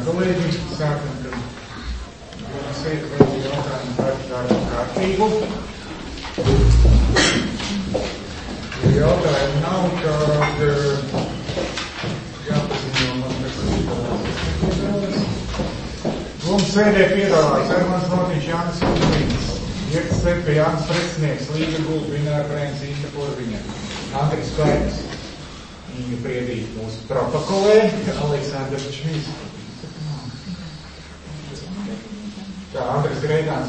kolēģi, sākam, kad mums ir vēl jautājumu par darbu kārtību. Ja jautājumu nav, tad jāpaziņo man, kas ir mums sēdē piedalās Ermans Notiņš, Jānis Kulvīns, Iekts Sepe, Jānis Precinieks, Līga Gulta, Vināra Prēns, Inta Porviņa, Andris Kainis, Inga Priedīt, mūsu protokolē, Aleksandrs Čmīs. Tā, Andris Reidāns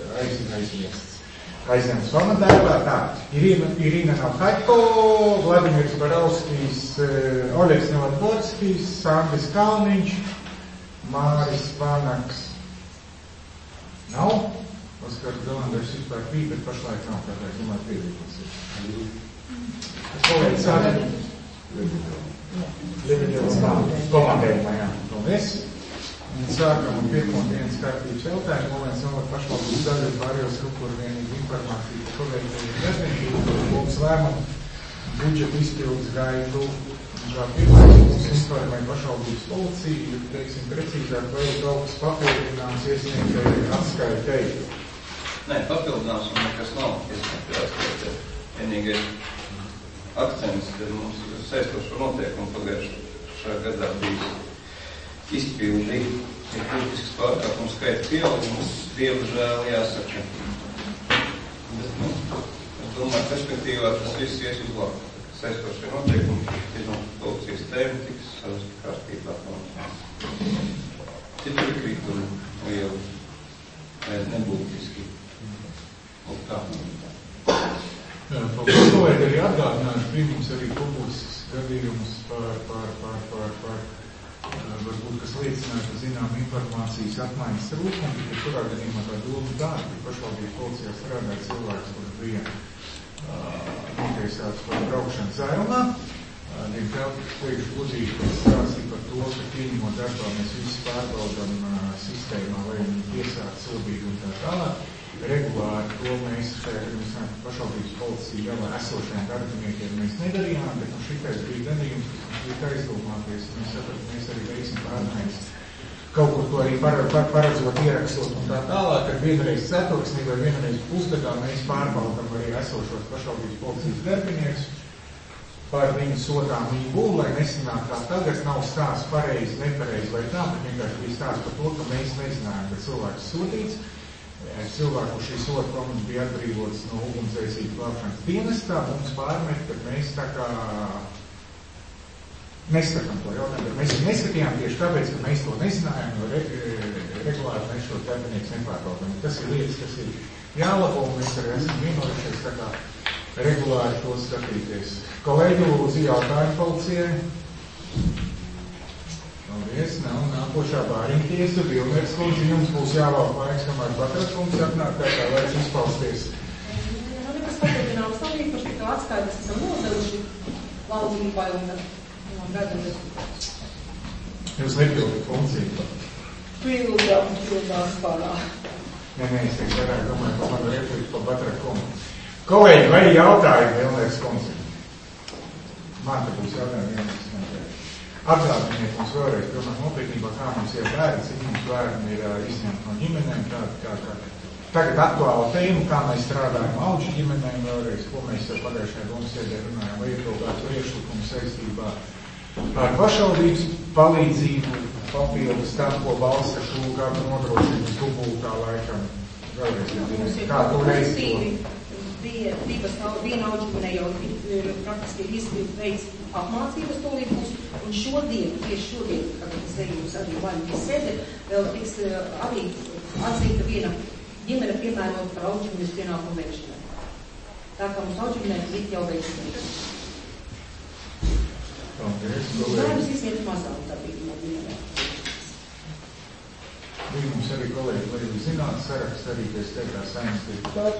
aizņemts pamatdarbā. Tā, Irina Navhaļko, Vladimirs Barovskis, Oļegs Nevatborskis, Sandris Kalniņš, Māris Vanaks. Nav? Oskars Galanders vispār bija, bet pašlaik nav, kādā domāt piedalīties. Kolēģi sādēļ. Libidēlas komandējumā, jā. Paldies. Un sākam un pirmot dienas kārtības jautājumu. Moments novāk pašvaldības daļu pārējo struktūru vienību informāciju. Kolēģi darbinieki, mums lēmumu budžeta izpildes gaidu. Pirmais mums informēja pašvaldības policija, teiksim precīzāk, vai kaut kas papildinājums iesniegt atskaitēji. Nē, papildinājums un nekas nav iesniegt atskaitēji. Vienīgais akcents, kad mums ir saistošo noteikumu pagājušajā gadā bija izpildi, ir būtisks pārkāpums skaita pieaugums, diemžēl jāsaka. Bet, es domāju, perspektīvā tas viss ies uz labu. Saistošie noteikumi, policijas tēma tiks savas kārtībā. Citur krītumi lielu, nebūtiski. Un tā. Paldies, kolēģi, arī atgādināšu, pirms arī publisks gadījums par varbūt, kas liecināja, ka zinām informācijas apmaiņas trūkumu, bet kurā gadījumā tā doma darbi. Pašvaldības policijā strādāja cilvēks, kurš bija notiesāts par braukšanu Zērumā. Diemžēl teikšu gudīgi, kas stāstīja par to, ka pieņemot darbā mēs visi pārbaudam sistēmā, lai viņi tiesātu sodīgi un tā tālāk. Regulāri to mēs pašvaldības policija jau esošajiem darbiniekiem mēs nedarījām, bet šitais bija gadījums, kas mums bija aizdomāties. Mēs sapratu, mēs arī veiksim pārmaiņas. Kaut kur to arī paredzot, ierakstot un tā tālāk, kad vienreiz ceturksnī vai vienreiz pusgadā mēs pārbaudam arī esošos pašvaldības policijas darbiniekus par viņu sodāmību, lai nesanāk kā tagad, nav stāsts pareizi, nepareizi vai tā, bet vienkārši bija stāsts par to, ka mēs nezinājām, ka cilvēks sodīts. Cilvēku šī soda, ko mums bija atbrīvots no ugunsdzēsības glābšanas dienestā, mums pārmet, ka mēs tā kā neskatām to jautājumu, bet mēs neskatījām tieši tāpēc, ka mēs to nezinājām, jo regulāri mēs šo darbinieks nepārbaudām. Tas ir lietas, kas ir jālabo, un mēs arī esam vienojušies tā kā regulāri to skatīties. Kolēģi, lūdzu jautājumu policijai. Paldies, nav nākošā bāriņtiesa, Vilnērs kundze, jums būs jāvalk laiks, kamēr Batras kungs atnāk, tā kā vairs izpausties. Nekas papildināms nav īpaši, ka atskaitas esam nodevuši valdībai un Jūs nepildat funkciju? Pildās pārā. Nē, es tiek varētu domāju, ka manu repliku pa Batra kungu. Kolēģi, vai jautājumi Vilnērs kundze? Man te būs jautājumi Vilnērs kundze. Atgādiniet mums vēlreiz, pilnāk nopietnībā, kā mums ir bērni, cik mums bērni ir izņemti no ģimenēm, tagad aktuāla tēma, kā mēs strādājam auģu ģimenēm vēlreiz, ko mēs jau pagājušajā domas sēdē runājam, vai ir kaut kāds priekšlikums saistībā ar pašvaldības palīdzību, papildus tam, ko valsts ar šo gadu nodrošina dubultā laikam. Vēlreiz, kā to reiz to? Viena auģimenē jau praktiski veids apmācības tolīdus, un šodien, tieši šodien, kad es ejums arī vaļņu sēdē, vēl tiks arī atzīta viena ģimene piemērot par auģimenes pienākumu veikšanai. Tā kā mums auģimenē ir jau veikšanai. Bērnus izniet mazāk darbīgi no ģimenē. Bija mums arī kolēģi, lai jūs zināt, saraksts arī pēc teiktā saimnes deputātu.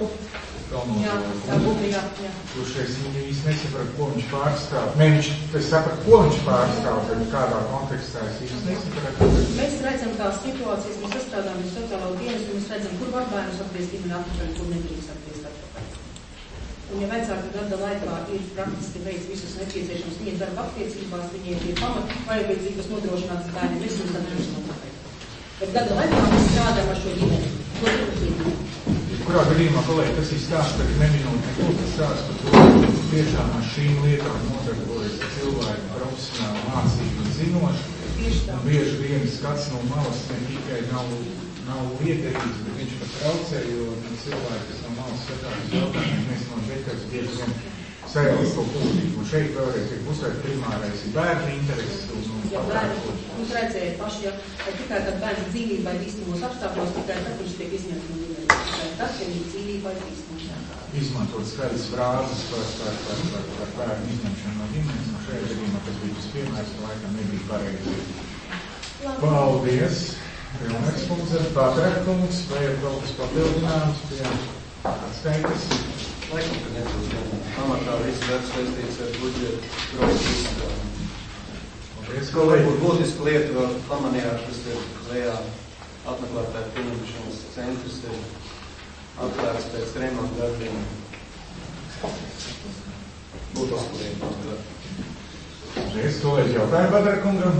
Kurš viņi īsti nesaprat, ko viņš pārstāv. Nē, viņš saprat, ko viņš pārstāv, bet kādā kontekstā es īsti nesaprat. Mēs redzam tās situācijas, mēs sastrādājam ar sociālo dienestu, mēs redzam, kur var bērnus atgriezt ģimeni atpakaļ, kur nedrīkst atgriezt atpakaļ. Un ja vecāki gada laikā ir praktiski veids visus nepieciešams viņiem darba attiecībās, viņiem ir vajadzības nodrošināts bērniem, mēs jums atgriežam. Bet gada laikā mēs strādājam ar šo ģimeni. Ko tu Kurā gadījumā, kolēģi, tas ir stāsts, bet neminot neko, tas stāsts par to, tiešām ar šīm lietām nodarbojas cilvēki profesionāli mācīgi un zinoši. Un bieži vien skats no malas ne tikai nav liederīgs, bet viņš pat traucē, jo cilvēki, kas no malas skatās uz jautājumiem, mēs no detaļas bieži vien sajauc to būtību. Un šeit vēlreiz ir uzsvērt primārais ir bērnu intereses un bērni, jūs redzējat paši, ja tikai tad bērns dzīvībai bīstamos apstākļos, tikai tad viņš tiek izņemts no ģimenes. Tas ir dzīvībai bīstamos. Izmantot skaļas frāzes par bērnu izņemšanu no ģimenes, un šajā gadījumā tas bija tas piemērs, ka laikam nebija pareizi. Paldies! Vilmeks kundze, Patrēk kungs, vai ir kaut kas papildināms pie atskaitas? Laikam, ka nebūs amatā viss darbs saistīts ar budžetu projektu. Paldies, kolēģi! Būtiska lieta vēl pamanījāt, kas ir lejā apmeklētāju pieņemšanas centrs ir atvērts pēc remonta darbiem. Būtiska lieta. Paldies, kolēģi, jautājumu Patrēk kungam.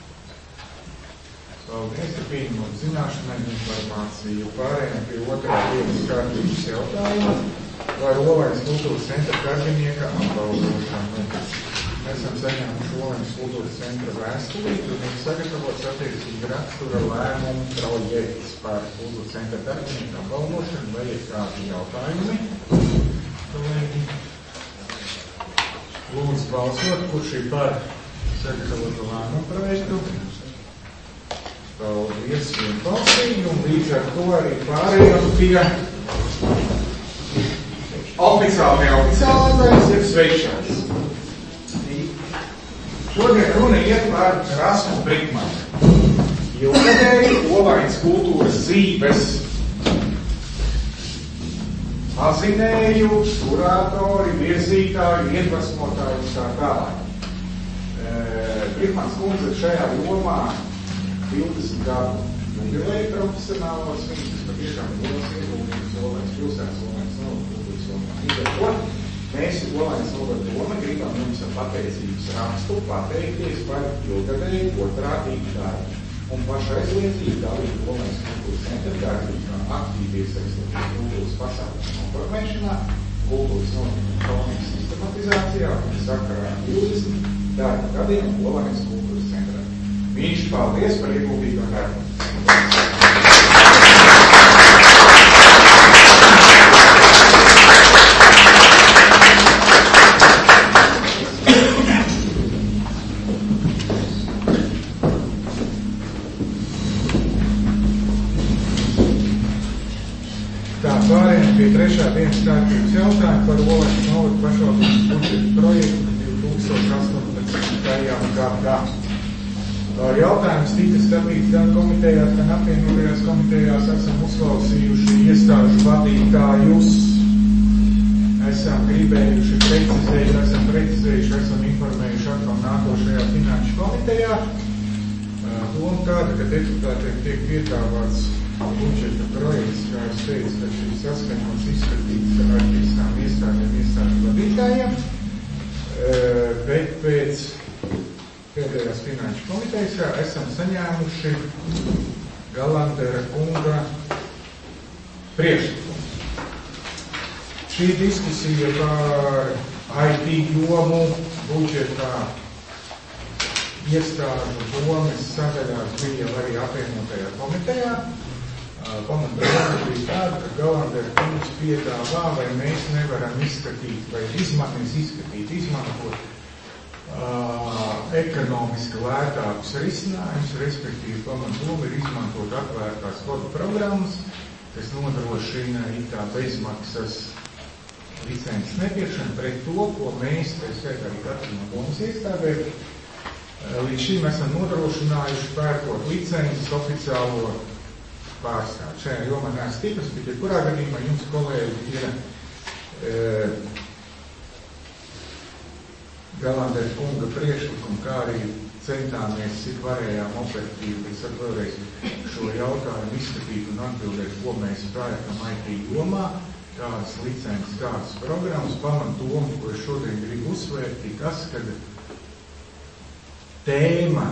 Paldies, ka pieņemot zināšanai informāciju. Pārējām pie otrā dienas kārtības jautājuma. Vai Olainas kultūras centra darbinieka apbalvošana. Mēs esam saņēmuši Olainas kultūras centra vēstulīti un ir sagatavots attiecīgi rakstura lēmumu projekts par kultūras centra darbinieku apbalvošanu. Vai ir kādi jautājumi? Kolēģi. Lūdzu balsot, kurš ir par sagatavotu lēmumu projektu. Paldies vienbalsīgi, un līdz ar to arī pārējām pie oficiālais ir sveikšanas. Šodien runa iet par Rasmu Brikmanu, ilgadēju Olainas kultūras dzīves pazinēju, kurātori, virzītāju, iedvesmotāju un tā tālāk. Brikmans kundze šajā jomā 20 gadu jubileju profesionālos, viņas patiešām dodas ieguldījums Olainas pilsētas, Olainas novada kultūras jomā. Līdz ar to mēs Olainas novada doma gribam jums ar pateicības rakstu pateikties par ilgadēju godprātīgu darbu un pašaizliedzību dalību Olainas kultūras centra darbībā, aktīvi iesaistīties kultūras pasākumu informēšanā, kultūras notikumu kronikas sistematizācijā un sakarā 20 darba gadiem Olainas kultūras centrā. Viņš paldies par ieguldīto darbu. Tā pārējām pie trešā dienas kārtības jautājumu par Olainas novada pašvaldības budžeta projektu 2018. gadā. Jautājums tika skatīts gan komitejās, gan apvienotajās komitejās. Esam uzklausījuši iestāžu vadītājus, esam gribējuši precizēt, esam precizējuši, esam informējuši atkal nākošajā finanšu komitejā. Doma tāda, ka deputātiem tiek piedāvāts budžeta projekts, kā es teicu, ka šīs saskaņots izskatīts ar visām iestāžu vadītājiem, bet pēc pēdējās finanšu komitejā esam saņēmuši Galandera kunga priekšlikumu. Šī diskusija par IT jomu budžetā iestāžu domas sadaļās bija arī apvienotajā komitejā. Pamatdoma bija tāda, ka Galandera kungs piedāvā, vai mēs nevaram izskatīt, vai izmantot ekonomiski lētākus risinājumus, respektīvi pamatdoma ir izmantot atvērtās kodu programmas, kas nodrošina tā bezmaksas licences nepiešanu pret to, ko mēs, tā skaitā arī katru no domas iestādēm, līdz šim esam nodrošinājuši pērkot licences oficiālo pārstāvu. Šajā jomā neesmu stiprs, bet jebkurā gadījumā jums, kolēģi, ir Galandera kunga priekšlikumu, kā arī centāmies, cik varējām operatīvi, es ar vēlreiz šo jautājumu izskatīt un atbildēt, ko mēs pērkam IT jomā. kādas licences, kādas programmas, pamatdomu, ko es šodien gribu uzsvērt, ir tas, ka tēma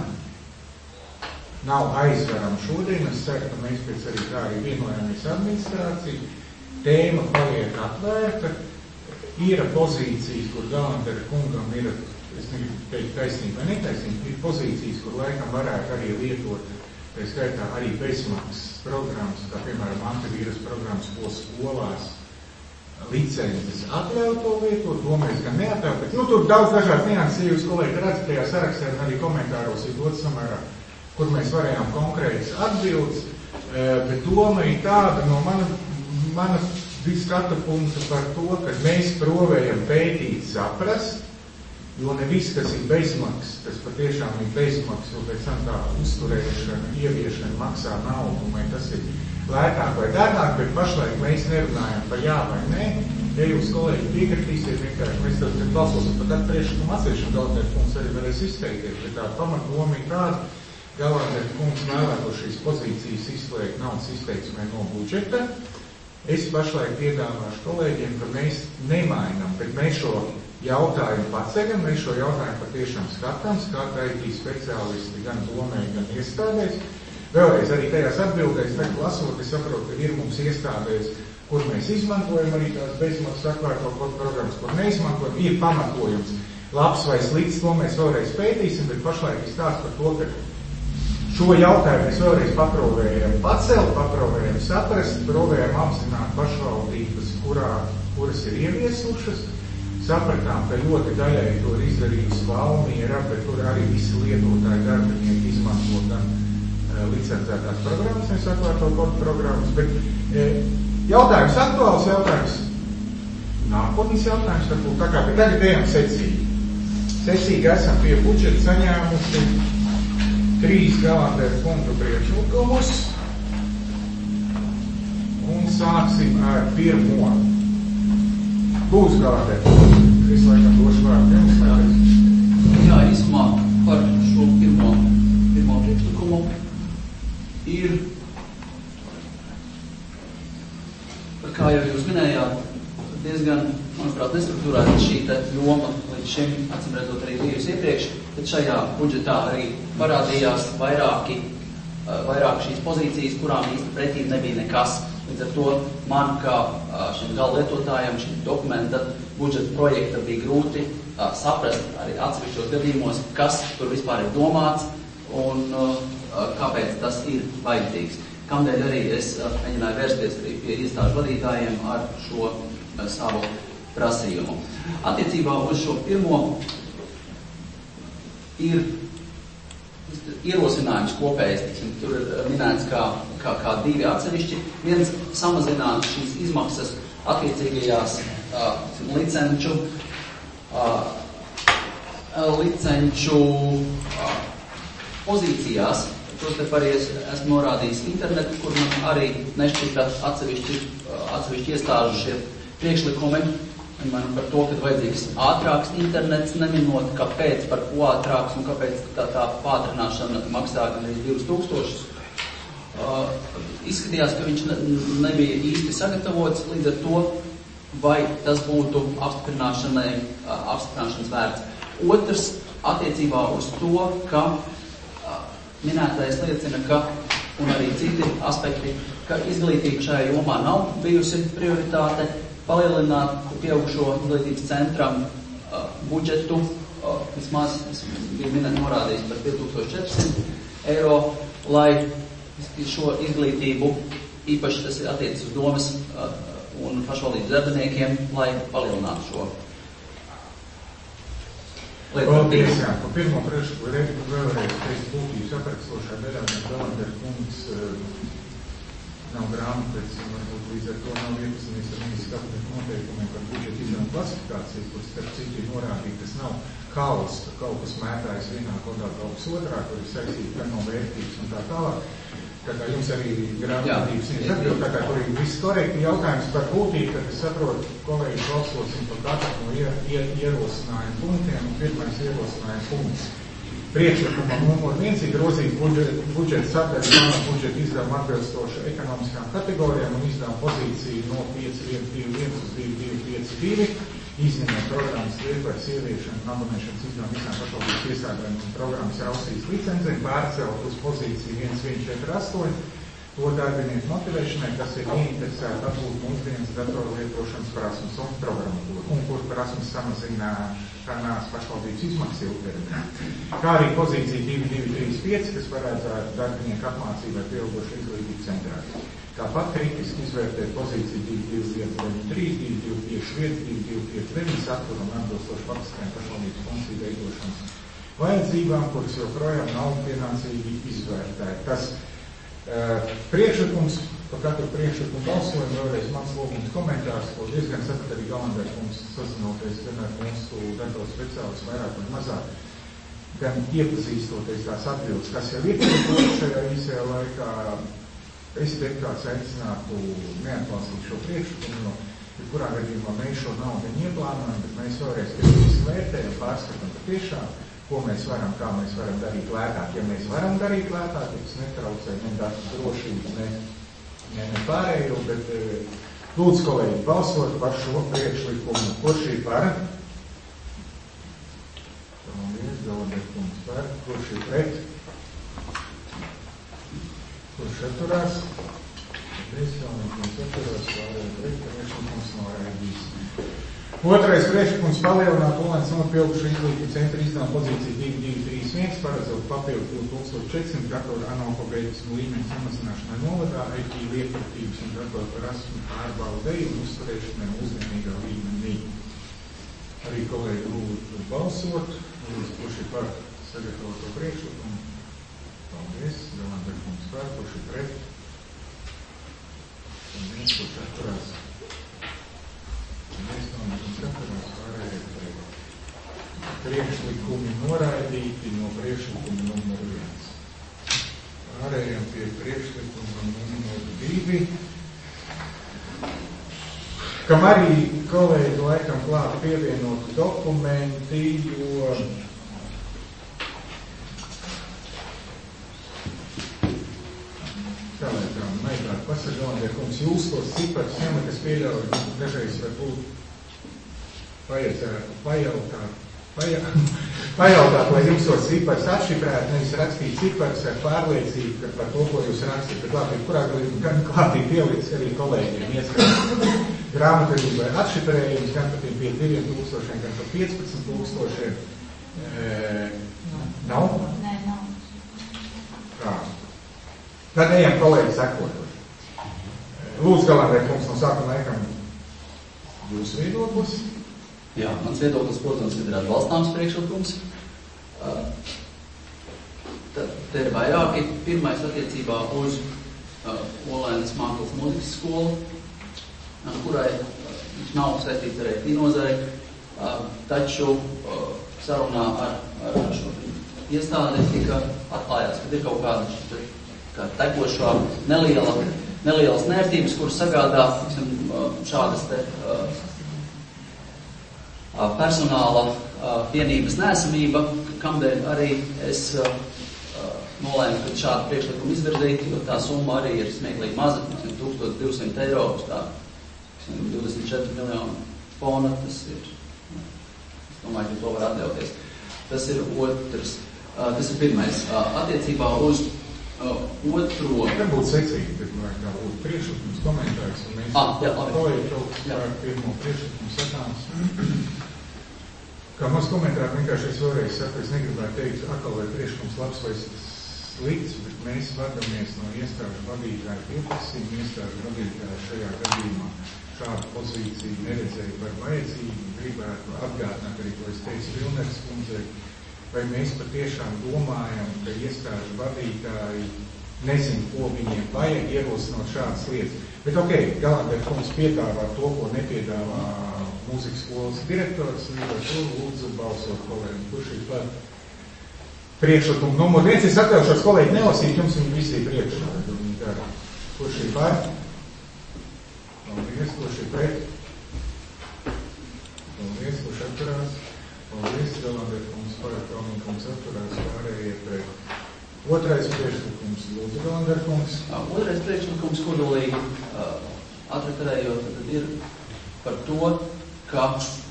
nav aizverama šodien. Es ceru, ka mēs pēc arī tā arī vienojāmies administrāciju. Tēma paliek atvērta. Ir pozīcijas, kur Galandera kungam ir, es negribu teikt taisnība vai netaisnība, ir pozīcijas, kur laikam varētu arī lietot, tā skaitā arī bezmaksas programmas, kā piemēram antivīrus programmas, ko skolās licences atļauj to lietot, to mēs gan neatļauj, bet tur daudz dažādas nianses, ja jūs kolēģi redzat tajā sarakstā un arī komentāros ir dots samērā, kur mēs varējām konkrētas atbildes, bet doma ir tāda no mana skata punkta par to, ka mēs provējam pētīt, saprast, jo ne viss, kas ir bezmaksas, tas patiešām ir bezmaksas, jo pēc tam tā uzturēšana, ieviešana maksā naudu, vai tas ir lētāk vai dārgāk, bet pašlaik mēs nerunājam par jā vai nē. Ja jūs kolēģi piekritīsiet, vienkārši mēs tad balsosim par tādu priekšlikumu atsevišķu, Galandera kungs arī varēs izteikties, bet tā pamatdoma ir tāda, Galandera kungs vēlēto šīs pozīcijas izslēgt naudas izteiksmē no budžeta. Es pašlaik piedāvāšu kolēģiem, ka mēs nemainam, bet mēs šo jautājumu paceļam, mēs šo jautājumu patiešām skatām, skata IT speciālisti gan domē, gan iestādēs. Vēlreiz arī tajās atbildēs, tagad lasot, es saprotu, ka ir mums iestādēs, kur mēs izmantojam arī tās bezmaksas atvērto kodu programmas, kur neizmantojam, ir pamatojums labs vai slikts, to mēs vēlreiz pētīsim, bet pašlaik ir stāsts par to, ka šo jautājumu mēs vēlreiz paprovējam pacelt, paprovējam saprast, provējam apzināt pašvaldības, kuras ir ieviesušas. Sapratām, ka ļoti daļai to ir izdarījusi Valmiera, bet tur arī visi lietotāji darbinieki izmanto gan licencētās programmas, mēs atvērto kodu programmas, bet jautājums aktuāls, jautājums nākotnes jautājums, varbūt tā kā, bet tagad ejam secīgi. Secīgi esam pie budžeta saņēmuši 3 Galandera kunga priekšlikumus un sāksim ar pirmo. Būs Galandera. Es laikam došu vārdu jums. Jā, īsumā par šo pirmo priekšlikumu ir, kā jau jūs minējāt, diezgan, manuprāt, nestruktūrēta šī joma līdz šim, acīmredzot arī bijusi iepriekš, bet šajā budžetā arī parādījās vairāk šīs pozīcijas, kurām īsti pretī nebija nekas. Līdz ar to man, kā šim gala lietotājam, šī dokumenta budžeta projekta bija grūti saprast arī atsevišķos gadījumos, kas tur vispār ir domāts un kāpēc tas ir vajadzīgs. Kamdēļ arī es mēģināju vērsties arī pie iestāžu vadītājiem ar šo savu prasījumu. Attiecībā uz šo pirmo ir ierosinājums kopējais, tur ir minēts kā 2 atsevišķi. Viens samazināt šīs izmaksas attiecīgajās licenču pozīcijās. Tostarp arī esmu norādījis internetu, kur man arī nešķita atsevišķi iestāžu šie priekšlikumi. Man par to, ka vajadzīgs ātrāks internets, neminot, kāpēc par ko ātrāks un kāpēc tā pātrināšana maksā gan arī 2000. Izskatījās, ka viņš nebija īsti sagatavots, līdz ar to, vai tas būtu apstiprināšanas vērts. Otrs, attiecībā uz to, ka minētais liecina, ka, un arī citi aspekti, ka izglītība šajā jomā nav bijusi prioritāte, palielināt pieaugušo izglītības centram budžetu, vismaz es biju norādījis par 2400 eiro, lai šo izglītību, īpaši tas ir attiecas uz domas un pašvaldības darbiniekiem, lai palielinātu šo lietu. Paldies, jā. Pa pirmo priekšlikumu vēlreiz pēc būtības aprakstošā daļā, kad Galandera kungs nav grāmatvedis, un varbūt līdz ar to nav iepazinies ar ministru kabinetu noteikumiem par budžeta izdevumu klasifikāciju, kur starp citu ir norādīt, tas nav kaus, ka kaut kas mētājas vienā kodā, kaut kas otrā, kur ir saistīti gan no vērtības un tā tālāk. Tā kā jums arī grāmatvedības sniedz atbild, tā kā tur ir viss korekti jautājums par būtību, tad es saprotu, kolēģi balsosim par katru no ierosinājumu punktiem, un pirmais ierosinājuma punkts Priekšlikuma numur 1 ir grozīt budžeta sadaļu jaunu budžeta izdevumu atbilstoši ekonomiskām kategorijām un izdevumu pozīciju no 5121 uz 2252, izņemot programmas ietver sieviešu un abonēšanas izdevumu visām pašvaldības iestādēm un programmas Raustīs licencēm pārcelt uz pozīciju 1148, to darbinieku motivēšanai, kas ir ieinteresēti apgūt mūsdienas datoru lietošanas prasmes un programmatūru, un kur prasmes samazinās pašvaldības izmaksas ilgtermiņā. Kā arī pozīcija 2235, kas paredzētu darbinieku apmācībai pieaugušo izglītību centrā. Tāpat kritiski izvērtēt pozīciju 2293, 2251, 2259 saturu un atbilstoši faktiskajām pašvaldības funkciju veidošanas vajadzībām, kuras joprojām nav pienācīgi izvērtēt. Tas priekšlikums, par katru priekšlikumu balsojumu, vēlreiz mans lūgums komentārs, ko diezgan sapratu arī Galanders mums sazinoties gan ar mūsu darba speciālistus vairāk un mazāk, gan iepazīstoties tās atbildes, kas jau ir šajā īsajā laikā. Es deputāts aicinātu neatbalstīt šo priekšlikumu, jo kurā gadījumā mēs šo naudu ieplānojam, bet mēs vēlreiz kritiski vērtējam, pārskatām patiešām, ko mēs varam, kā mēs varam darīt lētāk. Ja mēs varam darīt lētāk, tas netraucē ne datu drošību, ne pārējo, bet lūdzu, kolēģi, balsot par šo priekšlikumu. Kurš ir par? Paldies, Galanders par. Kurš ir pret? Kurš atturās? Paldies, Galanders atturās, pārējo pret, priekšlikums noraidīs. Otrais priekšlikums palielināt Olēnas nopilkušu izglītību centra izdevumu pozīciju 2231, paredzot papildu 2400 datoru analfabētismu līmeņu samazināšanai novadā, IT lietpratības un datoru prasmu pārbaudei un uzturēšanai uzņēmīgā līmenī. Arī kolēģi lūdzu balsot, lūdzu, kurš ir par sagatavoto priekšlikumu. Paldies, Galanders par, kurš ir pret. Paldies, kurš atturās. Mēs atturās pārējie priekšlikumi noraidīti no priekšlikuma numur 1. Pārējiem pie priekšlikuma numur 2. Kam arī kolēģi laikam klāt pievienotu dokumenti, jo kā lai tā meitāk pasažāliem, kungs, jūs tos ciparus ņemat, kas pieļauj, dažreiz varbūt vajadzētu pajautāt, lai jums tos ciparus atšifrētu, nevis rakstīt ciparus ar pārliecību par to, ko jūs rakstīt. Bet labi, kurā gan klātī pielicis arī kolēģiem ieskatīt grāmatvedībai atšifrējums, gan par tiem 2000, gan par 15 000. Nav? Nē, nav. Kā? Tad ejam kolēģi sekotot. Lūdzu, Galanders kungs, no sākuma laikam jūsu viedoklis. Jā, mans viedoklis, protams, ir atbalstāms priekšlikums. Te ir vairāki. Pirmais attiecībā uz Olēnas mākslas mūzikas skolu, kurai nav saistīts ar IT nozari, taču sarunā ar šo iestādi tika atklājās, ka ir kaut kāda tekošā nelielas nērtības, kuras sagādā šādas te personāla vienības neesamība, kamdēļ arī es nolēmu, ka šādu priekšlikumu izvirzīt, jo tā summa arī ir smieklīgi maza, 1200 eiro, uz tā 24 miljonu fona, tas ir, es domāju, ka to var atļauties. Tas ir otrs, tas ir pirmais. Attiecībā uz otro... Varbūt secīgi, bet kā būtu priekšlikums, komentārs, un mēs kolēģi par pirmo priekšlikumu sakāms. Kā maz komentāri, vienkārši es vēlreiz saku, es negribētu teikt, atkal vai priekšlikums labs vai slikts, bet mēs vadamies no iestāžu vadītāju pieprasījumu, iestāžu vadītāju šajā gadījumā šādu pozīciju neredzēju par vajadzību, gribētu atgādināt arī, ko es teicu Vilners kundzei, vai mēs patiešām domājam, ka iestāžu vadītāji nezin, ko viņiem vajag ierosinot šādas lietas. Bet Galanders kungs piedāvā to, ko nepiedāvā mūzikas skolas direktors, un ar to lūdzu balsot kolēģi, kurš ir par priekšlikumu numur 1. Es atļaušos kolēģi nelasīt, jums viņi visi ir priekšā. Kurš ir par? Paldies, kurš ir pret? Paldies, kurš atturās? Paldies, Galanders kungs Parakalnīkums atturās, pārējie pret. Otrais priekšlikums, Lūdzu, Galanderkungs. Otrais priekšlikums, kodolīgi atreferējot, tad ir par to, ka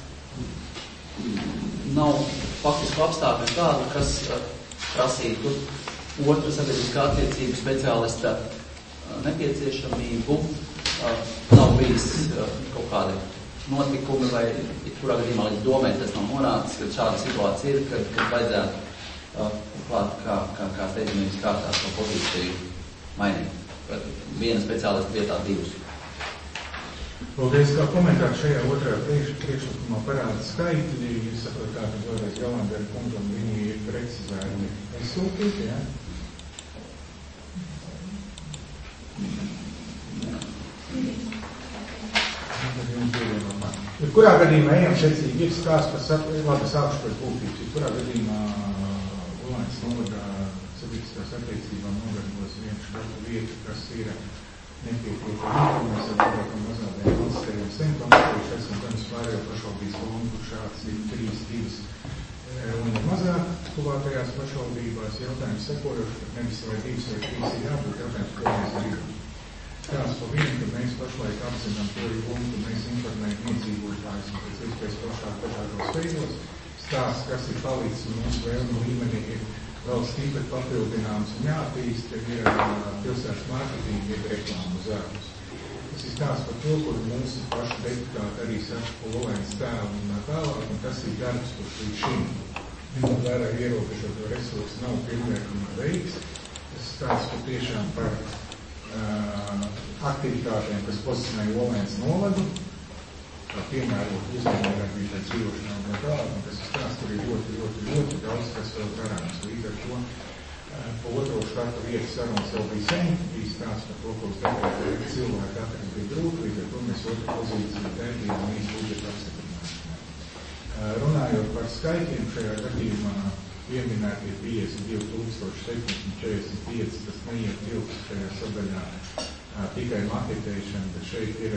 nav faktisku apstākļu tādu, kas prasītu otru sabiedriskā attiecību speciālista nepieciešamību. Nav bijis kaut kādi notikumi vai kurā gadījumā līdz domē tas nav norācis, ka šāda situācija ir, kad vajadzētu klāt kā steidzamības kārtā šo pozīciju mainīt. Viena speciālista vietā divus. Paldies, kā komentāri šajā otrā priekšlikumā parāda skaitļi. Es saprotu, kā tad vēlreiz Galandera kungam viņi ir precizēti izsūtīti, ja? Kurā gadījumā ejam secīgi ir stāsts par labi sākšu pēc būtības. Kurā gadījumā Ulāņas novadā sabiedriskās attiecībām nodarbojas vienu šādu vietu, kas ir nepietiekami. Mēs ar vairākam mazādiem konstatējam simtomus, esam gan spārējo pašvaldības lomu, kur šāds ir 3-2 un mazāk tuvākajās pašvaldībās. Jautājums sekojoši, ka nevis vai 2 vai 3 ir jābūt, jautājums, ko mēs gribam. Tās pa vienu, ka mēs pašlaik apzinām to jomu, ka mēs informējam iedzīvotājus un pēc iespējas plašāk dažādos veidos. Stāsts, kas ir palicis un mūsu vēlmu līmenī ir vēl stīpēt papildināms un jātīst, ir pilsētas mārketinga ir reklāmu zārus. Tas ir stāsts par to, kur mūsu pašu deputāti arī saka pa Olēnas tēlu un tālāk, un tas ir darbs, kurš līdz šim, ņemot vērā ierobežoto resursu, nav pilnvērtīgi veiks. Tas stāsts patiešām par aktivitātēm, kas pozicionēja Olēnas novadu, kā piemērot uzņēmējdarbības dzīvošanā un tālāk, un tas ir stāsts, kur ir ļoti daudz, kas vēl darāms. Līdz ar to pa otro štarta vietu sarunas jau bija sen, bija stāsts par to, ko uz deputāti cilvēki atrast bija grūti, līdz ar to mēs otru pozīciju tērījām līdz budžeta apstiprināšanai. Runājot par skaitļiem, šajā gadījumā pieminēti 52,745, tas neietilpst šajā sadaļā tikai maketēšana, bet šeit ir,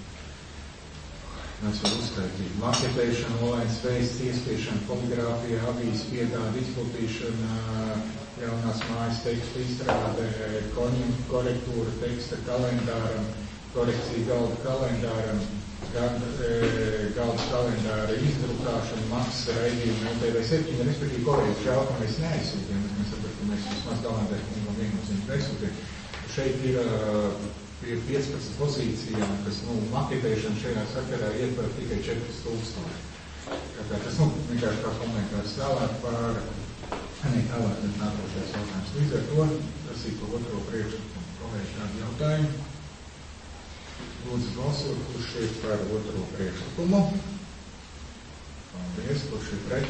mēs varam uzskaitīt, maketēšana, Olēnas veists, iespiešana, poligrāfija, avīzes piegāde, izplatīšana, jaunās mājas teksta izstrādē, korektūra teksta kalendāram, korekcija galda kalendāram, galda kalendāra izdrukāšana, maksas raidījuma, TV7, respektīvi kolēģis žēl, ka mēs neaizsūtījām, mēs saprotam, ka mēs vismaz Galandera kungam viennozīmīgi neaizsūtījām. Šeit ir pie 15 pozīcijām, kas, maketēšana šajā sakarā ietver tikai 4,000. Tas, vienkārši kā komentārs tālāk par, tālāk ir nākošais jautājums. Līdz ar to, tas ir pa otro priekšlikumu. Kolēģi, kādi jautājumi? Lūdzu balsot, kurš ir par otro priekšlikumu. Paldies, kurš ir pret.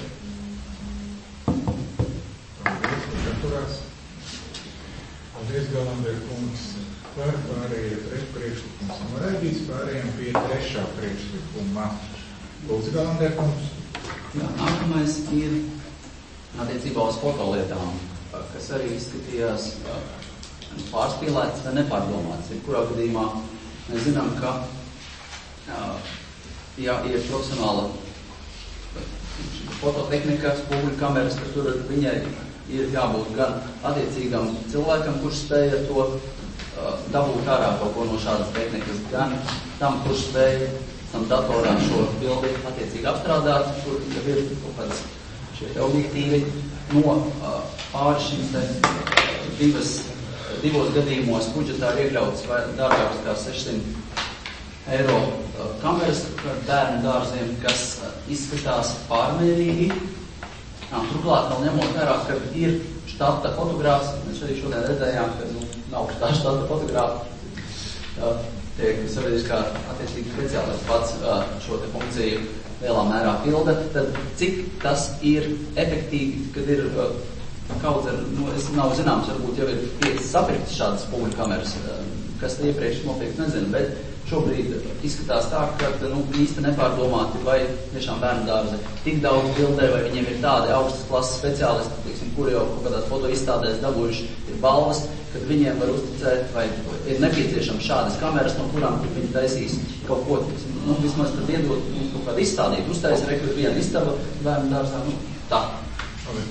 Paldies, kurš atturās. Paldies, Galandera kungs, par pārējie pret priekšlikums. Un raidīts pārējiem pie trešā priekšlikuma. Lūdzu, Galandera kungs. Jā, nākamais ir attiecībā uz fotolietām, kas arī izskatījās pārspīlēts vai nepārdomāts. Kurā gadījumā mēs zinām, ka ja ir profesionāla fototehnika, spoguļu kameras, tad tur viņai ir jābūt gan attiecīgam cilvēkam, kurš spēja to dabūt ārā kaut ko no šādas tehnikas, gan tam, kurš spēja tam datorā šo bildi attiecīgi apstrādāt, kur jau ir kaut kādas šie objektīvi no pāri šim te divos gadījumos budžetā ir iekļauts dārgāks kā 600 eiro kameras bērnu dārziem, kas izskatās pārmērīgi. Turklāt vēl ņemot vērā, ka ir štata fotogrāfs, mēs arī šodien redzējām, ka nav štata fotogrāfa, tiek sabiedriskā attiecīgi speciālists pats šo te funkciju lielā mērā pilda, tad cik tas ir efektīvi, kad ir kaut ar, es nav zināms, varbūt jau ir 5 sapirktas šādas spoguļu kameras, kas iepriekš noteikti nezinu, bet šobrīd izskatās tā, ka īsti nepārdomāti, vai tiešām bērnu dārzi tik daudz bildē, vai viņiem ir tādi augstas klases speciālisti, kuri jau kaut kādās foto izstādēs dabūjuši ir balvas, kad viņiem var uzticēt, vai ir nepieciešams šādas kameras, no kurām viņi taisīs kaut ko, vismaz tad iedot kaut kādu izstādīt, uztaisa rekrut vienu istabu bērnu dārzā, tā.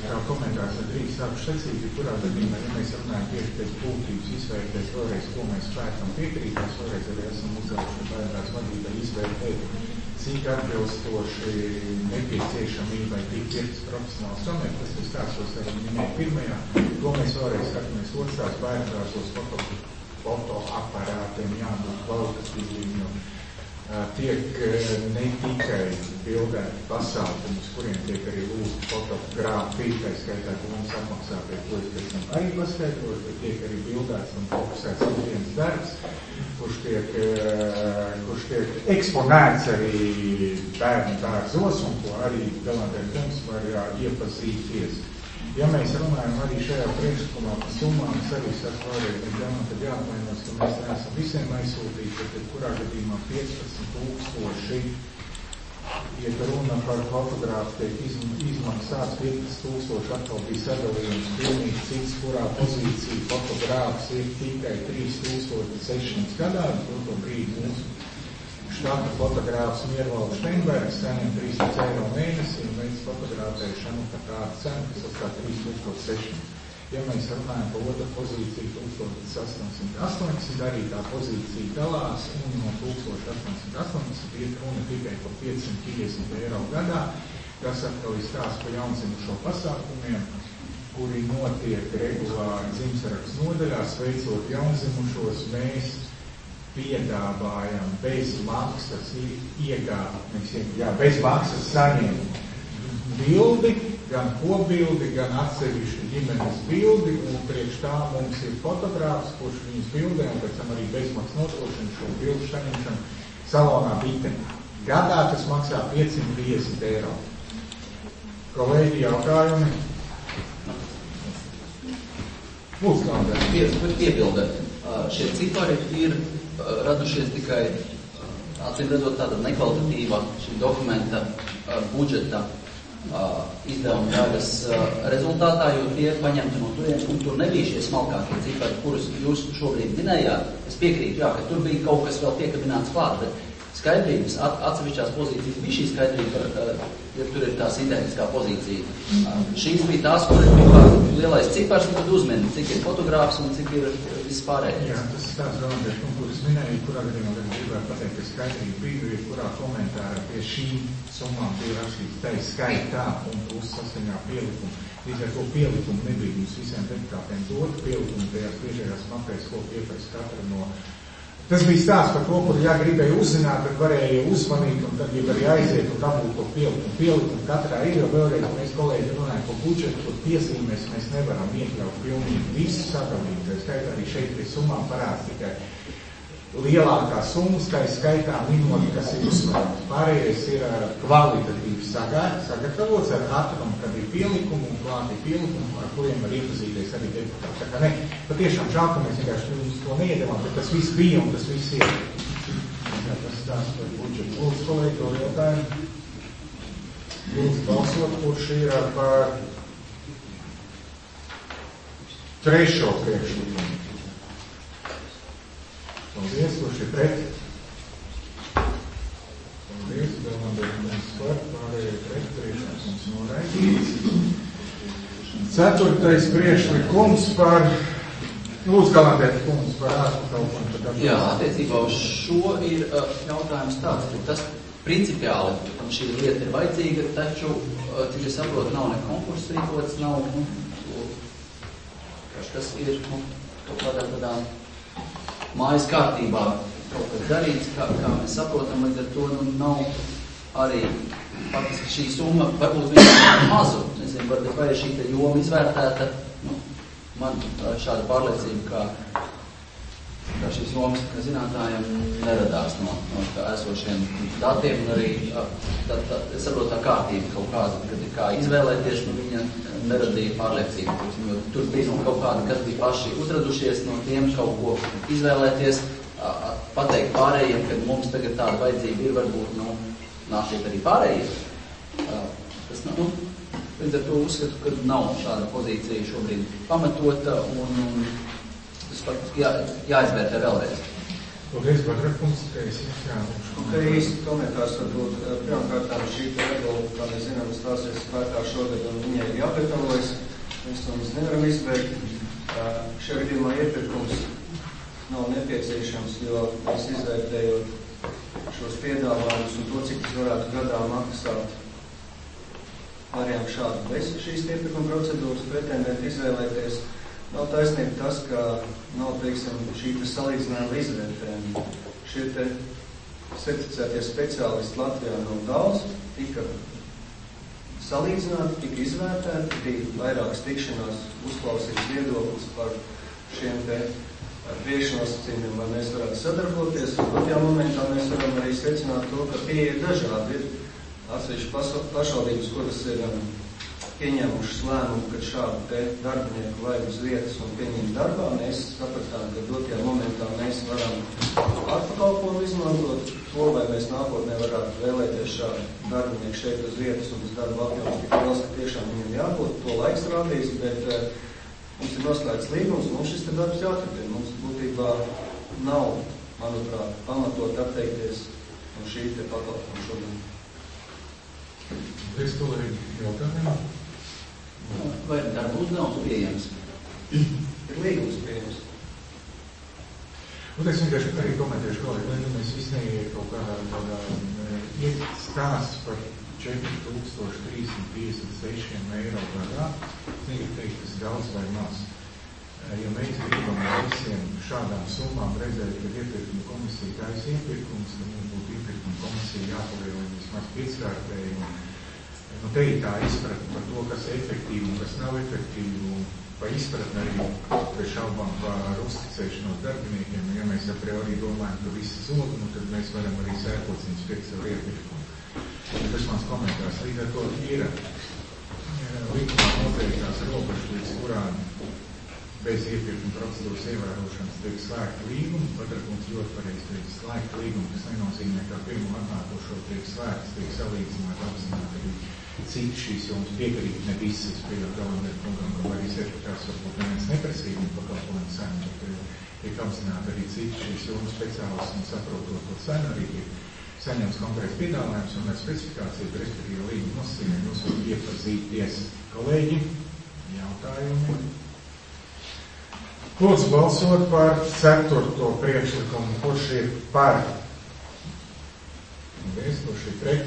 kā komentārs ar drīz sāku secīgi, kurā gadījumā, ja mēs runājam tieši pēc būtības izvērtēt vēlreiz, ko mēs spēkam piekrītās, vēlreiz arī esam uzdevuši bērnās vadītāji izvērtēt, cik atbilstoši nepieciešamībai tik pirks profesionāls samēt, tas ir stāstos arī minēt pirmajā, ko mēs vēlreiz skatāmies otrās bērnās fotoaparātiem jābūt kvalitatīviem, tiek ne tikai bildēti pasākumus, kuriem tiek arī lūgti fotogrāfi, tā skaitā, ko mums apmaksā, pie ko es pēc tam arī paskaidrošu, bet tiek arī bildēts un fokusēts ikdienas darbs, kurš tiek eksponēts arī bērnu dārzos un ko arī galantē kungs var iepazīties. Ja mēs runājam arī šajā priekšlikumā par summām, es arī saku vēlreiz, tad jāapmainos, ka mēs neesam visiem aizsūtīti, bet kurā gadījumā 15,000, ja runa par fotogrāfu tiek izmaksāts 15,000, atkal bija sadalījums pilnīgi cits, kurā pozīcija fotogrāfs ir tikai 3,600 gadā, to brīdi mūsu štata fotogrāfs Miervalds Steinbergs saņem 300 eiro mēnesī un veids fotogrāfēšanu par tādu cenu, kas atstāt 3,600. Ja mēs runājam par otru pozīciju 1880, arī tā pozīcija dalās un no 1880 iet runa tikai par 550 eiro gadā, kas atkal ir stāsts par jaundzimušo pasākumiem, kuri notiek regulāri dzimtsarakstu nodaļās, veicot jaundzimušos, mēs piedāvājam bez maksas bez maksas saņemt bildi, gan kopbildi, gan atsevišķu ģimenes bildi, un priekš tā mums ir fotogrāfs, kurš viņas bildē, un pēc tam arī bezmaksas notošana šo bildu saņemšanu salonā Bitenā. Gadā tas maksā 550 eiro. Kolēģi, jautājumi? Lūdzu, Landē. Piebildēt. Šie cipari ir radušies tikai, acīm redzot, tāda nekvalitatīva šī dokumenta budžeta izdevuma daļas rezultātā, jo tie paņemti no turienes, un tur nebija šie smalkākie cipari, kurus jūs šobrīd minējāt. Es piekrītu, jā, ka tur bija kaut kas vēl piekabināts klāt, bet skaidrības, atsevišķās pozīcijas bija šī skaidrība, ja tur ir tā sintētiskā pozīcija. Šīs bija tās, kur ir kaut lielais cipars, un tad uzmeni, cik ir fotogrāfs un cik ir vispārējais. Jā, tas ir tās galvenais, kuras minēju, kurā gadījumā gribētu pateikt, ka skaidrība bija, kurā komentārā pie šīm summām bija rakstīts tai skaitā un plus saskaņā pielikumu. Līdz ar to pielikumu nebija mums visiem deputātiem dot pielikumu tajās biežajās mapēs, ko pieprasa katra no. Tas bija stāsts par to, kur gribēja uzzināt, tad varēja uzmanīt, un tad jau arī aiziet un dabūt to pielikumu. Pielikumu katrā ir, jo vēlreiz mēs kolēģi runājam par budžetu, kur piezīmēs mēs nevaram iekļaut pilnīgi visu sadalību. Tā skaitā arī šeit pie summām parāds tikai lielākās summas, tā skaitā minūti, kas ir uzsvērts. Pārējais ir kvalitatīvi sagatavots ar atrumu, kad ir pielikumu un klāti pielikumu, ar kuriem var iepazīties arī deputāti. Tā kā ne, patiešām žēl, ka mēs vienkārši jums to neiedevām, bet tas viss bija un tas viss ir. Jā, tas stāsts par budžetu. Lūdzu, kolēģi, to jautājumu. Lūdzu, balsot, kurš ir par trešo priekšlikumu. Paldies, kurš ir pret? Paldies, Belmandēļ par, pārējie pret, priekšlikums noraidīts. Ceturtais priekšlikums par, lūdzu, Belmandēļ kungs par ārpakalpojumu. Jā, attiecībā uz šo ir jautājums tāds, ka tas principiāli šī lieta ir vajadzīga, taču, cik es saprotu, nav ne konkurss rīkots, nav, tas ir, kaut kādā tādā mājas kārtībā kaut kas darīts, kā mēs saprotam, līdz ar to nav arī faktiski šī summa, varbūt viņa mazu, nezinu, varbūt vai šī joma izvērtēta, man šāda pārliecība, ka šīs jomas zinātājiem neradās no esošiem datiem, un arī es saprotu tā kārtība kaut kāda, kad kā izvēlēties, viņa neradīja pārliecību, jo tur bija kaut kādi, kas bija paši uzradušies no tiem kaut ko izvēlēties, pateikt pārējiem, ka mums tagad tāda vajadzība ir, varbūt, nāciet arī pārējiem. Tas nav, līdz ar to uzskatu, ka nav šāda pozīcija šobrīd pamatota, un tas faktiski jāizvērtē vēlreiz. Paldies, Badrakungs, ka esi jāmuši. Te īsti komentārs varbūt pirmkārtām šī regula, kā mēs zinām, stāsies spēkā šogad un viņai ir jāgatavojas. Mēs to nevaram izbeigt. Šajā gadījumā iepirkums nav nepieciešams, jo mēs izvērtējot šos piedāvājumus un to, cik tas varētu gadā maksāt, varējām šādu bez šīs iepirkuma procedūras pretendenti izvēlēties. Nav taisnība tas, ka nav, teiksim, šī salīdzinājuma izvērtējuma. Šie te certificētie speciālisti Latvijā nav daudz, tika salīdzināti, tika izvērtēti, bija vairākas tikšanās, uzklausīts viedoklis par šiem te priekšnosacījumiem, vai mēs varētu sadarboties. Otrajā momentā mēs varam arī secināt to, ka pieeja ir dažādi. Ir atsevišķi pašvaldības, kuras ir pieņēmušas lēmumu, ka šādu te darbinieku vajag uz vietas un pieņemt darbā. Mēs sapratām, ka dotajā momentā mēs varam atpakalpojumu izmantot to, vai mēs nākotnē varētu vēlēties šādu darbinieku šeit uz vietas un tas darba apjoms tik liels, ka tiešām viņam jābūt. To laiks rādīs, bet mums ir noslēgts līgums, mums šis te darbs jāturpina. Mums būtībā nav, manuprāt, pamatot atteikties no šī te pakalpojumu šodien. Es to arī jautājumā. Vai darba uzdevums pieejams? Ir līgums pieejams. Un es vienkārši arī komentēšu vēl, lai mēs izsniegtu kaut kādā stāsts par 4356 eiro gadā. Es negribu teikt, tas ir daudz vai maz. Ja mēs gribam visiem šādām summām redzēt, ka iepirkuma komisija taisa iepirkums, tad mums būtu iepirkuma komisija jāpalielina vismaz 5-kārtēji. Nu, te ir tā izpratne par to, kas ir efektīvi un kas nav efektīvi, un pa izpratne arī pēc šaubām par uzticēšanos darbiniekiem. Ja mēs a priori domājam, ka visi zūd, nu, tad mēs varam arī sērkociņus piekt savu iepirkumu. Tas mans komentārs. Līdz ar to ir likumā noteiktās robežas, līdz kurām bez iepirkuma procedūras ievērošanas tiek slēgta līguma. Badrakungs ļoti pareizi tiek slēgta līguma, kas nenozīmē, ka pirmo atnākošo tiek slēgts, tiek salīdzināt, apzināt arī citi šīs jomas piekrīt, ne visas pieļaut Galanderu kungam, ka arī certifikāts varbūt neviens neprasīguma pakalpojumu cenu, bet tiek apzināt arī citi šīs jomas speciālisti un saprotot to cenu, arī tiek saņemts konkrēts piedāvājums un ar specifikāciju, respektīvi līguma nosacījumiem jūs varat iepazīties. Kolēģi, jautājumi? Lūdzu balsot par 4. priekšlikumu, kurš ir par. Paldies, kurš ir pret.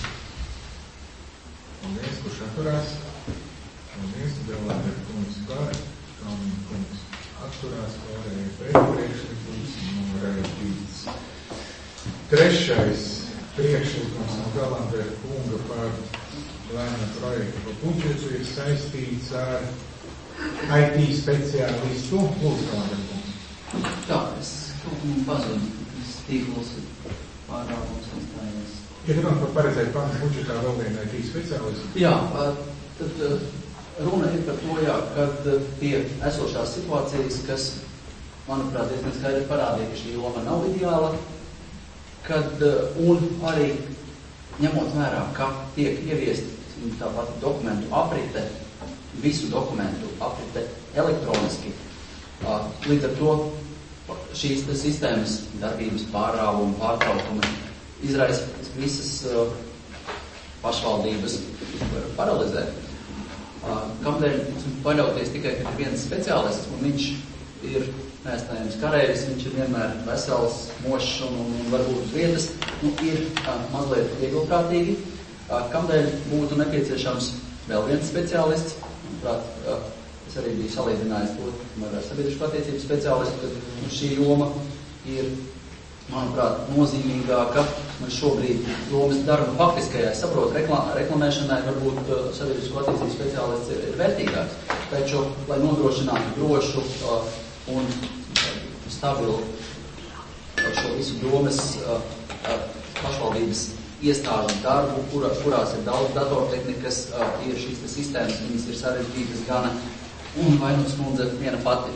Paldies, kurš atturās. Paldies, Galanderu kungs par. Kalniņa kungs atturās, pārējie pret priekšlikums noraidīts. 3. priekšlikums no Galanderu kunga par lēmuma projektu par budžetu ir saistīts ar IT speciālistu. Lūdzu, Galanderu kungs. Tā, es kaut kā pazinu, es tīklos pārāvums izstājās. Ja gribam paredzēt pamatu budžetā vēl vienu IT speciālistu? Jā, tad runa ir par to, jā, kad pie esošās situācijas, kas, manuprāt, diezgan skaidri parādīja, ka šī loma nav ideāla, kad, un arī ņemot vērā, ka tiek ieviest tāpat dokumentu aprite, visu dokumentu aprite elektroniski. Līdz ar to šīs sistēmas darbības pārrāvumi, pārtraukumi izraisa visas pašvaldības paralizēt. Kamdēļ paļauties tikai, ka ir viens speciālists, un viņš ir neaizstājams karēvis, viņš ir vienmēr vesels, mošs un varbūt uz vietas, nu, ir mazliet vieglprātīgi. Kamdēļ būtu nepieciešams vēl viens speciālists? Manuprāt, es arī biju salīdzinājis to ar sabiedrisko attiecību speciālistu, ka šī joma ir, manuprāt, nozīmīgāka. Man šobrīd jomas darba faktiskajā, es saprotu, reklamēšanai varbūt sabiedrisko attiecību speciālists ir vērtīgāks. Taču, lai nodrošinātu drošu un stabilu šo visu jomas pašvaldības iestāžu darbu, kurās ir daudz datortehnikas, ir šīs sistēmas, viņas ir sarežģītas gana, un Vainots kundze viena pati.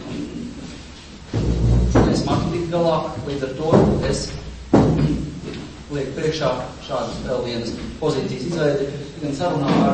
Es māku tikt galā, līdz ar to es lieku priekšā šādas vēl vienas pozīcijas izveidi, gan sarunā ar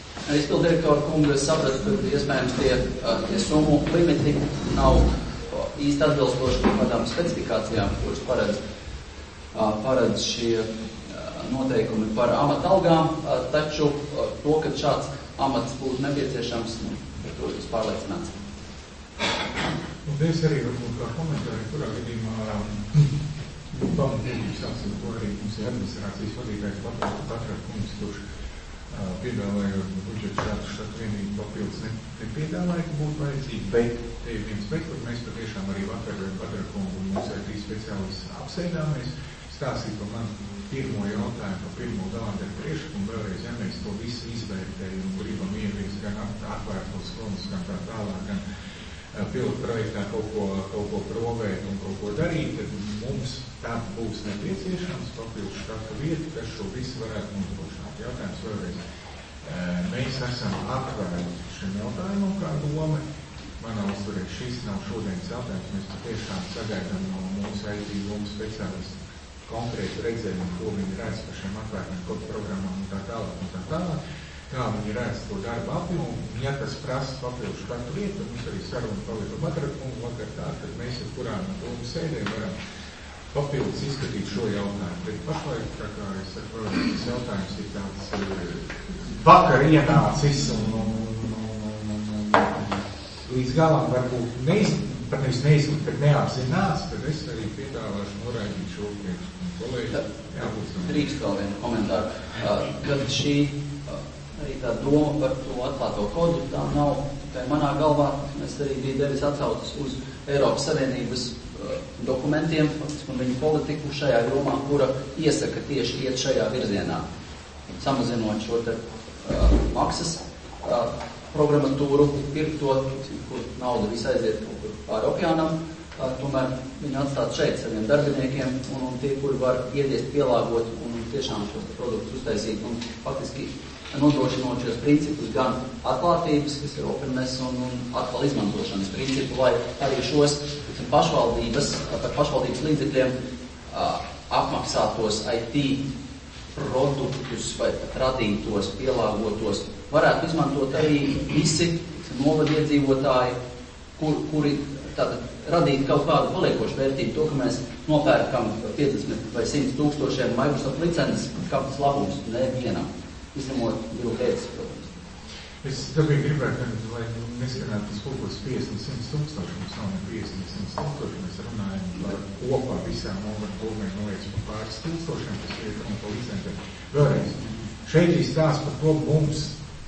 izpildu direktoru kungu, es sapratu, ka iespējams tie summu limiti nav īsti atbilstoši kādām specifikācijām, kuras paredz šie noteikumi par amata algām, taču to, ka šāds amats būtu nepieciešams, par to es pārliecināts. Un es arī varbūt kā komentāri, kurā gadījumā pamatīgi sāksim, ko arī mums ir administrācijas vadītājs Patrat kungs, kurš piedāvājot budžetu šādu vienību papildus nepiedāvāja, ka būtu vajadzīgi, bet te ir viens bet, kur mēs patiešām arī vakar Patrat kungu un mūsu IT speciālisti apsēdāmies, stāstīt par manu pirmo jautājumu, par pirmo galvendaļu priekšlikumu, vēlreiz, ja mēs to visu izvērtējam un gribam ieviest gan atvērtos skolas, gan tā tālāk, gan pilotu projektā kaut ko provēt un kaut ko darīt, tad mums tā būs nepieciešams papildus štata vieta, kas šo visu varētu nodrošināt. Jautājums vēlreiz. Mēs esam atvērti šim jautājumam kā doma. Manā uzturē šis nav šodienas jautājums. Mēs patiešām sagaidām no mūsu IT domu speciālistu konkrētu redzējumu, ko viņi redz par šiem atvērtiem kodu programmām un tā tālāk. Kā viņi redz to darba apjomu. Ja tas prasa papildus štata vietu, tad mums arī saruna palika Patrat kungu vakar tā, tad mēs ar kurām domu sēdēm varam papildus izskatīt šo jautājumu. Bet pašlaik, tā kā es saku, tas jautājums ir tāds vakar ienācis un līdz galam varbūt neizlikt, bet neapzināts, tad es arī piedāvāšu noraidīt šo priekšlikumu. Kolēģi, jābūt. Drīkst vēl vienu komentāru. Kad šī arī tā doma par to atklāto kodu, tā nav tikai manā galvā, es arī biju devis atsaucas uz Eiropas Savienības dokumentiem un viņu politiku šajā jomā, kura iesaka tieši iet šajā virzienā, samazinot šo te maksas programmatūru, pirktot, kur nauda visu aiziet kaut kur pāri okeānam, tomēr viņi atstāt šeit saviem darbiniekiem un tie, kuri var ieviest, pielāgot un tiešām šos produktus uztaisīt un faktiski nodrošinot šos principus gan atklātības, kas ir openness un atkal izmantošanas principu, lai arī šos pašvaldības līdzekļiem apmaksātos IT produktus vai radītos, pielāgotos, varētu izmantot arī visi novadiedzīvotāji, kuri radīt kaut kādu paliekošu vērtību, to, ka mēs nopērkam 50 vai 100 tūkstošiem Microsoft licences, kāpēc labums nevienam. Izņemot Bill Gates, protams. Es tāpēc gribētu, lai neskanētu tas kaut kāds 50 un 100 tūkstoši, mums nav ne 50 un 100 tūkstoši, mēs runājam par kopā visām novaddomēm, noliecam par pāris tūkstošiem, kas ir un pa licencēm. Vēlreiz, šeit ir stāsts par to mums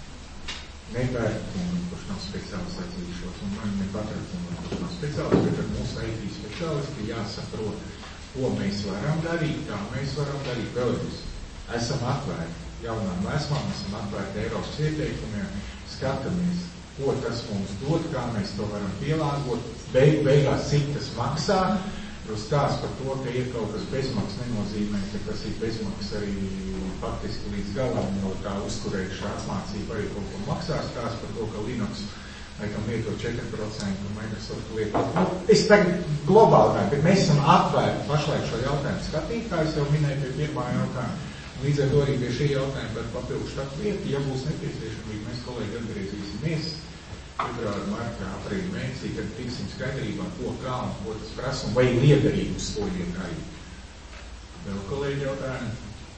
nepērkumu, kurš nav speciālists atzīšos, un man nepatrakumu, kurš nav speciālists, bet ar mūsu IT speciālisti jāsaprot, ko mēs varam darīt, kā mēs varam darīt. Vēlreiz, esam atvērti. Jaunām vēsmām, esam atvērti Eiropas ieteikumiem, skatāmies, ko tas mums dod, kā mēs to varam pielāgot, beigās cik tas maksā, jo stāsts par to, ka ir kaut kas bezmaksas nenozīmē, ka tas ir bezmaksas arī faktiski līdz galam, jo tā uzturējušā apmācība arī kaut ko maksās, stāsts par to, ka Linux laikam lieto 4% un Microsoft lieto. Es tagad globāli, bet mēs esam atvērti pašlaik šo jautājumu skatīt, kā es jau minēju pie pirmā jautājuma. Līdz ar to arī pie šī jautājuma par papildu štatu vietu, ja būs nepieciešamīgi, mēs kolēģi atgriezīsimies februāra, martā, aprīļa mēnesī, kad tiksim skaidrībā, ko kā un ko tas prasa un vai ir liederīgi uz to iekārīt. Vēl kolēģi jautājumi?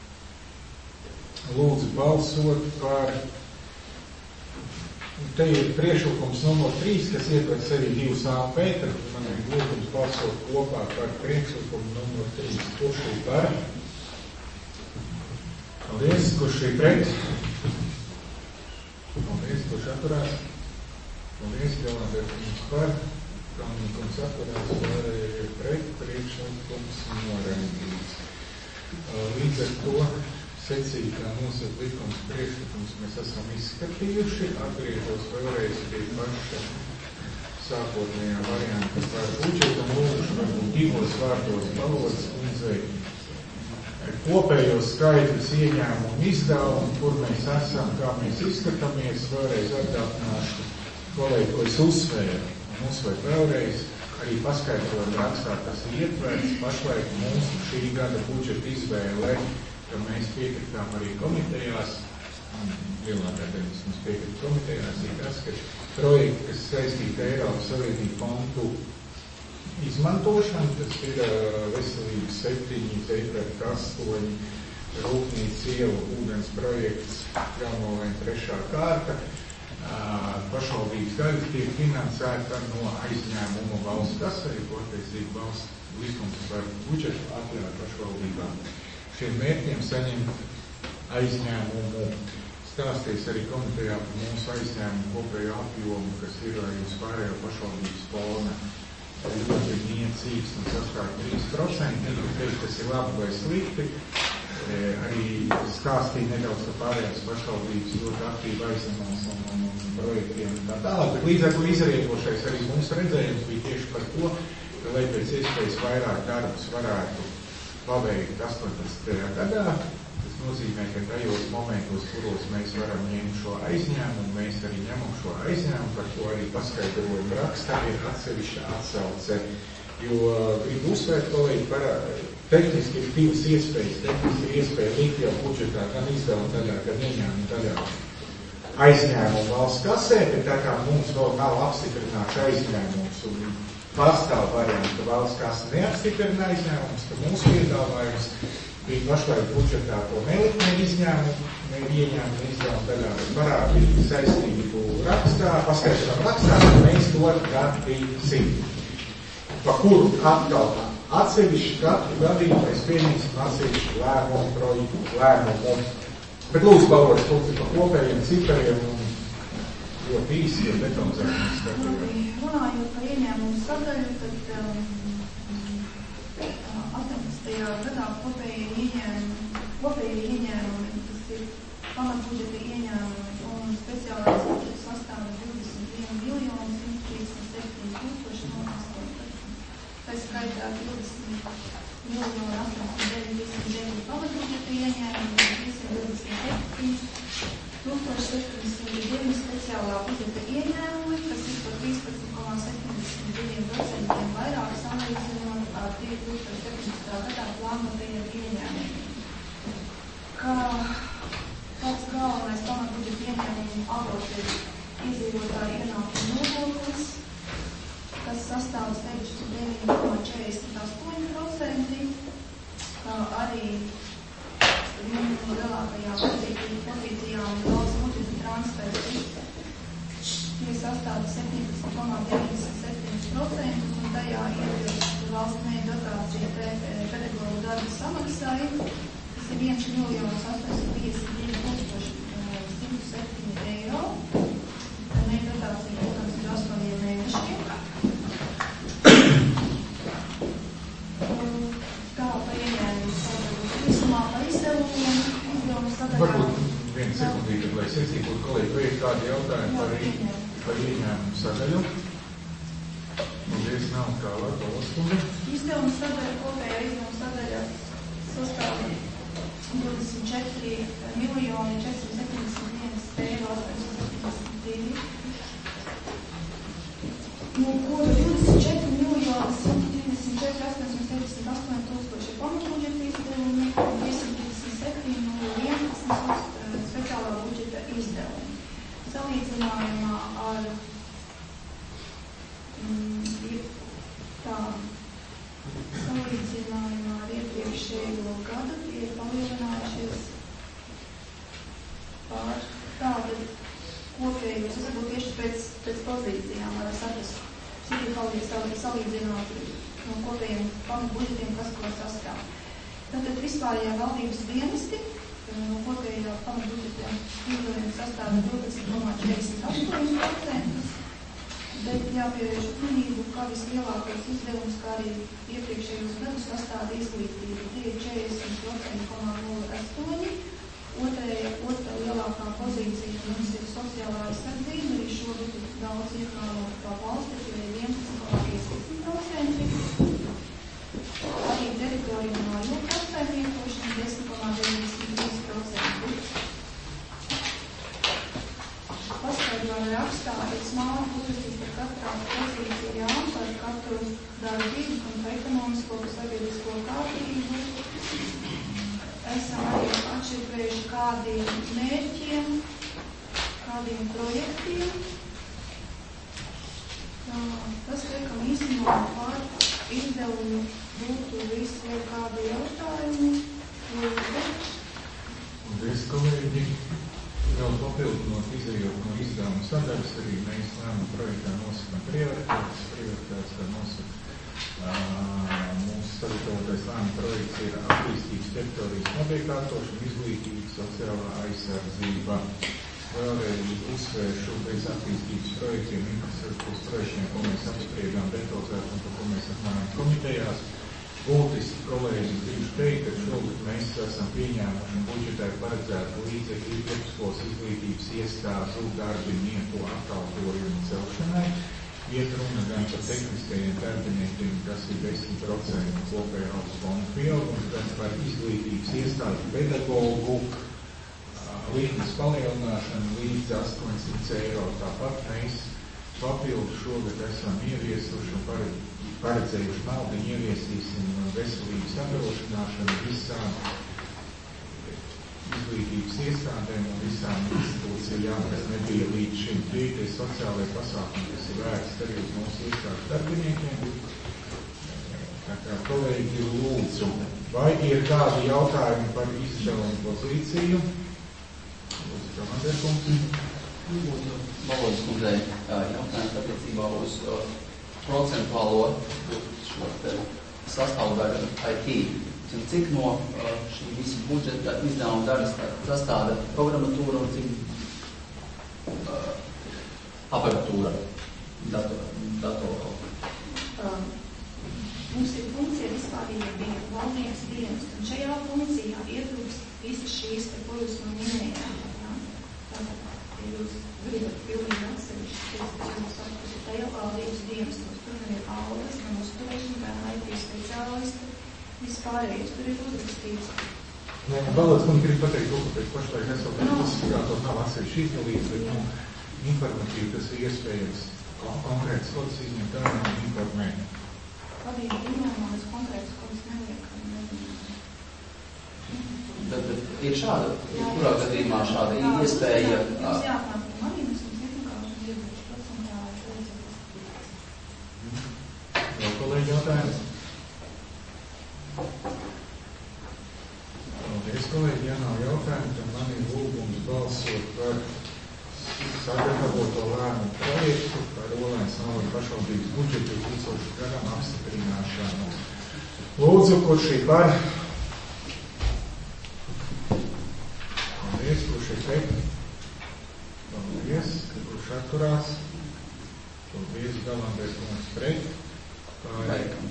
Lūdzu balsot par... Te ir priekšlikums numur 3, kas ietver sevi 2A un B, tad man ir lūgums balsot kopā par priekšlikumu numur 3. Kurš ir par? Paldies, kurš ir pret? Paldies, kurš atturās? Paldies, Galvenders par. Kalniņkums atturās, ir pret, priekšlikums noraidīts. Līdz ar to secīgā nosaka likums priekšlikums mēs esam izskatījuši. Atgriežos vēlreiz pie paša sākotnējā varianta par budžetu un lūdzu varbūt 2 vārdos Valodas kundzei. Kopējos skaidrs ieņēmumu un izdevumu, kur mēs esam, kā mēs izskatāmies, vēlreiz atgādināšu kolēģi, ko es uzsvēru un uzsvēru vēlreiz, arī paskaidroju rakstā, tas ir ietverts pašlaik mūsu šī gada budžeta izvēle, ka mēs piekritām arī komitejās, lielākā daļa mums piekrita komitejās, ir tas, ka projekti, kas saistīti Eiropas Savienību fondu izmantošanu, tas ir veselības 7, Zeipret 8, Rūpnīca iela, ūdens projekts, Jaunolēna 3. kārta. Pašvaldības daļas tiek finansēta no aizņēmuma valsts kasē, ko attiecīgi valsts likums par budžetu atļauj pašvaldībām. Šiem mērķiem saņem aizņēmumu. Stāsties arī komitejā par mūsu aizņēmumu kopējo apjomu, kas ir uz pārējo pašvaldības fona ļoti niecīgs un sastāv 3%. Tas ir labi vai slikti. Arī stāstīja nedaudz par pārējās pašvaldības ļoti aktīvi aizņemums un projektiem un tā tālāk. Bet līdz ar to izriekošais arī mūsu redzējums bija tieši par to, ka, lai pēc iespējas vairāk darbus varētu paveikt 18. gadā, tas nozīmē, ka tajos momentos, kuros mēs varam ņemt šo aizņēmumu, mēs arī ņemam šo aizņēmumu, par ko arī paskaidrojumu rakstā ir atsevišķa atsauce. Jo gribu uzsvērt, kolēģi, par tehniski ir divas iespējas. Tehniski ir iespēja likt jau budžetā gan izdevuma daļā, gan ieņēmuma daļā aizņēmumu valsts kasē, bet tā kā mums vēl nav apstiprināts aizņēmums un pastāv variants, ka valsts kasa neapstiprina aizņēmums, ka mūsu piedāvājums bija pašlaik budžetā to nelikt izņēmumu, ieņēmumu izdevuma daļā, bet parādīt saistību rakstā, paskaidrojam rakstā, ka mēs to gadīsim. Pa kuru atkal atsevišķi katru gadījumu mēs pieņemsim atsevišķi lēmumu. Bet lūdzu, Paulis, lūdzu par kopējiem cipariem un ļoti īsi, jo detalizēšanas skatījumā. Runājot par ieņēmumu sadaļu, tad 18. gadā kopējie ieņēmumi, tas ir pamatbudžeta ieņēmumi un speciālais budžets sastāv 21.137.008. Tā skaitā 20.809.209 pamatbudžeta ieņēmumi, 227.702 speciālā budžeta ieņēmumi, kas ir par 13,72% vairāk salīdzinot ar 2017. gadā plānotajiem ieņēmumiem. Kā pats galvenais pamatbudžeta ieņēmumu avots ir iedzīvotāju ienākumu nodoklis, kas sastāv 69,48%, arī viena no lielākajām pozīcijām valsts budžeta transferi. Tie sastāv 17,97% un tajā ietilpst valsts mēģi dotācija pedagogu darba samaksai. Tas ir 1.852.107 eiro. Mēģi dotācija, protams, ir 8 mēnešiem. Tā par ieņēmumu sadaļu. Visumā par izdevumu sadaļām. Varbūt vienu sekundīti, lai es iecīkot kolēģi, vai ir kādi jautājumi par ieņēmumu sadaļu? Paldies, nav kā Latvijas kunga. Izdevumu sadaļa, kopējā izdevumu sadaļa sastāv 24.471.872, no kura 24.134.878 pamatbudžeta izdevumi un 237.011 speciālā budžeta izdevumi. Salīdzinājumā ar iepriekšējo gadu tie ir palielinājušies pār tādu kopējos, es varbūt tieši pēc pozīcijām, lai saprast, cik ir paldies tādi salīdzināt no kopējiem pamatbudžetiem, kas ko sastāv. Tātad vispārējā valdības dienesti no kopējā pamatbudžetiem izdevumi sastāv 12,48%, bet jāpievērš uzmanību, kā vislielākais izdevums, kā arī iepriekšējos gadus sastāv izglītība. Tie ir 40,08%. Otra lielākā pozīcija mums ir sociālā aizsardzība, arī šogad daudz iekrāmot kā valsts, jo ir 11,15%. Arī teritorija no apsaimniekošana 10,93%. Paskaidrojuma rakstā ir smāla pozīcijas par katrā pozīcijām, par katru darbību un par ekonomisko un sabiedrisko kārtību. Esam arī atšifrējuši kādiem mērķiem, kādiem projektiem. Tas, liekam, īstenībā par izdevumu būtu visi vai kādi jautājumi. Paldies, kolēģi. Vēl papildinot, izējot no izdevuma sadaļas, arī mēs lēmumu projektā nosakām prioritātes, kā nosaka mūsu sagatavotais lēmumu projekts ir attīstības teritorijas mobilitātošana, izglītība, sociālā aizsardzība. Vēlreiz uzsvēršu bez attīstības projektiem, infrastruktūras projektiem, ko mēs apspriedām detalizēt un par ko mēs apmēram komitejās. Būtiski, kolēģi, gribu teikt, ka šogad mēs esam pieņēmuši un budžetē paredzētu līdzekļu vidusskolas izglītības iestāžu darbinieku atalgojumu celšanai. Iet runa gan par tehniskajiem darbiniekiem, kas ir 10% kopējā algas fonda pieaugums, gan par izglītības iestāžu pedagogu līmenis palielināšanu līdz 800 eiro. Tāpat mēs papildu šogad esam ieviesuši un paredzējuši naudu un ieviesīsim veselības apdrošināšanu visām izglītības iestādēm un visām institūcijām, kas nebija līdz šim tie sociālai pasākumi, kas ir vērts arī uz mūsu iestāžu darbiniekiem. Tā kā kolēģi lūdzu, vai ir kādi jautājumi par izdevumu pozīciju? Lūdzu, Kamanderkungs. Valodas kundzei jautājums attiecībā uz procentuālo šo sastāvdaļu IT. Cik no šī visa budžeta izdevuma daļas sastāda programmatūra un cik aparatūra datoru? Mums ir funkcija vispārīgi valdības dienas, un šajā funkcijā ietrūkst visas šīs, ko jūs man minējāt. Tātad, ja jūs gribat pilnīgi atsevišķi, jūs sakat, ka tajā valdības dienas, tur ir algas, man uzturēšana, kā IT speciālisti, vispārējais, tur ir uzrakstīts. Valodas man grib pateikt, ka pēc pašlaik esam klasifikātori nav atsevišķi izdalīts, bet informatīvi tas ir iespējams konkrētas kodas izņemt ārā un informēt. Vadība izņēmās konkrētas kodas neliekam. Bet ir šāda, kurā gadījumā šāda iespēja... Jums jāpārāk par manī, mēs jums vienkārši ieguši procentāli līdzekļus. Vēl kolēģi jautājums? Paldies, kolēģi, ja nav jautājumu, tad man ir lūgums balsot par sagatavoto lēmumu projektu par Olēnas novada pašvaldības budžetu 2000 gadam apstiprināšanu. Lūdzu, kurš ir par? Paldies, kurš ir pret? Paldies, kurš atturās? Paldies, Galanders kungs pret? Pārējām.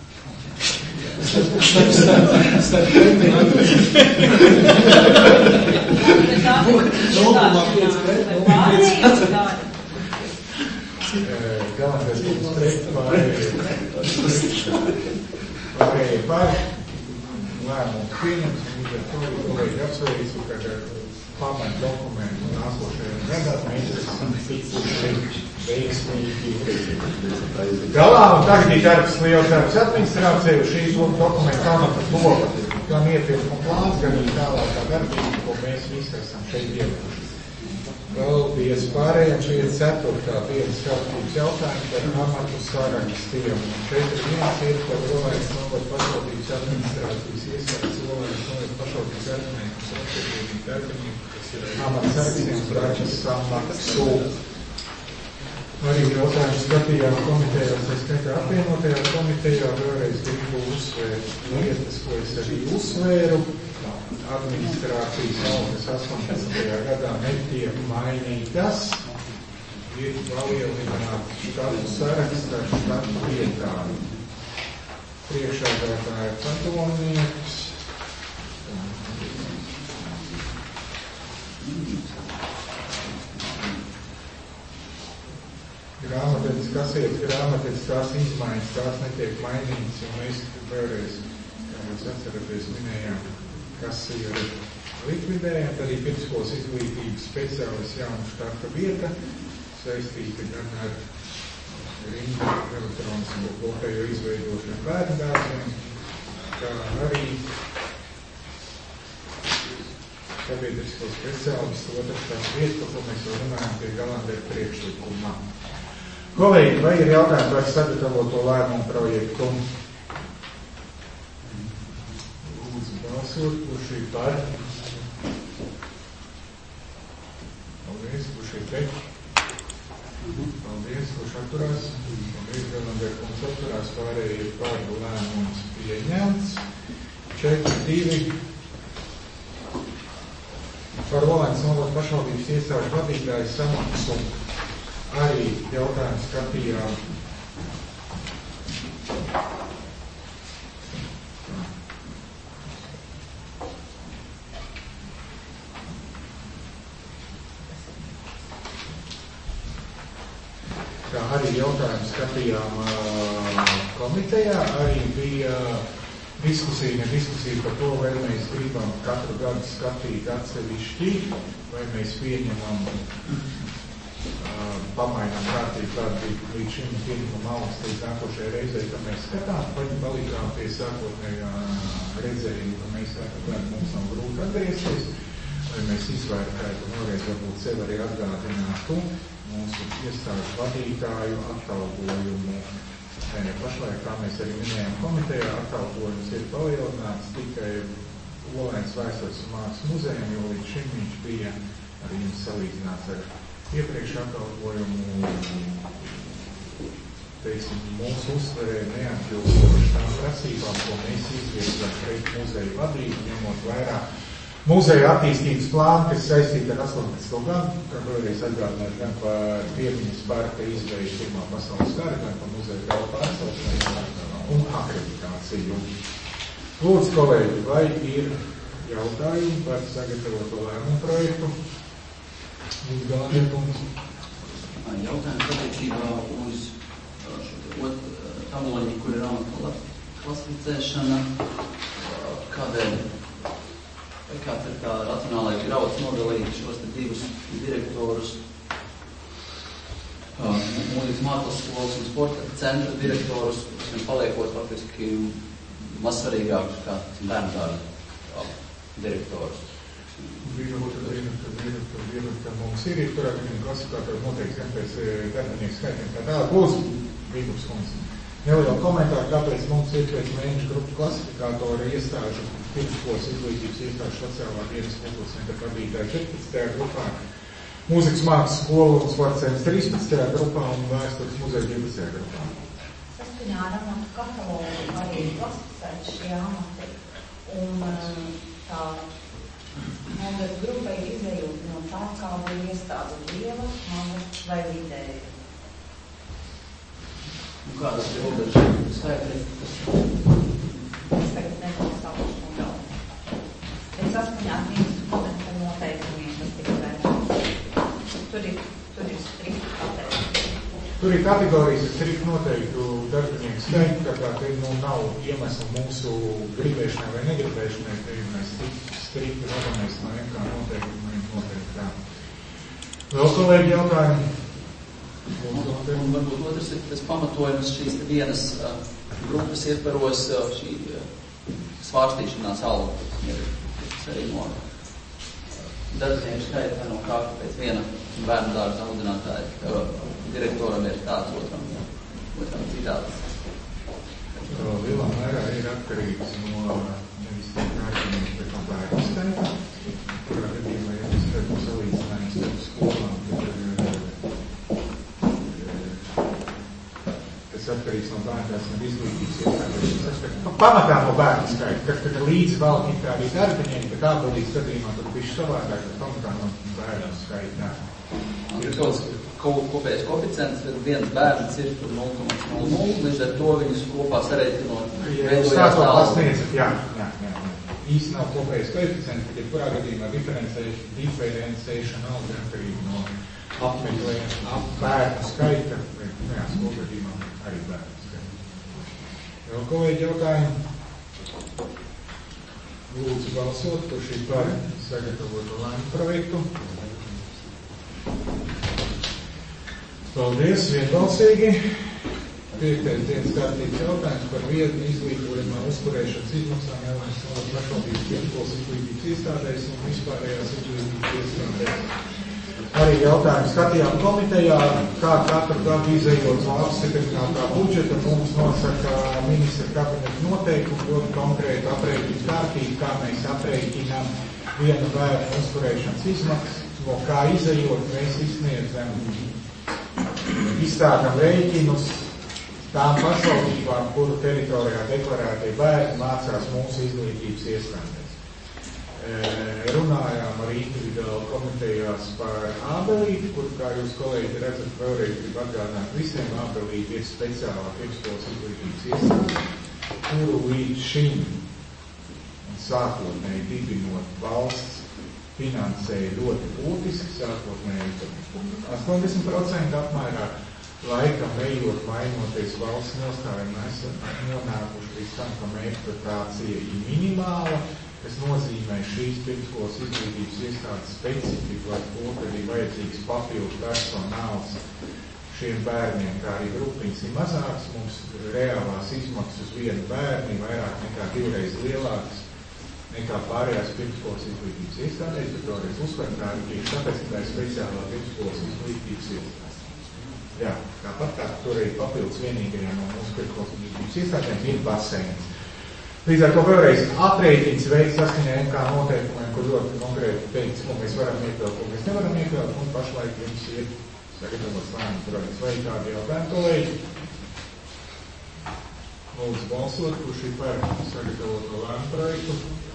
Galanders kungs pret? Pārējiem par? Lēmumu pieņems, un līdz ar to kolēģi apsveicu, ka pamat dokumentu nākošajā gadā mēs esam tikuši veiksmīgi galā, un tagad ir darbs, liels darbs administrācija, šīs dokumentu pamata loga, gan iepirkuma plāns, gan arī tālākā darbība, ko mēs visi esam šeit ievērojuši. Paldies pārējiem, šī ir 4. dienas kārtības jautājumi par pamatu sarakstiem. Šeit ir par Olēnas novada pašvaldības administrācijas iestādes Olēnas novada pašvaldības darbinieku, kas ir pamatu sarakstiem brāķis samaksu. Arī jautājums skatījām komitejās, es skaitā apvienotajā komitejā, vēlreiz gribu uzsvērt lietas, ko es arī uzsvēru. Administrācijas algas 18. gadā netiek mainītas, ir palielināt štatu sarakstā štatu vietāju. Priekšādātāja padomnieks. Grāmatvedis, kasietas grāmatvedis, tās izmaiņas, tās netiek mainītas, jo mēs vēlreiz, kā jūs atceraties, minējām, kas ir likvidējām, tad arī pirmskolas izglītības speciālists jaunu štata vieta, saistīta gan ar rindu elektronisko kopējo izveidošanu bērndārziem, kā arī sabiedrisko speciālistu otrs tās vietas, par ko mēs jau runājam pie Galandera priekšlikumā. Kolēģi, vai ir jautājumi par sagatavoto lēmumu projektu? Lūdzu balsot, kurš ir par? Paldies, kurš ir pret? Paldies, kurš atturās? Paldies, Galanderkungs atturās, pārējie par lēmums pieņemts. 4-2. Par Olainas novads pašvaldības iestāžu vadītāju samaksu arī jautājumu skatījām. Tā arī jautājumu skatījām komitejā, arī bija diskusija par to, vai mēs gribam katru gadu skatīt atsevišķi, vai mēs pieņemam, pamainām kārtību, kāda bija līdz šim pieņemama algas līdz nākošajai reizei, ka mēs skatām, vai palikām pie sākotnējā redzējuma, ka mēs katru gadu mums nav grūti atgriezties, vai mēs izvērtētu, vēlreiz varbūt sev arī atgādinātu mūsu iestāžu vadītāju atalgojumu. Pašlaik, kā mēs arī minējām komitejā, atalgojums ir palielināts tikai Olainas Vēstures un mākslas muzejam, jo līdz šim viņš bija arī jums salīdzināts ar iepriekš atalgojumu, teiksim, mūsu uztverē neatbilstoši tām prasībām, ko mēs izvirzām pret muzeju vadību, ņemot vairāk muzeja attīstības plānu, kas saistīta ar 18. gadu, kā vēlreiz atgādināt gan par piemiņas parka izveidu Pirmā pasaules kara, gan par muzeja gala pārcelšanu un akreditāciju. Lūdzu, kolēģi, vai ir jautājumi par sagatavoto lēmumu projektu? Lūdzu, Galanderkungs. Jautājums attiecībā uz tabloņi, kur ir amata klasificēšana, kādēļ? Kāds ir tā racionālai grauds nodalīt šos te divus direktorus, mūzikas mākslas skolas un sporta centra direktorus, paliekot faktiski mazsvarīgākus kā bērndārza direktorus? Ka mums ir turā viņam klasifikātori noteikti pēc darbinieku skaitiem. Tā tālāk būs Vīdums kungs. Neliela komentāra, kāpēc mums ir pēc mēnešu grupu klasifikātori iestāžu pirmskolas izglītības iestāžu sociālā dienas kultūras centra vadītāji 14. grupā, mūzikas mākslas skola un sporta centrs 13. grupā un vēstures muzeja 12. grupā. Saskaņā ar amatu katalogu arī klasificēt šie amati un tā nodaļas grupa ir izējot no tā, kāda ir iestāde liela, maza vai vidēja. Un kādas ir robežas skaitļi? Es tagad neklausāšu no galva. Bet saskaņā ar ministru kodeksa noteikumiem tas tika vērts. Tur ir strikti pateikti. Tur ir kategorijas ar strikti noteiktu darbinieku skaitu, tā kā te nav iemeslu mūsu gribēšanai vai negribēšanai, te mēs strikti vadāmies no kā noteikumiem noteikti tā. Vēl kolēģi jautājumi? Un varbūt otrs ir tas pamatojums šīs vienas grupas ietvaros šī svārstīšanās alga, kas arī no darbinieku skaita no kā pēc viena bērnu dārza audzinātāja direktoram ir tāds, otram citāds. Lielā mērā ir atkarīgs no nevis tiek kārtības, bet no bērnu skaita. Kurā gadījumā, ja mēs redzam salīdzinājums starp skolām, atkarīgs no bērndās un izglītības iestādes. Pamatā no bērnu skaita, kad līdz vēl ir kā arī darbinieki, bet atbildības gadījumā tur bišķi savādāk, bet pamatā no bērnu skaita. Ir kopējais koeficients, kad viens bērns ir 0,00, līdz ar to viņus kopā sareiķinot veidojās tālu. Jā. Īsti nav kopējais koeficients, bet kurā gadījumā diferencēšana nav atkarīga no bērnu skaita, bet skolu gadījumā arī bērnu skaita. Vēl kolēģi jautājumi? Lūdzu balsot, kurš ir par sagatavotu lēmumu projektu. Paldies, vienbalsīgi. 5. dienas kārtības jautājums par vietu izglītojumā uzturēšanas izmaksām Olainas pašvaldības pirmskolas izglītības iestādēs un vispārējās izglītības iestādēs. Arī jautājumu skatījām komitejā, kā katru gadu izējot no apstiprinātā budžeta mums nosaka ministra kabineta noteikumu, ļoti konkrēti aprēķinu kārtību, kā mēs aprēķinām vienu bērnu uzturēšanas izmaksas, no kā izējot mēs izsniedzam, izstādām rēķinus tām pašvaldībām, kuru teritorijā deklarētie bērni mācās mūsu izglītības iestādēs. Runājām arī individuāli komitejās par Ābelīti, kur, kā jūs kolēģi redzat, vēlreiz grib atgādināt visiem, Ābelīti ir speciālā pirmsskolas izglītības iestāde, kuru līdz šim sākotnēji dibinot valsts finansēja ļoti būtiski, sākotnēji 80% apmērā, laikam ejot mainoties valsts nostājiem, mēs nonākuši līdz tam, ka mērķdotācija ir minimāla, kas nozīmē šīs pirmskolas izglītības iestādes specifiku, lai to, ka ir vajadzīgs papildu personāls šiem bērniem, kā arī grupiņas ir mazāks, mums reālās izmaksas uz vienu bērni vairāk nekā 2 reizes lielākas nekā pārējās pirmskolas izglītības iestādēs, bet toreiz uzsver, tā ir tieši tāpēc, ka tā ir speciālā pirmskolas izglītības iestādes. Jā, tāpat kā tur ir papildus vienīgajām no mūsu pirmskolas izglītības iestādēm ir baseins. Līdz ar to vēlreiz aprēķins veids saskaņā MK noteikumiem, kur ļoti konkrēti teikts, ko mēs varam iekļaut, ko mēs nevaram iekļaut, un pašlaik jums ir sagatavots lēmums projekts. Vai kādi jautājumi, kolēģi? Lūdzu balsot, kurš ir par sagatavoto lēmumu projektu.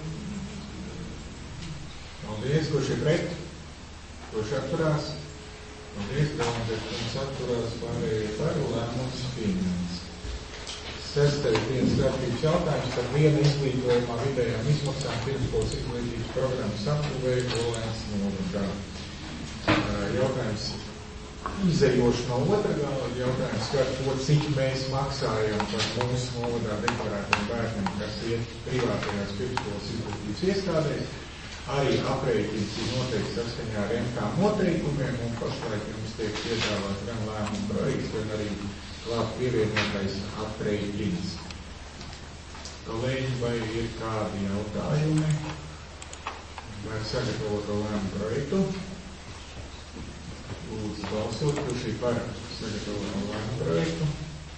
Paldies, kurš ir pret? Kurš atturās? Paldies, kurš atturās, pārējie par lēmums pieņemts. 6. dienas kārtības jautājums par vienu izglītojumā vidējām izmaksām pirmskolas izglītības programmas apguvēju Olēns novadā. Jautājums izējoši no otra gala, jautājums par to, cik mēs maksājam par mūsu novadā deklarētiem bērniem, kas iet privātajās pirmskolas izglītības iestādēs. Arī aprēķins ir noteikti saskaņā ar MK noteikumiem, un pašlaik jums tiek piedāvāts gan lēmumu projekts, gan arī klāt pievienotais aprēķins. Kolēģi, vai ir kādi jautājumi par sagatavoto lēmumu projektu? Lūdzu balsot, kurš ir par sagatavoto lēmumu projektu?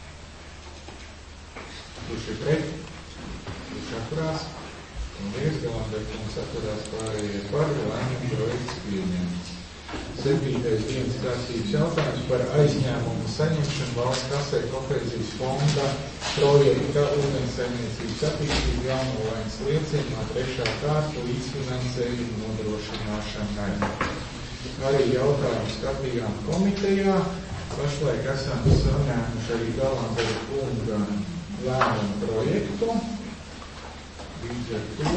Kurš ir pret? Kurš atturās? Paldies, Galanderkungs atturās, pārējie par lēmumu projekts pieņemts. 7. dienas kārtības jautājums par aizņēmumu saņemšanu valsts kasē kohēzijas fonda projekta ūdensaimniecības attīstību Jaunolainas liecienā 3. kārta līdzfinansējumu nodrošināšanai. Arī jautājumu skatījām komitejā. Pašlaik esam saņēmuši arī Galanderkunga lēmumu projektu. Līdz ar to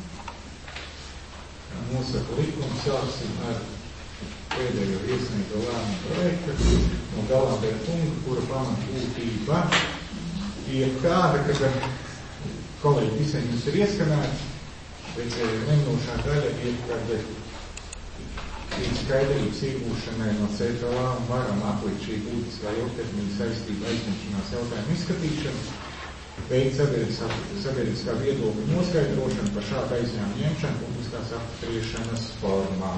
nosaka likumu, sāksim ar pēdējo iesniegto lēmumu projektu no Galanderkunga, kura pamatbūtība ir tāda, ka kolēģi visiem jums ir ieskanēts, bet neminošā daļa ir, kad ir skaidrības iegūšanai no CTLA un varam atlikt šī būtiskā ilgtermiņa saistība aizņemšanās jautājumu izskatīšanu, veikt sabiedriskā viedokļa noskaidrošanu par šādu aizņēmumu ņemšanu publiskās apspriešanas formā.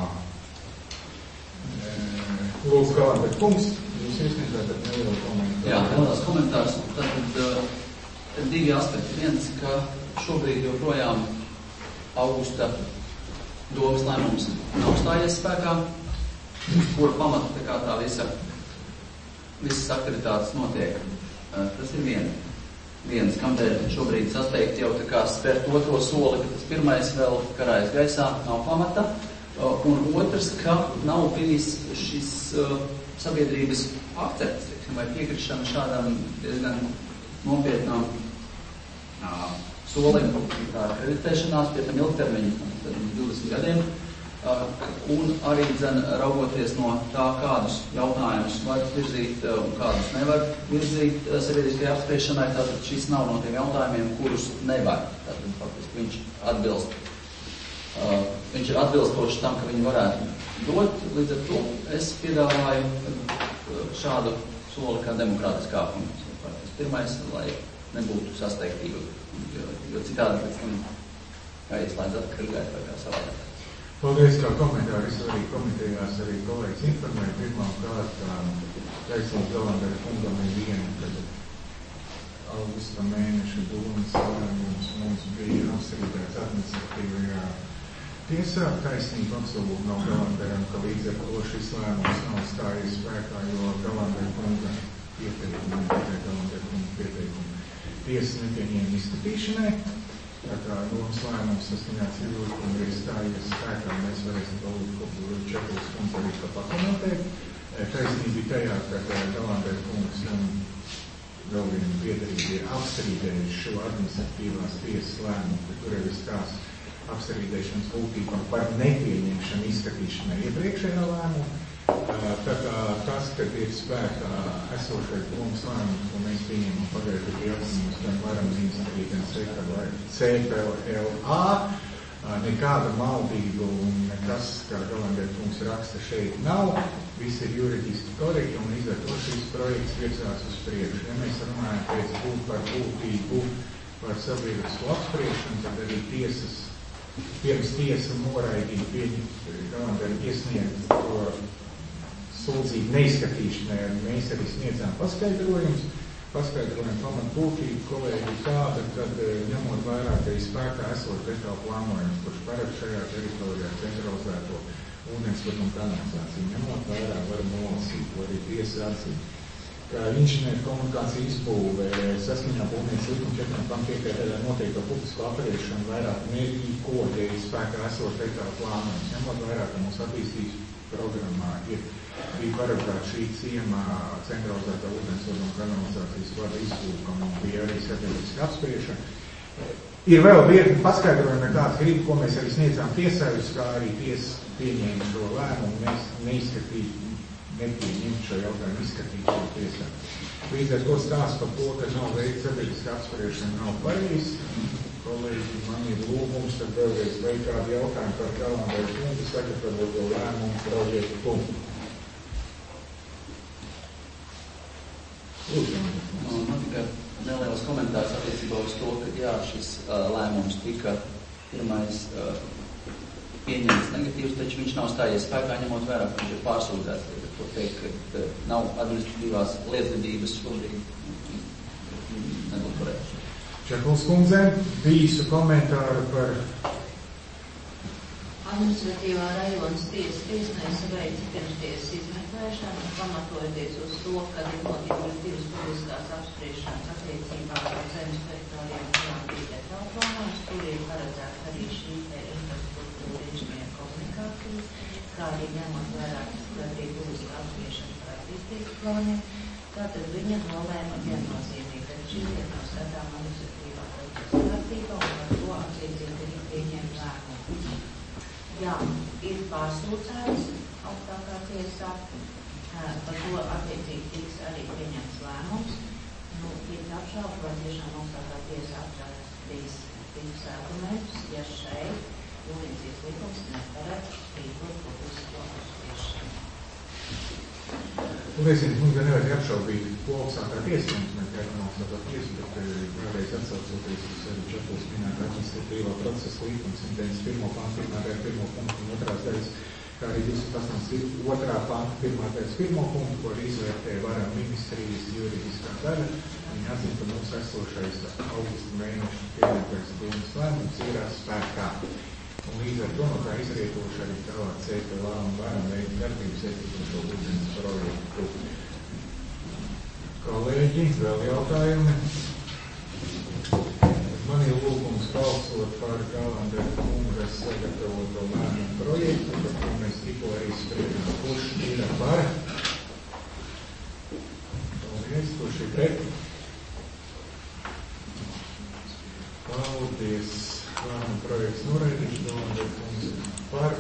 Lūdzu, Galanderkungs, jūs iesniedzāt nelielu komentāru. Jā, neliels komentārs. Tad divi aspekti. Viens, ka šobrīd joprojām augusta domas lēmums nav stājies spēkā, kura pamata tā visas aktivitātes notiek. Tas ir viens, kamdēļ šobrīd sasteigt jau spērt otro soli, ka tas pirmais vēl karājas gaisā, nav pamata. Un otrs, ka nav bijis šis sabiedrības akcepts, vai piekrišana šādām diezgan nopietnām solim, kā kreditēšanās, pie tam ilgtermiņu, 20 gadiem, un arī raugoties no tā, kādus jautājumus var virzīt un kādus nevar virzīt sabiedriskajai apspriešanai, tātad šis nav no tiem jautājumiem, kurus nevar. Tātad faktiski viņš ir atbilstoši tam, ka viņi varētu dot. Līdz ar to es piedāvāju šādu soli kā demokrātiskā kāpumu. Pirmais, lai nebūtu sasteigtība, jo citādi pēc tam jāieslēdz atkarīgais vai kā savādāk. Paldies, kā komentāri. Es arī komitejās arī kolēģis informēju. Pirmām kārtām taisnība Galandera kungam ir viena, kad augusta mēneša dūmas lēmums mums bija apstrīdēts administratīvajā tiesā. Taisnība absolūti nav Galanderam, ka līdz ar to šis lēmums nav stājies spēkā, jo Galandera kunga pieteikumu tiesa nepieņēma izskatīšanai. Tā domas lēmums saskaņā civillikuma ir stājies spēkā, mēs varēsim palūgt 4 stundas arī kā pakomentēt. Taisnība bija tajā, ka Galandera kungs un vēl viena piedarīgie apstrīdējuši šo administratīvās tiesas lēmumu, ka tur ir stāsts apstrīdēšanas būtībā par nepieņemšanu izskatīšanai iepriekšējā lēmumu. Tā kā tas, kad ir spēkā esošais domas lēmums, ko mēs pieņemam pagaidu pieaugumus, gan varam izdarīt, gan CPLA, nekāda maldība un nekas, kā Galandera kungs raksta, šeit nav. Viss ir juridiski korekti un līdz ar to šis projekts virzās uz priekšu. Ja mēs runājam par būtību, par sabiedrisko apspriešanu, tad arī pirms tiesa noraidīja pieņemt Galandera iesniegt to sūdzību neizskatīšanai, mēs arī sniedzām paskaidrojumus. Paskaidrojumu pamat būtību kolēģi tāda, kad ņemot vērā, ka ir spēkā esot detālu plānojums, kurš paredz šajā teritorijā centralizēto ūdensvadu un kanalizāciju. Ņemot vērā varam nolasīt, ko arī tiesa atzīt, ka inženieru komunikāciju izbūvē saskaņā būvniecības likuma 4. panta noteikto publisko apriešanu vairāk mērķi, ko ir spēkā esot detālu plānojums. Ņemot vērā, ka mūsu attīstības programmā bija paredzēta šī ciemā centralizētā ūdensvadu un kanalizācijas vada izbūve, un bija arī sabiedriska apspriešana. Ir vēl virkni paskaidrojumi, kāds grib, ko mēs arī sniedzām tiesājus, kā arī tiesa pieņēma šo lēmumu, mēs nepieņemt šo jautājumu izskatīšanu tiesā. Līdz ar to stāsts par to, ka nav veikts sabiedriska apspriešana, nav pareizi. Kolēģi, man ir lūgums, tad vēlreiz veikt kādu jautājumu par Galandera kungu, sagatavoto lēmumu projektu punktu. Man tikai neliels komentārs attiecībā uz to, ka jā, šis lēmums tika pirmais pieņemts negatīvs, taču viņš nav stājies spēkā, ņemot vērā, ka viņš ir pārsūdzēts. To teikt, ka nav administratīvās lietvedības šobrīd nebūtu pareizi. Čekuls kundze, īsu komentāru par administratīvā rajonas tiesnēs veica pirmstiesas izmeklēšanu, pamatojoties uz to, ka ir notikušas 2 publiskās apspriešanas attiecībā par zemes teritorijām plānotīt detālu plānojums, kur ir paredzēta arī šī infrastruktūra inženieru komunikācija, kā arī ņemot vērā, ka arī publiskā apspriešana par attīstības plāniem. Tātad viņa nolēma viennozīmīgi, ka šī lieta nav skatām administratīvā kārtībā un par to attiecīgi arī pieņem lēmumu. Jā, ir pārsūdzēts augstākā tiesā, par to attiecīgi tiks arī pieņemts lēmums. Ir apšaubu, vai tiešām augstākā tiesa apšaubīs argumentus, ja šeit būvniecības likums neparedz rīkot publisko apspriešanu. Liesiet, mums gan nevajag apšaubīt, ko augstākā tiesa mums nekad augstākā tiesa, bet vēlreiz atsaucoties uz Čekuls minētā administratīvā procesa likums 191. pantu, 1. punktu un 2. daļas, kā arī 282. pantu, 1. daļas 1. punktu, ko arī izvērtēja varam ministrijas juridiskā daļa. Viņi atzina, ka mums esošais augusta mēneša pieņemtais domas lēmums ir spēkā. Un līdz ar to no tā izrietoši arī tālāk CPLA un varam veikt darbības etiķošo ūdens projektu. Kolēģi, vēl jautājumi? Man ir lūgums balsot par Galandera kungas sagatavoto lēmumu projektu, par ko mēs tikko arī spriedām. Kurš ir par? Paldies, kurš ir pret? Paldies. Lēmumu projekts noraidīšu, Galandera kungs par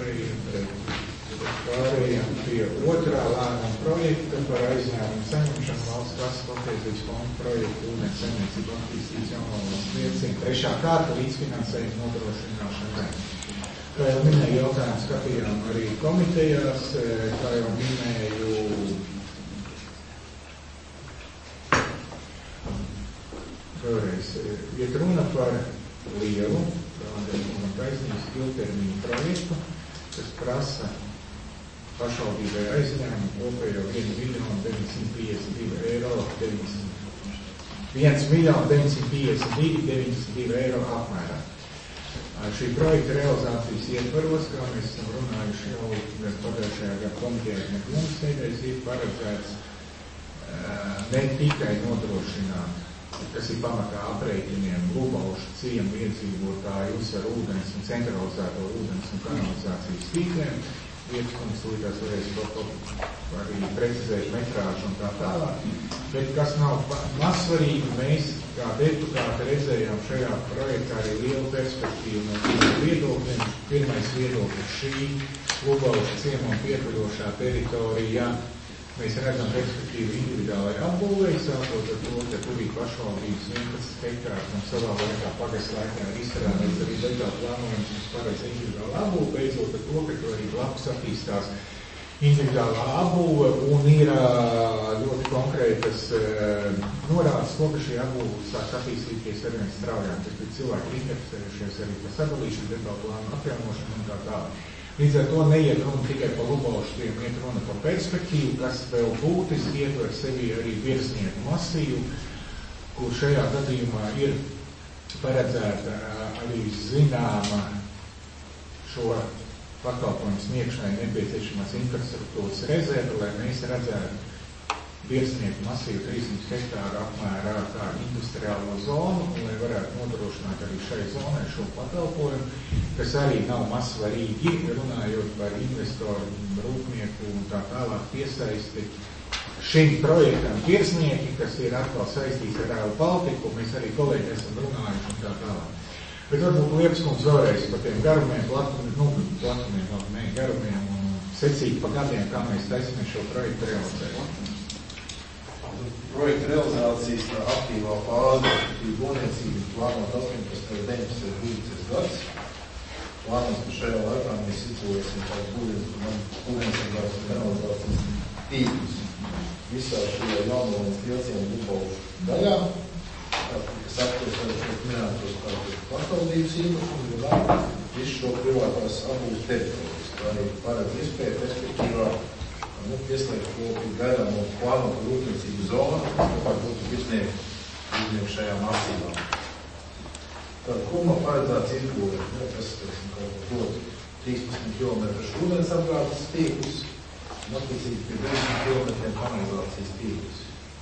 pārējiem pie otrā lēmuma projekta par aizņēmumu saņemšanu valsts kasas attiecības fondu projektu ūdens saimniecību attīstības jaunvalsts liecina. 3. kārta līdzfinansējuma nodrošināšanai. Kā jau minēju, jautājumu skatījām arī komitejās, kā jau minēju, vēlreiz, iet runa par lielu taisnības ilgtermiņa projektu, kas prasa pašvaldībai aizņēmumu kopējo 1.952 eiro apmērā. Šī projekta realizācijas ietvaros, kā mēs esam runājuši jau gan pagājušajā gada komitejā, gan mums sēdēs ir paredzēts ne tikai nodrošināt, kas ir pamatā aprēķiniem, Lubaušu ciemu iedzīvotāju uzsver ūdens un centralizēto ūdens un kanalizācijas tīkliem, vietas konsultās varēs arī precizēt metrāžu un tā tālāk. Bet kas nav mazsvarīgi, mēs kā deputāti redzējām šajā projektā arī lielu perspektīvu no viedokļiem. Pirmais viedoklis šī Lubaušu ciemam pietvarošā teritorijā. Mēs redzam perspektīvu individuālai apbūvēji, sākot ar to, ka tur ir pašvaldības 11 hektārs un savā laikā pagasts laikā ir izstrādāts arī dažādi plānojums, kas paredz individuālu apbūvi, beidzot ar to, ka tur arī blakus attīstās individuālā apbūve un ir ļoti konkrētas norādes to, ka šī apbūve sāk attīstīties arvien straujāk, ka cilvēki ir interesējušies arī par sadalīšanu, detālu plānu atjaunošanu un tā tālāk. Līdz ar to neiet runa tikai par Lubaušiem, iet runa par perspektīvu, kas vēl būtiski ietver sevi arī virsnieku masīvu, kur šajā gadījumā ir paredzēta arī zināma šo pakalpojumu sniegšanai nepieciešamās infrastruktūras rezerve, lai mēs redzētu virsnieku masīvu 300 hektāru apmērā kā industriālo zonu, un lai varētu nodrošināt arī šai zonai šo pakalpojumu, kas arī nav mazsvarīgi, runājot par investoru, rūpnieku un tā tālāk piesaisti šim projektam virsnieki, kas ir atkal saistīts ar Rail Baltiku, mēs arī kolēģi esam runājuši un tā tālāk. Bet varbūt Liepskungs vēlreiz par tiem garumiem, garumiem un secīgi pa gadiem, kā mēs taisamies šo projektu realizēt. Projekta realizācijas tā aktīvā fāze ir būvniecība plānot 18. 19. gads. Plānos, ka šajā laikā mēs situēsim tādu būvniecībās un kanalizācijas tīklus visā šajā jaunolēns Lielciemu Lubaušu daļā, kas aptos arī šeit minētos tādu pašvaldības īpašumu, visu šo privātās apbūves teritorijas. Tā arī paredz iespēju perspektīvā pieslēgt to gaidāmo plānotu rūpniecību zonu, kā būtu virsnieku šajā masīvā. Tātad kopumā paredzēts izbūvēt, kas dod 13 km ūdens apgādes tīklus un attiecīgi pie 10 km kanalizācijas tīklus.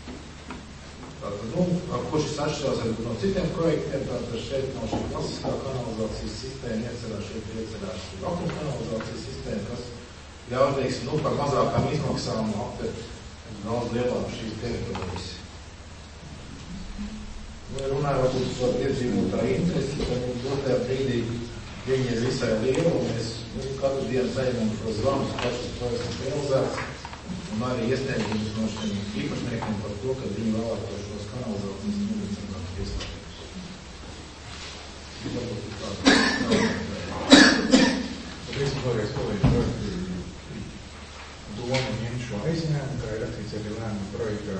Tātad, ar ko šis atšķirās arī no citiem projektiem, tātad šeit nav šī klasiskā kanalizācijas sistēma, šeit iecerēts vakuuma kanalizācijas sistēma, kas ļauj, teiksim, par mazākām izmaksām aptvert daudz lielāk šīs teritorijas. Runāju varbūt par iedzīvotāju interesi, ka dotajā brīdī viņi ir visai lieli, un mēs katru dienu saņemam šo zvanus, pašas projekts realizēts, un arī iesniegums no šiem īpašniekiem par to, ka viņi vēlētos šos kanalizācijas nodrošināt pieslēgumus. Paldies, vēlreiz kolēģi, doma ņemt šo aizņēmumu, kā ir rakstīts arī lēmumu projektā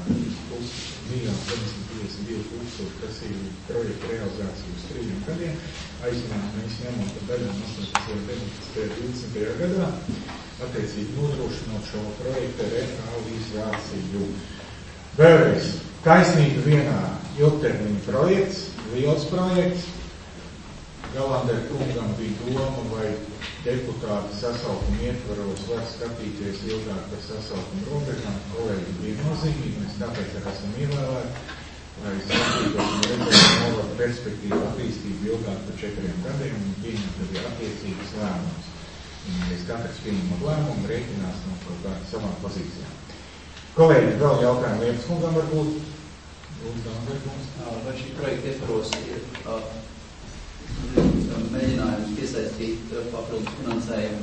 1.752.000, kas ir projekta realizācija uz 3 gadiem. Aizņēmumu mēs ņemam par daļām 18. 20. gadā, attiecīgi nodrošinot šo projekta realizāciju. Vēlreiz, taisnība vienā ilgtermiņa projekts, liels projekts. Galandēr kungam bija doma, vai deputāti sasaukumu ietvaros var skatīties ilgāk par sasaukumu robežām. Kolēģi bija nozīmīgi, mēs tāpēc arī esam ievēlēti, lai skatītos un redzētu novadu perspektīvu attīstību ilgāk par 4 gadiem un pieņemt arī attiecīgas lēmumus. Mēs katrs pieņemot lēmumu, rēķinās no kaut kāda savām pozīcijām. Kolēģi, vēl jautājumu Liepas kungam varbūt? Vai šī projekta ietvaros ir mēģinājums piesaistīt papildus finansējumu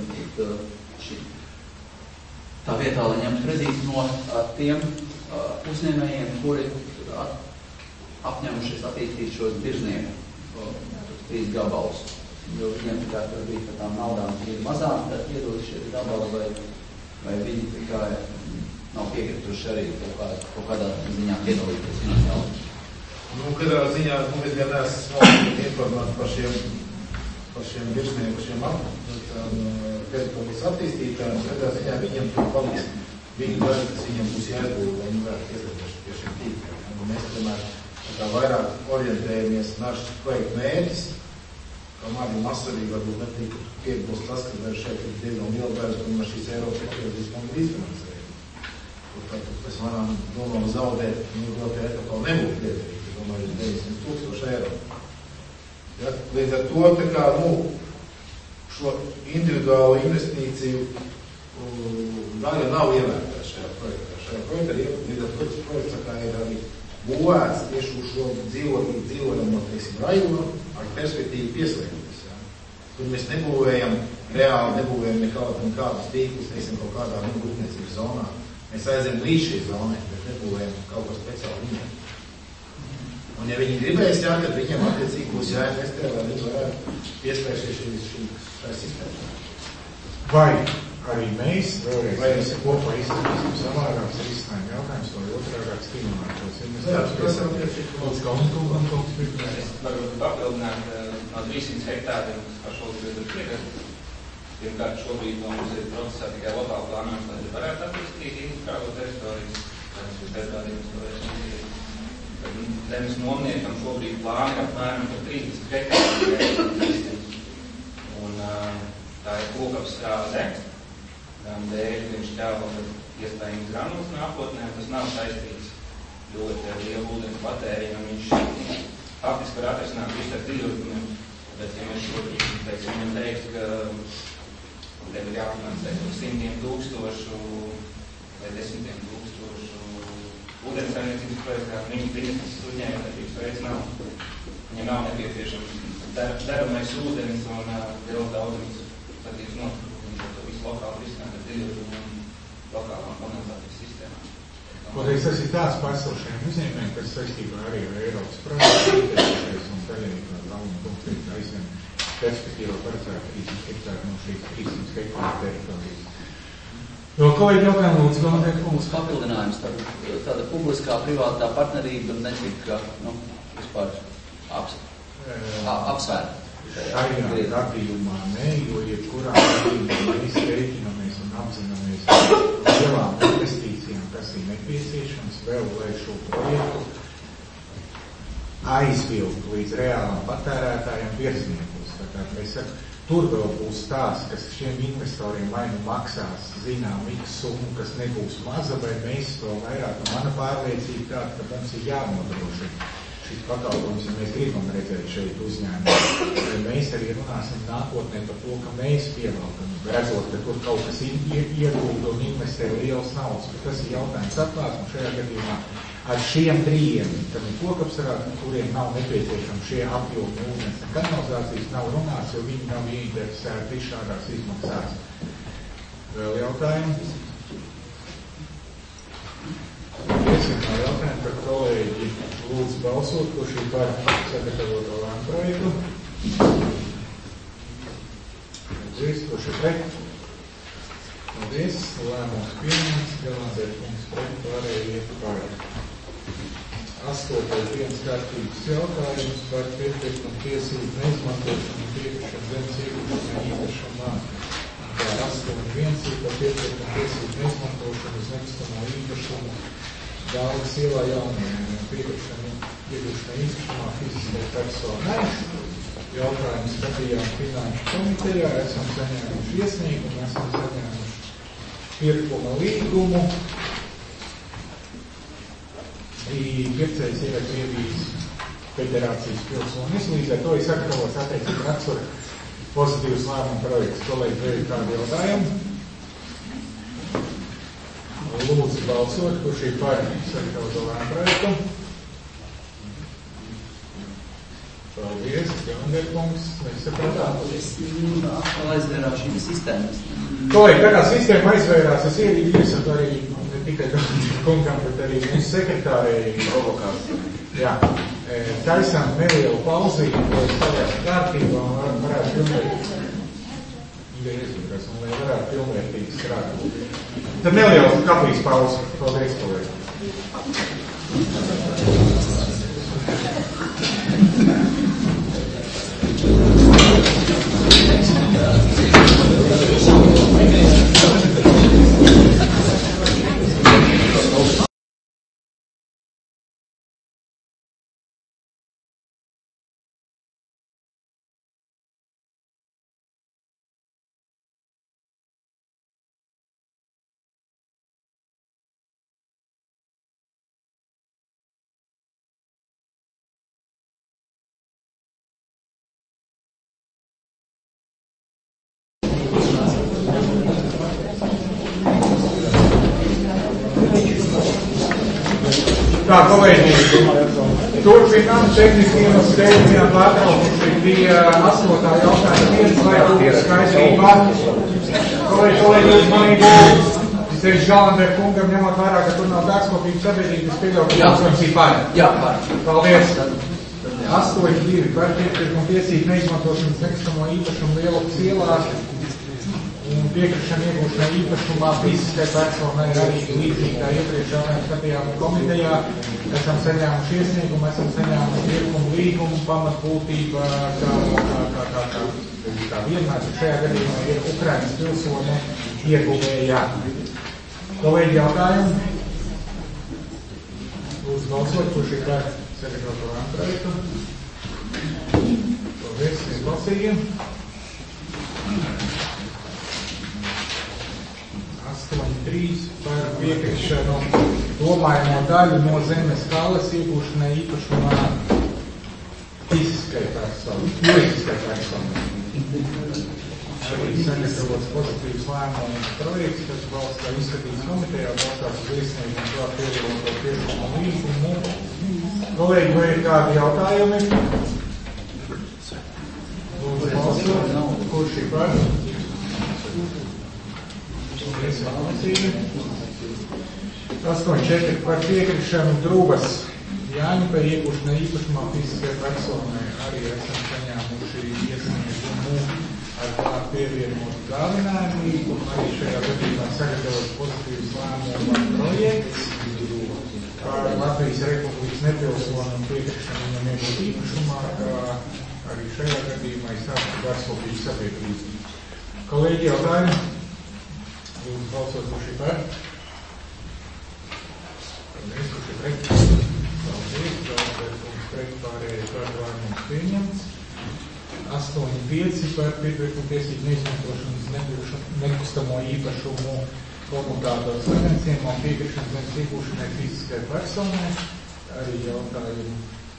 tā vietā, lai ņemtu kredītu no tiem uzņēmējiem, kuri apņēmušies attīstīt šos biržnieku 3 gabalus. Jo viņiem tikai tur bija par tām naudām ir mazāk, tad iedod šie gabali, vai viņi tikai nav piekrituši arī kaut kādā ziņā piedalīties finansiāli. Katrā ziņā, es gan neesmu informēts par šiem virsnieku, šiem kreditoris attīstītājiem, katrā ziņā viņiem tur palīdz. Viņi dara, kas viņiem būs jāizdod, lai viņi varētu iesaistīties pie šiem tīkliem. Un mēs, tomēr, vairāk orientējamies našs projektu mērķis, kamēr masarīgi varbūt netika piebilst tas, ka šeit ir diezgan liela daļa, tomēr šīs Eiropas attīstības fonda izfinansējuma. Mēs varam domām zaudēt, vēl pie etapā nebūtu lietīgi, es domāju, 900 000 eiro. Ja? Līdz ar to, tā kā, šo individuālo investīciju daļa nav ievērtēta šajā projektā. Šajā projektā līdz ar to projekts ir arī būvēts tieši uz šo dzīvojamo, teiksim, rajonu ar perspektīvu pieslēgties. Ja? Tur mēs nebūvējam nekādus tīklus, teiksim, kaut kādā rūpniecības zonā. Mēs aizējam līdz šī zonai, bet nebūvējam kaut ko speciāli viņiem. Un ja viņi gribēs, jā, tad viņiem attiecīgi būs jāinvestē, lai viņi varētu pieslēgties šai sistēmai. Vai arī mēs vēlreiz kopā izskatīsim savādāks risinājumu jautājums, vai otrādāk stimulētos investētājus. Lūdzu, Kalniņkungam kaut kas pirmais. Varbūt papildināt no 300 hektāriem par šo piekrasti. Pirmkārt, šobrīd mums ir procesā tikai lokāli plānojums, lai varētu attīstīt industriālo teritorijas, zemes nomniekam šobrīd plāni apmēram par 30 hektāriem. Un tā ir kokapstrāde, dēļ viņš ķēla iespējams granulas nākotnē, tas nav saistīts ļoti ar lielu ūdens patēriņu, un viņš faktiski var atrisināt visu ar dziļumiem, bet ja mēs šobrīd, teiksim, viņam teikt, ka tev ir jāfinansē 100,000 vai 10,000 ūdens saimniecības projektā, viņas uzņēmētības veids nav. Viņam nav nepieciešams deramais ūdens un liela daudzums satīvas notruku. Viņi to visu lokāli risināt ar dziļumu un lokālām kondensācijas sistēmām. Kodreiz tas ir tāds pārsošiem uzņēmējiem, kas saistībā arī ar Eiropas projektu interesēs un daļīgi galvenu konkrēti aizvien perspektīvā paredzētu 30 hektāru no šīs 300 hektāru teritorijas. Jo, kolēģi jautājumu lūdzu, galvenais kungs papildinājums, tāda publiskā privātā partnerība netika, vispār apsvērta. Šajā gadījumā ne, jo jebkurā gadījumā mēs rēķinamies un apzināmies lielām investīcijām, kas ir nepieciešams vēl, lai šo projektu aizvilkt līdz reālām patērētājiem virsniekus. Tātad mēs sakam, tur vēl būs tās, kas šiem investoriem vai nu maksās zinām X summu, kas nebūs maza, vai mēs vēl vairāk. Mana pārliecība tāda, ka mums ir jānodrošina šis pakalpojums, ja mēs gribam redzēt šeit uzņēmumu. Mēs arī runāsim nākotnē par to, ka mēs pievalkam, redzot, ka tur kaut kas iegūda un investē liels naudas, bet tas ir jautājums atklāts, un šajā gadījumā ar šiem trījiem, tad ir kokapstrādi, kuriem nav nepieciešami šie apjomi ūdens un kanalizācijas, nav runāts, jo viņi nav ieinteresēti šādās izmaksās. Vēl jautājumi? Iesim no jautājumu par kolēģi lūdzu balsot, kurš ir par sagatavoto lēmumu projektu. Paldies, kurš ir pret. Paldies, lēmums pieņemts, Galāzēt kungs pret, pārējie par 8. dienas kārtības jautājums par piekrišanu tiesību neizmantošanu un piekrišanu zemes iegūšanai īpašumā. Par 8.1 ir par piekrišanu tiesību neizmantošanu uz nekustamo īpašumu Dāvas ielā jaunajiem piekrišanu iegūšanai īpašumā fiziskai personai. Jautājums skatījām Finanšu komitejā, esam saņēmuši iesniegumu, esam saņēmuši pirkuma līgumu. Pircējs ir Krievijas Federācijas pilsonis, līdz ar to ir sagatavots attiecīgi rakstura pozitīvs lēmuma projekts. Kolēģi, vēl ir kādi jautājumi? Lūdzu balsot, kurš ir par sagatavoto lēmuma projektu. Paldies, Ganderkungs, nesaprotām. Aizvērās šīs sistēmas. Kolēģi, tā kā sistēma aizvērās, es iesat arī ne tikai Ganderkungam, bet arī mūsu sekretārei provokāciju. Jā, taisām nelielu pauzīti, ko es savās kārtībā un varētu pilnvērtīgi strādāt. Tad nelielu kafijas pauzi. Paldies, kolēģi. Tā, kolēģi, turpinām tehniskiem steidziem pārtraukuši bija 8. jautājuma viens, lai būtu skaidrībā. Kolēģi, uzmanīgi, tieši Žalandēr kungam ņemot vērā, ka tur nav dārgskopības sabiedrības pieļaut, ka mums ir pār. Jā, pār. Paldies. 8.2. par piekrišanu tiesību neizmantošanas nekustamo īpašumu Lielupas ielā un piekrišanu iegūšanai īpašumā fiziskai personai arī līdzīgi kā iepriekš skatījām komitejā. Esam saņēmuši iesniegumu, esam saņēmuši pirkumu līgumu, pamatbūtība, kā vienmēr šajā gadījumā ir Ukrainas pilsone ieguvējā. Kolēģi jautājumi? Lūdzu balsot, kurš ir par sagatavotu projektu. Paldies, izlasījiem. 8.3 par piekrišanu domājamo daļu no zemes skalas iegūšanai īpašumā fiziskai personai, juridiskai personai. Arī sagatavots pozitīvs lēmums projekts, kas balstā izskatīts komitejā, balstās uz iesniegumu klāt pievienoto priekšlikumu līgumu. Kolēģi, vai ir kādi jautājumi? Lūdzu, balsot. Kurš ir par? Paldies, Valensīga. 8.4 par piekrišanu Drūvas Jāņupai iegūšanai īpašumā fiziskai personai. Arī esam saņēmuši iesniegumu ar klāt pievienotu dāvinājumu. Arī šajā gadījumā sagatavots pozitīvs lēmuma projekts par Latvijas Republikas nepilsonu un piekrišanu viņam iegūt īpašumā, kā arī šajā gadījumā izsāktu dārgskopības sabiedrību. Kolēģi, jautājumi? Lūdzu, balsot, kurš ir par? Paldies, kurš ir pret? Paldies, Galvērkums pret pārējais pārlēmums pieņemts. 8.5 par piekrišanu tiesību neizmantošanas nekustamo īpašumu komutātos saimniecībām un piekrišanu zemes iegūšanai fiziskai personai. Arī jautājumu.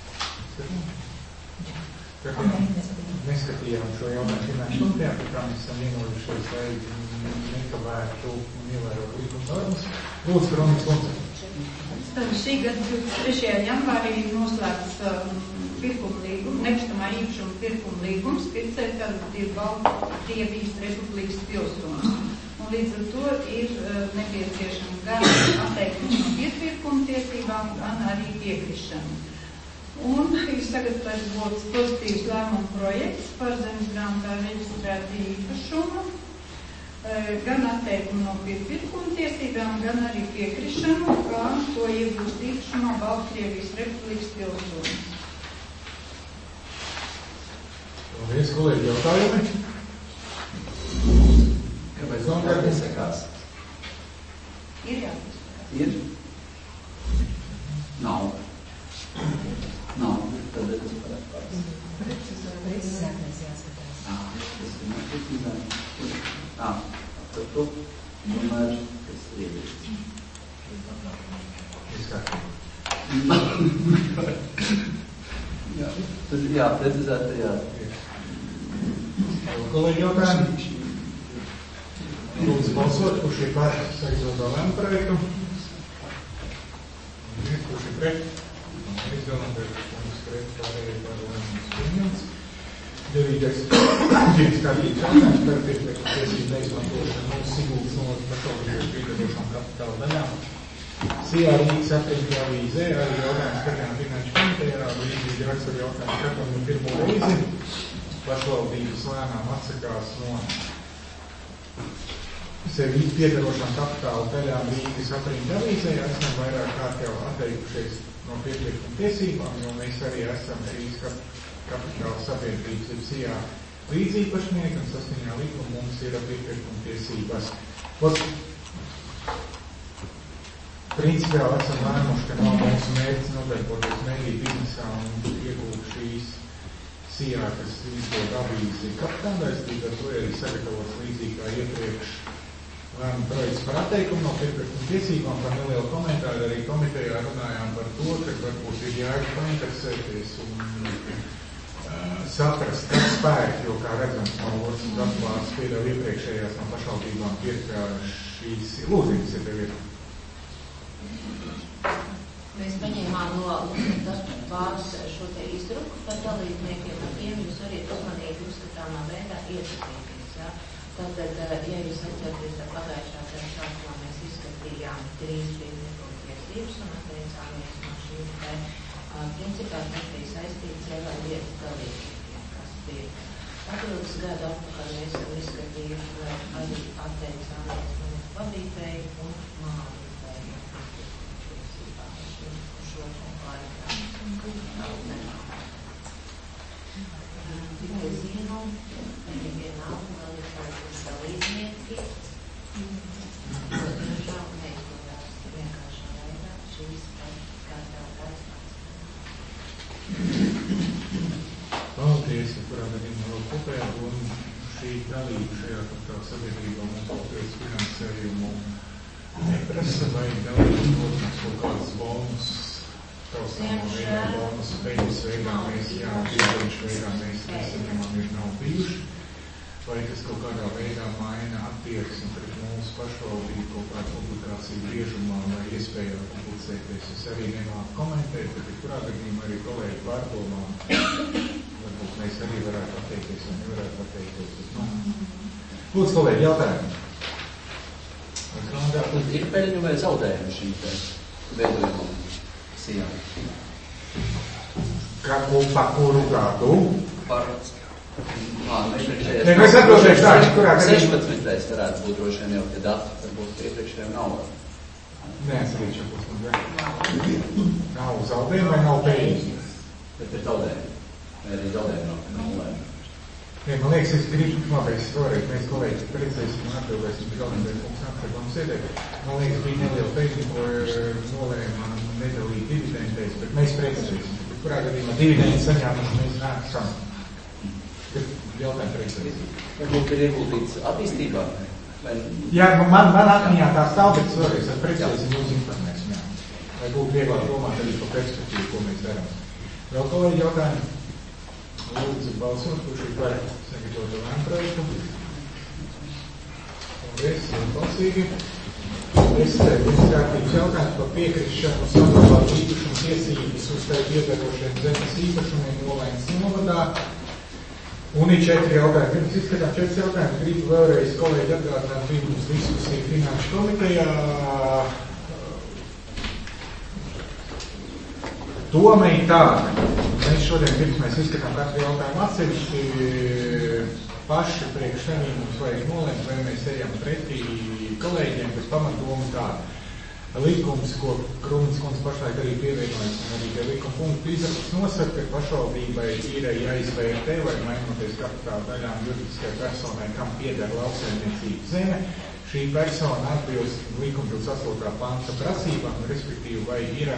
Neskatījām šo jautājumu finanšu komitejā, pēc kā mēs esam vienojušies, lai nekavētu un ievērot līguma normas. Lūdzu, Kronis Lundze. Šī gada 23. janvārī noslēgts pirkuma līgums, nekustamā īpašuma pirkuma līgums, pircēji tad ir Baltkrievijas Republikas pilsonis. Un līdz ar to ir nepieciešama gan atteikums no piepirkuma tiesībām, gan arī piekrišana. Un ir sagatavots pozitīvs lēmuma projekts par zemes grāmatā reģistrētu īpašumu, gan atteikumu no piepirkuma tiesībām, gan arī piekrišanu, kā to iegūst īpašumā Baltkrievijas Republikas pilsonis. Paldies, kolēģi, jautājumi? Kāpēc tomēr nesakās? Ir jāsakās. Ir? Nav. Nav, tad tas varētu pārēc. Precizētais jāskatās. Tas ir neprecizēts. Par to tomēr tas ir ievists. Jā, precizētajā. Kolēģi, jautājumi? Lūdzu balsot, kurš ir par sagatavoto lēmumu projektu? Kurš ir pret? Izvēlēties pret pārējai pārlēmums pieņemts. 9. skatīt jautājums par piekrišanu tiesību neizmantošanu mūsu Siguldas novadas pašvaldības piedarošām kapitāla daļām. Sijā Rīgas apriņķa avīzē arī jautājums skatījām finanšu komitejā, līdzīgi rakstura jautājums skatām no pirmo reizi. Pašvaldības lēnām atsakās no sevi piedarošām kapitāla daļām Rīgas apriņķa avīzē. Esam vairāk kārt jau atteikušies no piekrišanu tiesībām, jo mēs arī esam Rīgas kapitāla sabiedrības Sijā līdzīpašnieki un saskaņā līguma mums ir piekrišanu tiesības. Principiāli esam lēmuši, ka nav mūsu mērķis nodarboties mediju biznesā un iegūt šīs Sijā, kas izdod avīzi kapitālais, līdz ar to arī sagatavots līdzīgi kā iepriekš lēmuma projekts par atteikumu no piekrišanu tiesībām, par nelielu komentāru arī komitejā runājām par to, ka varbūt ir jāiet painteresēties un saprast, kas spēk, jo, kā redzams, no otras atklātas pieļauj iepriekšējās no pašvaldībām pirkt, ka šīs lūdzības ir tev ir. Mēs paņēmām no tas pāris šo te izdruku par dalībniekiem, ar tiem jūs arī uzmanīgi uzskatāmā veidā iesaistīties. Ja? Tātad, ja jūs atceraties, tad pagājušā gada sākumā mēs izskatījām 3 pieteikumu tiesības un atteicāmies no šīm te principā, kas bija saistīts jau ar vietas dalībniekiem, kas bija atbildes gadu atpakaļ mēs jau izskatījuši, vai arī atteicāmies no vadītēju un māvītēju. Tikai zinu, viņi nav vēl ir kādi dalībnieki, diemžēl neizdodas vienkāršā veidā šīs kārtā taisnās. Paldies, kurā gadījumā vēl kopēju, un šī dalība šajā kapitāla sabiedrībā mums papildus finansējumu neprasa, vai dalība notiks kaut kāds bonus, taustāmā veidā bonus, peļņas veidā mēs, piedalīšu veidā mēs nesaņemamies nav bijuši, vai tas kaut kādā veidā maina attieksmi pret mūsu pašvaldību kaut kādu publikāciju biežumā vai iespējā publicēties. Es arī nemāku komentēt, bet kurā gadījumā arī kolēģi pārdomā, varbūt mēs arī varētu atteikties vai nevarētu atteikties. Lūdzu, kolēģi, jautājumu. Ir peļņu vai zaudējumu šī veidojumam sijām? Par kuru gadu? Par mēs atbildēšu tā, kurā gadījumā? 16. varētu būt droši vien jau tie dati, varbūt iepriekšējiem nav. Nē, es arī čakos. Nav zaudējumu vai nav peļņu? Bet ir zaudējumu. Vai arī zaudējumu nav nulējumu. Man liekas, es gribu pabeigts vēlreiz. Mēs kolēģi precēsim un atbildēsim galvenais mums atkārtām sēdēt. Man liekas, bija neliela peļņa, ko nolēma nedalīt dividendēs, bet mēs precēsim. Kurā gadījumā dividendi saņēmuši mēs neesam. Jautājumu precēsim. Varbūt ir ieguldīts attīstībā? Jā, man atmiņā tā stāv, bet vēlreiz ar precēsim jūs informēsim. Jā. Vai būtu vieglāk domāt arī par perspektīvu, ko mēs darām. Vēl kolēģi jautājumu? Lūdzu, balsot, kurš ir par sagatavotu lēmumu projektu. Paldies, balsīgi. Kārtības jautājums par piekrišanu saglabāt īpašumu tiesības uz tai piedarošiem zemes īpašumiem Nolainas novadā. Un ir 4 jautājumi. Pirms izskatām 4 jautājumus, gribu vēlreiz kolēģi atgādināt pirms diskusiju finanšu komitejā. Doma ir tāda. Mēs šodien, pirms mēs izskatām katru jautājumu atsevišķi, paši priekš sevī mums vajag nolēmt, vai mēs ejam pretī kolēģiem, bet pamatdoma tāda. Likums, ko Krūnas kundze pašlaik arī pievienojas, un arī tie likuma punktu izraksts nosaka, ka pašvaldībai ir jāizvērtē, vai mainoties kapitāla daļām juridiskai personai, kam pieder lauksaimniecības zeme, šī persona atbilst likuma 28. panta prasībām, respektīvi, vai ir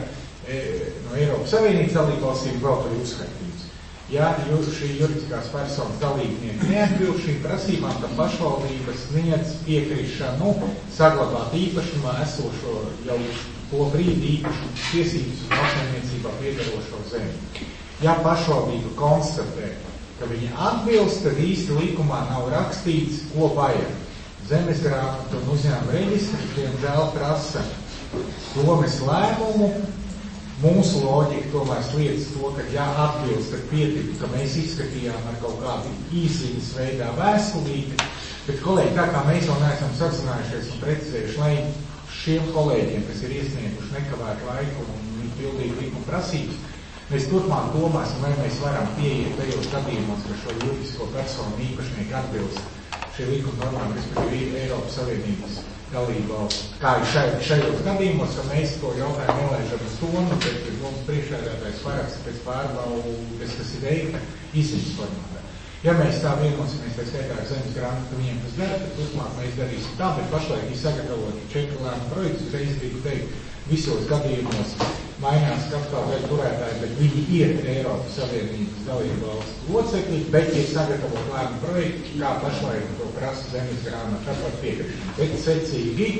no Eiropas Savienības dalībvalstīm vēl arī uzskaitīts. Ja šī juridiskās personas dalībnieki neatbilst šīm prasībām, tad pašvaldības sniedz piekrišanu saglabāt īpašumā esošo jau to brīdi īpašumu tiesības uz lauksaimniecībā piederošo zemi. Ja pašvaldība konstatē, ka viņi atbilst, tad īsti likumā nav rakstīts, ko vajag. Zemesgrāmatu un uzņēmuma reģistrs, diemžēl prasa domes lēmumu. Mūsu loģika tomēr sliedz to, ka ja atbilst, tad pietiktu, ka mēs izskatījām ar kaut kādu īsiņas veidā vēstulīti, bet kolēģi, tā kā mēs vēl neesam sazinājušies un precizējuši, lai šiem kolēģiem, kas ir iesnieguši nekavētu laiku un pildīt likuma prasības, mēs turpmāk domāsim, vai mēs varam pieiet tajos gadījumos, ka šo juridisko personu īpašnieku atbilst šie likuma normām, respektīvi Eiropas Savienības dalībvalsts. Kā ir šajos gadījumos, ka mēs to jautājumu ielaižam uz tonu, bet mums priekšsēdētājs paraksts pēc pārbaudes, kas ir veikta izziņas formātā. Ja mēs tā vienosimies, tā skaitā ar zemes grāmatu viņiem tas dara, tad turpmāk mēs darīsim tā, bet pašlaik ir sagatavoti 4 lēmumu projektus, reiz gribu teikt, visos gadījumos mainās kapitāla daļu turētāji, bet viņi ir Eiropas Savienības dalībvalstu locekļi, bet ir sagatavot lēmumu projektu, kā pašlaik to prasa zemes grāmata par piekrišanu. Bet secīgi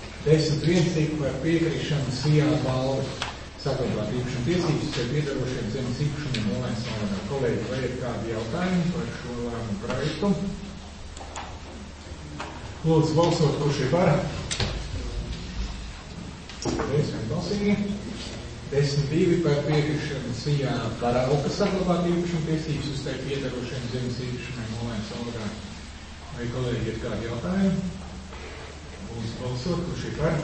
10.1 par piekrišanu sijā balva saglabāt īpašumu tiesības pie piedarošiem zemes īpašumiem Nolainas novadā. Kolēģi, vai ir kādi jautājumi par šo lēmumu projektu? Lūdzu, balsot, kurš ir par? Paldies, vienbalsīgi. 4. jautājums par piekrišanu saglabāt īpašumu tiesības pie piedarošiem zemes īpašumiem Nolainas novadā. Kolēģi, vai ir kādi jautājumi? Lūdzu, balsot, kurš ir par? Paldies, vienbalsīgi. 5. jautājums par piekrišanu saglabāt īpašumu tiesības pie piedarošiem zemes īpašumiem Nolainas novadā. Kolēģi, vai ir kādi jautājumi? Lūdzu, balsot, kurš ir par? Paldies, vienbalsīgi. 10.2 par piekrišanu Sijā Parauka saglabāt īpašuma tiesības uz tai piedarošiem zemes īpašumiem Olēnas Olgā. Vai kolēģi ir kādi jautājumi? Lūdzu balsot, kurš ir par?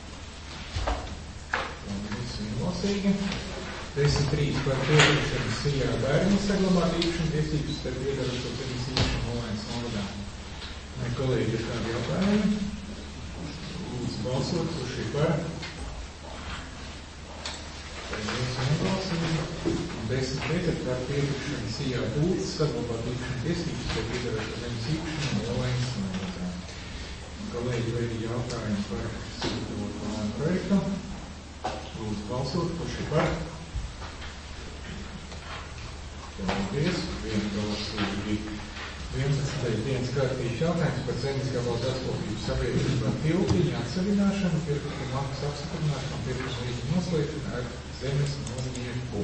Paldies, vienbalsīgi. 10.3 par piekrišanu Sijā Bērni saglabāt īpašuma tiesības uz tai piedarošo zemes īpašumu Olēnas Olgā. Vai kolēģi ir kādi jautājumi? Lūdzu balsot, kurš ir par? 10.4 par piekrišanu Sijā Dūts saglabāt īpašuma tiesības, ko piedarošo zemes īpašumu Olēnas Olgā. Kolēģi, vai ir jautājumi par sagatavoto lēmumu projektu? Lūdzu balsot, kurš ir par? Paldies, vienbalsīgi. 11. kārtības jautājums par zemes gabalu atkopības sabiedrībā Tiltiņa atsavināšanu, pirkuma maksas apstiprināšanu un pirkuma līguma noslēgšanu ar zemes nonieku.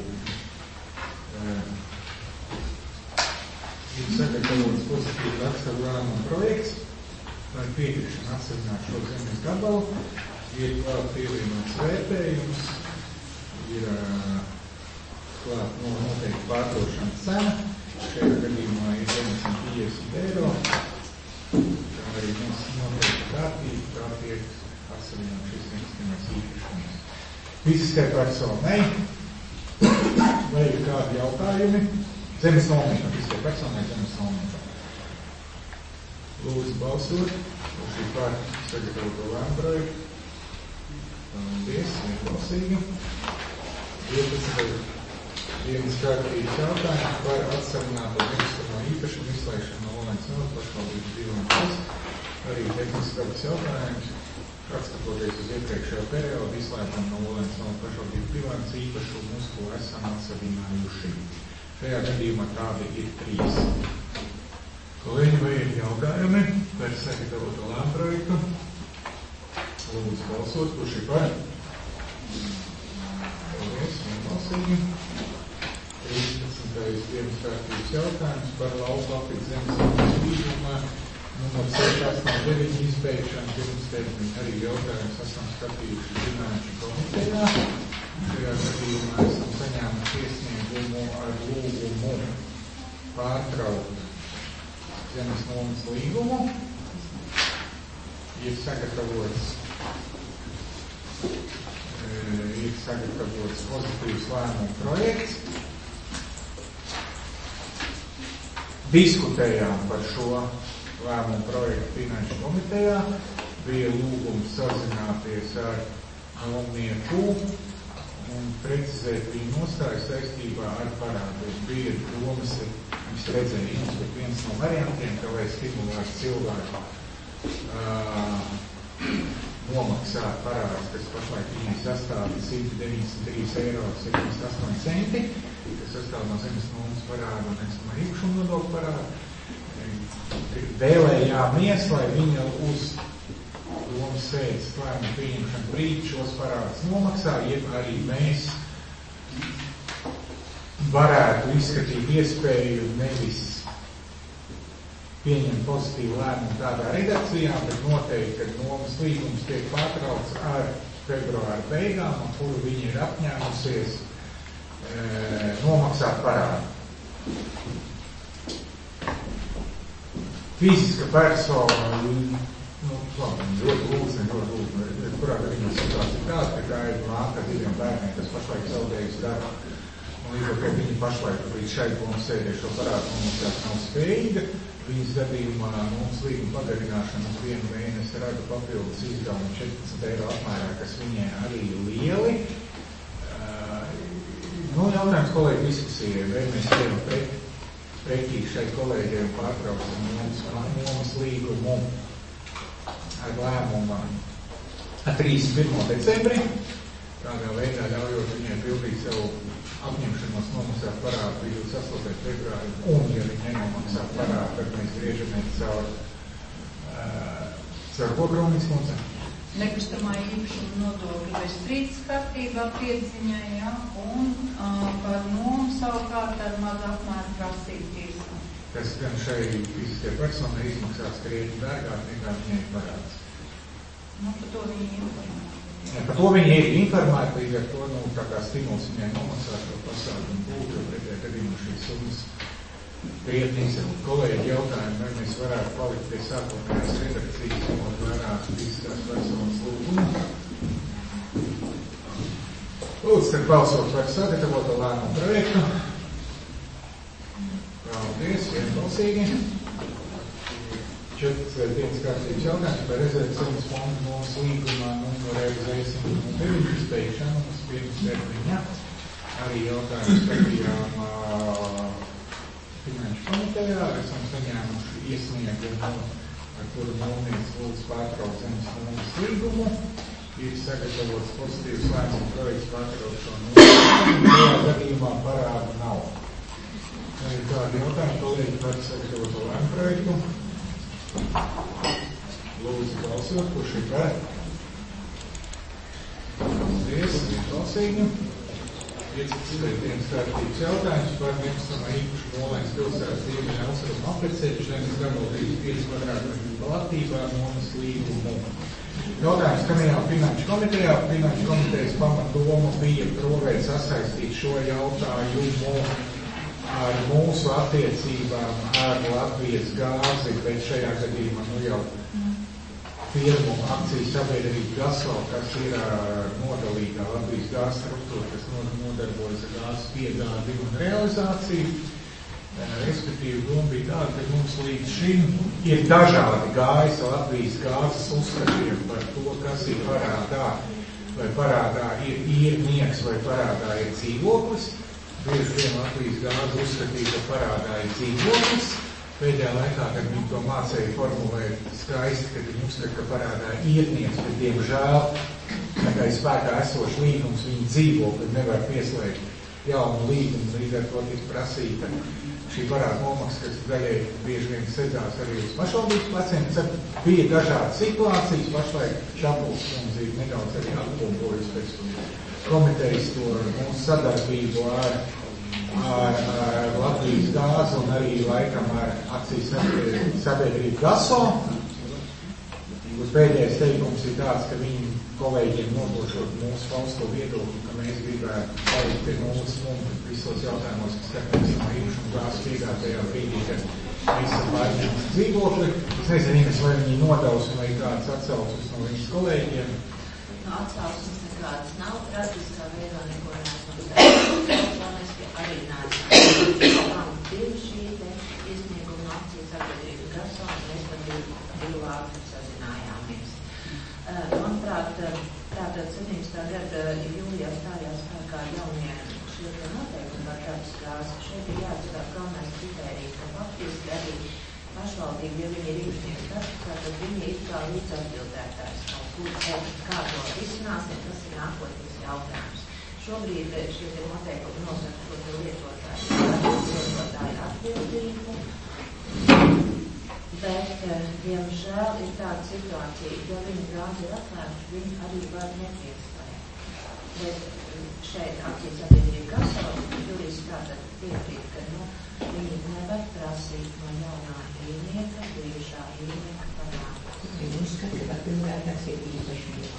Ir sagatavots pozitīvi raksturu lēmumu projekts par piekrišanu atsavināt šo zemes gabalu. Ir klāt pievienots vērtējums, ir klāt noteikti pārdošanas cena. Šajā gadījumā ir 950 eiro. Tā arī mums noteikti kārtība, kā tiek atsavināt šis nekustamais īpašums. Fiziskai personai, vai ir kādi jautājumi? Zemes nomīšana, fiziskai personai, zemes nomīšana. Lūdzu balsot, kurš ir par sagatavoto lēmumu projektu. Paldies, vienbalsīgi. 12. Dienas kārtības jautājums par atsavināto nekustamo īpašumu izslēgšanu no Olēnas Olgā pašvaldības brīvības. Arī tehnisks jautājums, atskatoties uz iepriekšējo periodu, izslēdzam no Olēnas Olgā pašvaldības brīvības īpašumu, uz ko esam atsavinājuši. Šajā gadījumā tādi ir 3. Kolēģi, vai ir jautājumi par sagatavoto lēmumu projektu? Lūdzu balsot, kurš ir par? Paldies, vienbalsīgi. 13. dienas kārtības jautājums par lauku apīt zemes līguma numur 689 izbeigšanu. Pirms termiņa arī jautājums esam skatījuši Finanšu komitejā. Šajā gadījumā esam saņēmuši iesniegumu ar lūgumu pārtraukt zemes nomas līgumu. Ir sagatavots pozitīvs lēmumu projekts. Diskutējām par šo lēmumu projektu Finanšu komitejā. Bija lūgums sazināties ar nomnieku un precizēt viņu nostāju saistībā ar parādiem. Bija domas, viņš redzēja jums, bet viens no variantiem, ka lai stimulētu cilvēku nomaksāt parādus, kas pašlaik viņai sastāv 193 eiro 78 centi, kas sastāv no zemes nomas parādu un nekustamā īpašuma nodokļu parādu. Vēlējāmies, lai viņa uz domas sēdes lēmumu pieņemšanu brīdi šos parādus nomaksā, jeb arī mēs varētu izskatīt iespēju nevis pieņem pozitīvu lēmumu tādā redakcijā, bet noteikti, ka nomas līgums tiek pārtraucs ar februāra beigām, un kuru viņi ir apņēmusies nomaksāt parādu. Fiziska persona, ļoti lūdzu, bet kurā gadījumā situācija tāda, ka kā ir māte ar 2 bērniem, kas pašlaik zaudējas darbu, un līdz ar to viņi pašlaik līdz šai domu sēdē šo parādu nomaksāt nav spējīga. Viņas gadījumā mums līguma pagarināšana uz 1 mēnesi rada papildus izdevumu 14 eiro apmērā, kas viņai arī lieli. Jautājums kolēģi diskusijai, vai mēs ejam pretī šai kolēģei un pārtrauksim nomas līgumu ar lēmumu ar 31. decembri, tādā veidā ļaujot viņai pildīt savu apņemšanos nomaksāt parādu 28. februāri, un, ja viņi nenomaksā parādu, tad mēs griežamies caur Pogrūmīnas kundze. Nekustamā īpašuma nodokļa bez strīdus kārtībā piedziņai, ja, un par nomu savukārt ar mazu apmēru prasību tiesā. Kas gan šai fiziskai personai izmaksās krietni dārgāk nekā viņai parāds. Par to viņi informē. Par to viņi ir informēti, līdz ar to, tā kā stimuls viņai nomaksāt šo pasākumu būtu, jo pretējā gadījumā šīs summas krietnīs. Kolēģi jautājumu, vai mēs varētu palikt pie sākotnējās redakcijas, ņemot vērā fiziskās personas lūgumu. Lūdzu, tad balsot par sagatavoto lēmumu projektu. Paldies, vienbalsīgi. 4. kārtības jautājums par rezerves fondu nomas līgumā numurēzēsim izbeigšanu mums pirms termiņa. Arī jautājums skatījām Finanšu komitejā. Esam saņēmuši iesniegumu, ar kuru nomnieks lūdz pārtraukt zemes nomas līgumu. Ir sagatavots pozitīvs lēmuma projekts pārtraukt šo nomas. Tajā gadījumā parādu nav. Ir kādi jautājumi, kolēģi, par sagatavoto lēmuma projektu? Lūdzu balsot, kurš ir par? Paldies, vienbalsīgi. 15. kārtības jautājums par nekustamā īpašu Molēnas pilsētas ziemeļa austrumu apveceļu zemes gabalības 5 kvadrātmetru platībā nomas līgumu. Jautājums skanējām Finanšu komitejā. Finanšu komitejas pamatdoma bija provēt sasaistīt šo jautājumu ar mūsu attiecībām ar Latvijas gāzi, bet šajā gadījumā jau firmu akciju sabiedrība GASO, kas ir nodalītā Latvijas gāzes struktūra, kas nodarbojas ar gāzes piegādi un realizāciju. Respektīvi, doma bija tāda, ka mums līdz šim ir dažādi gājis Latvijas gāzes uzskatiem par to, kas ir parādā, vai parādā ir īrnieks, vai parādā ir dzīvoklis. Bieži vien Latvijas gāze uzskatīja, ka parādā ir dzīvoklis. Pēdējā laikā, kad viņi to mācēja formulēt skaisti, kad viņi uzskata, ka parādā ir īrnieks, bet diemžēl, kā spēkā esošs līgums, viņi dzīvokli nevar pieslēgt jaunu līgumu, līdz ar to tiks prasīta šī parāda nomaksa, kas daļai bieži vien sedzās arī uz pašvaldības pleciem. Bija dažādas situācijas, pašlaik Šapuls kundzība nedaudz arī atpūpojas pēc komitejas to mūsu sadarbību ar Latvijas gāzi un arī laikam ar akcijas sabiedrību GASO. Uz pēdējais teikums ir tāds, ka viņi kolēģiem nodošot mūsu valstu viedokli, ka mēs gribētu palikt pie mūsu punktu visos jautājumos, kas skatās īpašumu gāzes piegādājā brīdī, kad mēs esam pārņēmuši dzīvokli. Es nezinu, vai viņi nodaus vai kāds atsaucas no viņas kolēģiem. No atsaucas nekādas nav, praktiskā veidā neko neesam mēs arī neesam divi šī iesnieguma akcijas sabiedrība GASO, un mēs par divu vārdu sazinājāmies. Manuprāt, tātad 17. gada jūlijā stājās spēkā jaunie šie noteikumi par dabas gāzi. Šeit ir jāatcerās galvenais kritērijs, ka faktiski arī pašvaldība, ja viņi ir īpašnieks darbs, tātad viņi ir kā līdzatbildētājs kaut kur, kā to risināsim, tas ir nākotnes jautājums. Šobrīd šie noteikumi nosaka šo lietotāju atbildību, bet, diemžēl, ir tāda situācija, ja viņa gāzi ir atvērta, viņi arī var nepiestāt. Bet šeit akcijas sabiedrība GASO jurists tātad piekrīt, ka viņi nevar prasīt no jaunā īrnieka, bijušā īrnieka parādu. Viņi uzskata, ka pilnvērtēs ir īpašnieks.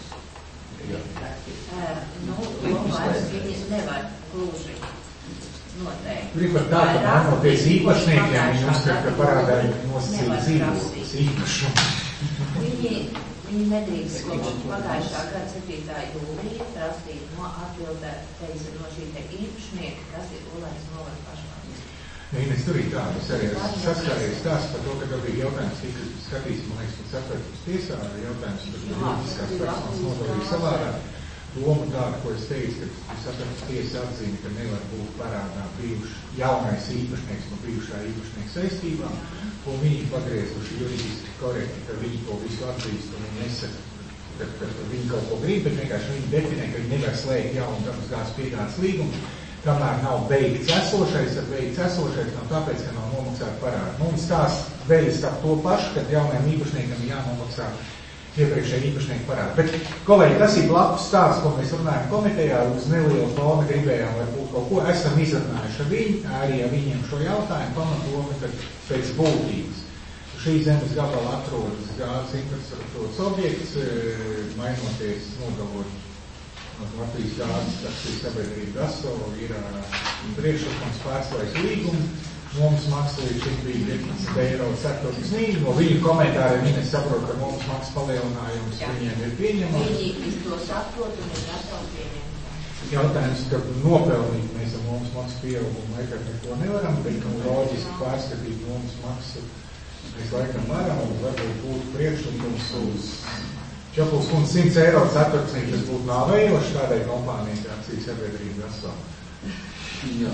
Vairs viņi nevar gluži noteikti. Tur ir par tā, ka nākoties īpašniekiem, viņi uzskata, ka parādā ir nosacīt dzīvoklis īpašumu. Viņi nedrīkst kopš pagājušā gada 7. jūlija prasīt no atbildētais no šī te īpašnieka, kas ir Ulēnas novada pašvaldības. Ines, tur ir tā, es arī saskāries tās par to, ka tev bija jautājums, tika skatīts, man liekas, pēc apvērtības tiesā, jautājums par juridiskās personas nodalīja savādāk. Doma tāda, ko es teicu, ka apvērtības tiesa atzīme, ka nevar būt parādā jaunais īpašnieks no bijušā īpašnieka saistībām, un viņi pagriezuši juridiski korekti, ka viņi to visu atzīst, un viņi nesaka, ka viņi kaut ko grib, bet vienkārši viņi definē, ka viņi nevar slēgt jaunu dabas gāzes piegādes līgumu, kamēr nav beigts esošais, ar beigts esošais nav tāpēc, ka nav nomaksāta parāda. Mums tās veļas ap to pašu, kad jaunajam īpašniekam ir jānomaksā iepriekšēji īpašnieku parādu. Bet, kolēģi, tas ir blakus stāsts, ko mēs runājam komitejā, uz nelielu fonu gribējām varbūt kaut ko. Esam izrunājuši arī ar viņiem šo jautājumu, pamatdomi, kad pēc būtības. Šī zemes gabala atrodas gāzes infrastruktūras objekts, mainoties nodalot no Latvijas gāzes taksijas sabiedrība GASO, ir priekšlikums pārslēgt līgumu. Mums maksa līdz šim bija 15 eiro ceturksnī. No viņu komentāriem viņi saprot, ka mums maksa palielinājums viņiem ir pieņemams. Viņi to saprot un ir gatavi pieņemt. Jautājums, ka nopelnīt mēs ar mums maksu pieaugumu laikam neko nevaram, bet loģiski pārskatīt mums maksu mēs laikam varam, un varbūt būtu priekšlikums uz Čapuls kundze 100 eiro ceturksnī, tas būtu nāvējoši tādai kompānijai, kā akcijas sabiedrība GASO. Jā.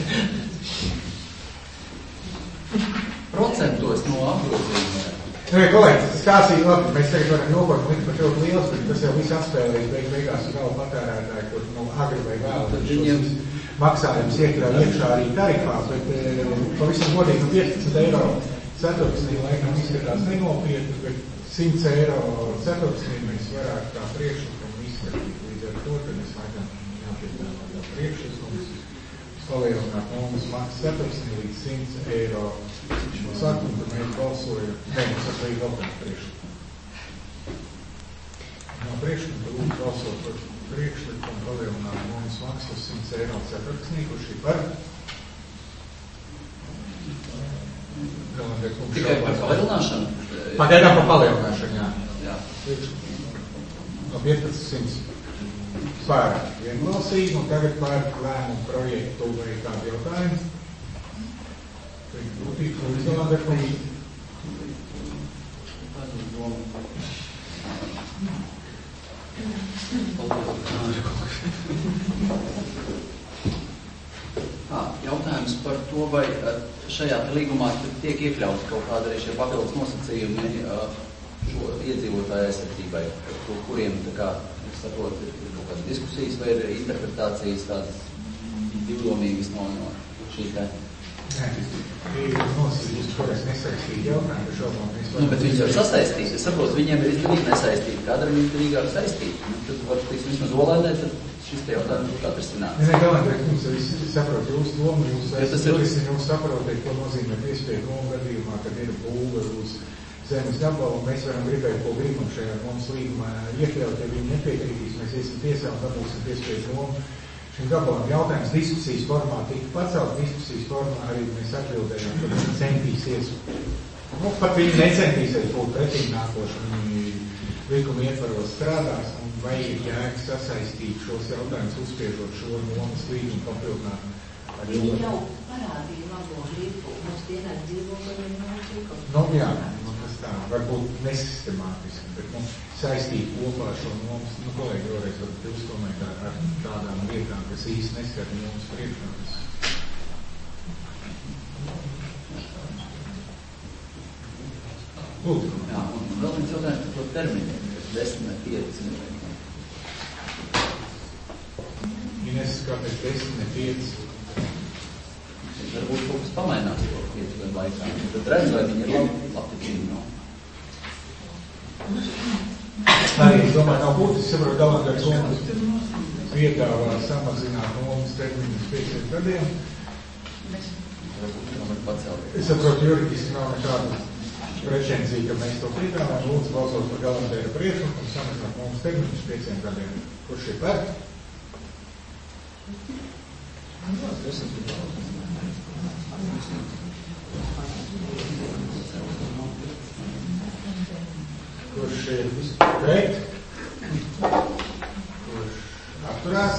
Procentos no apgrozījuma. Kolēģi, tas stāstīja labi, mēs tagad varam jokot likt par ļoti liels, bet tas jau viss atspēlējas beigās uz gala patērētāji, kur agri vai vēl šos maksājums iekļauj iekšā arī tarifā, bet pavisam godīgi 15 eiro ceturksnī laikam izskatās nenopietni, bet 100 eiro ceturksnī mēs varētu kā priekšlikumu izskatīt. Līdz ar to, tad mēs laikam jāpiedāvā jau priekšlikums palielināt mums maksas ceturksnī līdz 100 eiro. Sākumu, ka mēs balsojam, mēs arī vēl kādu priekšlikumu. No priekšlikumu, ka lūdzu balsot par priekšlikumu palielināt mums maksas 100 eiro ceturksnī, kurš ir par tikai par palielināšanu? Pagaidām par palielināšanu, jā. No 1500 par vienbalsību, un tagad par lēmumu projektu vai kādu jautājumu. Būtīgi, un izdomāt ar kungu. Jautājums par to, vai šajā līgumā tiek iekļauts kaut kāda arī šie papildus nosacījumi šo iedzīvotāju aizsardzībai, kuriem, tā kā, es saprotu, ir kaut kādas diskusijas vai ir interpretācijas tādas divdomīgas no šī tā. Nē, ir nosacījums, kur es nesaistīju jautājumu, šobrīd mēs varam... Bet viņi var sasaistīt. Es saprotu, viņiem ir izdevīgi nesaistīt. Kādam ir izdevīgāk saistīt? Tad var tiks vismaz olēdēt, tad šis te jautājums būtu atrisināts. Nē, galvenais, jums visi saprot jūsu domu, jūs saprotiet, ko nozīmē piespiedu nomu gadījumā, kad ir būve uz zemes gabalu, un mēs varam gribēt, ko gribam šajā mums līgumā iekļaut, ja viņi nepiekritīs, mēs iesim tiesā un dabūsim piespiedu nomu. Šim gabalam jautājums diskusijas formā tika pacelt, diskusijas formā arī mēs atbildējām, ka viņi centīsies. Pat viņi necentīsies būt pretīm nākoši, viņi likuma ietvaros strādās, un vai ir jēga sasaistīt šos jautājumus, uzspiežot šo nomas līgumu papildināt. Viņi jau parādīja labo līgu, mums dienēt dzīvokliem nomas līgumu. Nu jā, tas tā, varbūt nesistemātiski, bet saistīt kopā šo nomas, kolēģi vēlreiz varbūt jūs domājat ar tādām lietām, kas īsti neskata nomas priekšnotas. Lūdzu. Jā, un vēl viens jautājums par to termiņiem, 10 vai 5. Ines, kāpēc 10 vai 5? Varbūt kaut kas pamainās to 5 gadu laikā. Tad redz, vai viņi ir labticīgi, no? Arī, es domāju, nav būtiski, saprot, galvenais domas piedāvā samazināt nomas termiņus 5 gadiem. Es saprotu, juridiski nav nekāda pretenzija, ka mēs to piedāvājam. Lūdzu, balsot par galvenajā priekšlikumu, samazināt nomas termiņus 5 gadiem. Kurš ir par? Kurš ir pret? Kurš atturās?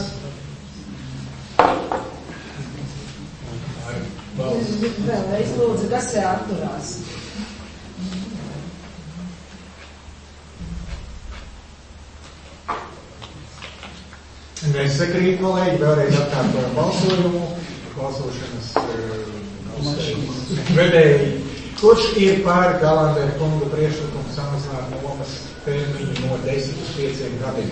Vēlreiz lūdzu, kas ir atturās? Mēs sakrīt, kolēģi, vēlreiz atkārtojam balsojumu. Balsošanas vedēji. Kurš ir pār Galandera kunga priekšlikumu samazināt nomas termiņu no 10 uz 5 gadiem?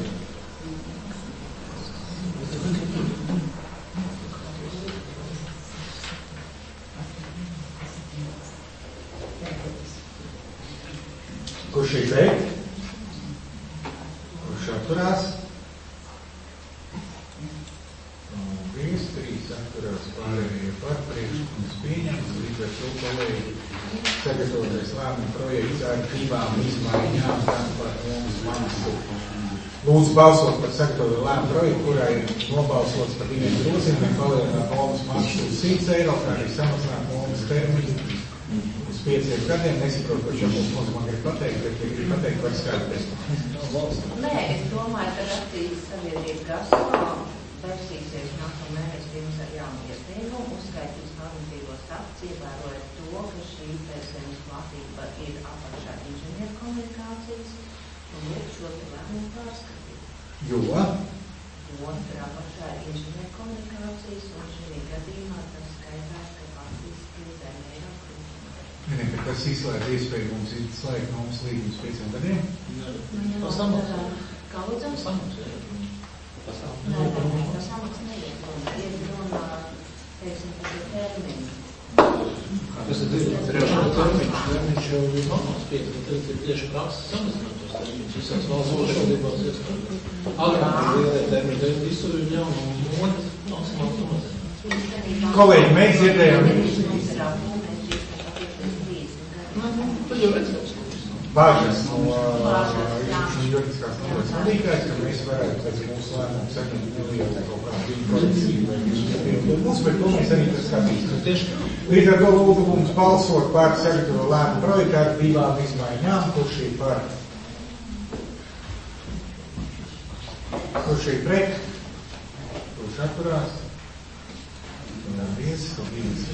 Kurš ir pret? Kurš atturās? 3 atturās, pārējie par. priekšlikums pieņemts, līdz ar to kolēģi sagatavotais lēmuma projekts ar 2 izmaiņām par nomas maksu. Lūdzu balsot par sagatavotu lēmumu projektu, kurā ir nobalsots par 2 grozījumiem, palielināt nomas maksu uz 100 eiro, kā arī samazināt nomas termiņu uz 5 gadiem. Nesaprotu, ko čia mums man grib pateikt, bet ja grib pateikt, var skaidrs. Nē, es domāju, ka aktīvas sabiedrības gasumā versīsies nākamā mēneša pirms ar jaunu iesniegumu, uzskaitīs normatīvos akts, ievērojot to, ka šī zemes platība ir apakšā inženieru komunikācijas, un lūk šo te lēmumu pārskatīt. Jo? Jo ir apakšā inženieru komunikācijas, un šī gadījumā tas skaitās, ka faktiski zeme ir apkrītuma. Bet tas izslēdz iespēju mums izslēgt nomas līgumus 5 gadiem? Tas samaksā. Kā lūdzams? Nē, tas samaks neiet runa. Ir runa, teiksim, tas ir termiņi. Tas ir trešā termiņš. Termiņš jau ir normāls 5, bet tas ir tieši prakses samazināt tos termiņus. Visās valsts valdībās iespējams. Agrāk lielie termiņi, visur ir jauna un otrs maksimāli samazināt. Kolēģi, mēs dzirdējām bāžas no juridiskās nodaļas vadītājs, ka mēs varētu pēc mūsu lēmumu saņemt nelielu kaut kādu korekciju vai mums, bet to mēs arī skatīsim. Līdz ar to lūdzu mums balsot par sagatavotu lēmumu projektu ar 2 izmaiņām, kurš ir par, kurš ir pret, kurš atturās. Paldies, paldies,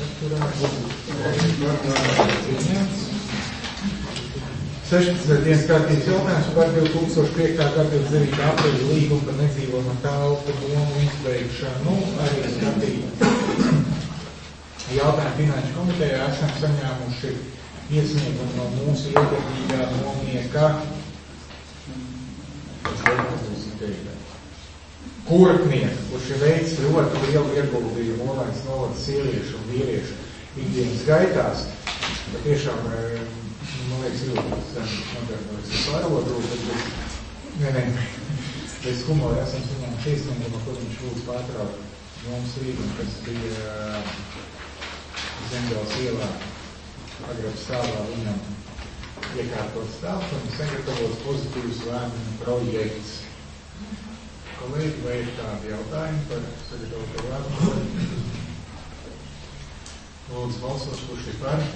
atturās. 16. dienas kārtības jautājums par 2005. gada 29. aprīļa līgumu par nedzīvojumu telpu nomu izbeigšanu. Arī skatīt jautājumu Finanšu komitejā esam saņēmuši iesniegumu no mūsu iedarbīgā nomnieka Kurtnieka, kurš ir veicis ļoti lielu ieguldījumu Olainas novadas sieviešu un vīriešu ikdienas gaitās. Patiešām man liekas, ļoti nodarbojas ar pārodu, bet bez humora esam saņēmuši iesniegumu, kur viņš lūdz pārtraukt nomas līgumu, kas bija Zemgales ielā, agrāk stāvā viņam iekārtots stāvs un sagatavots pozitīvs lēmumu projekts. Kolēģi, vai ir kādi jautājumi par sagatavotu lēmumu? Lūdzu balsos, kurš ir par?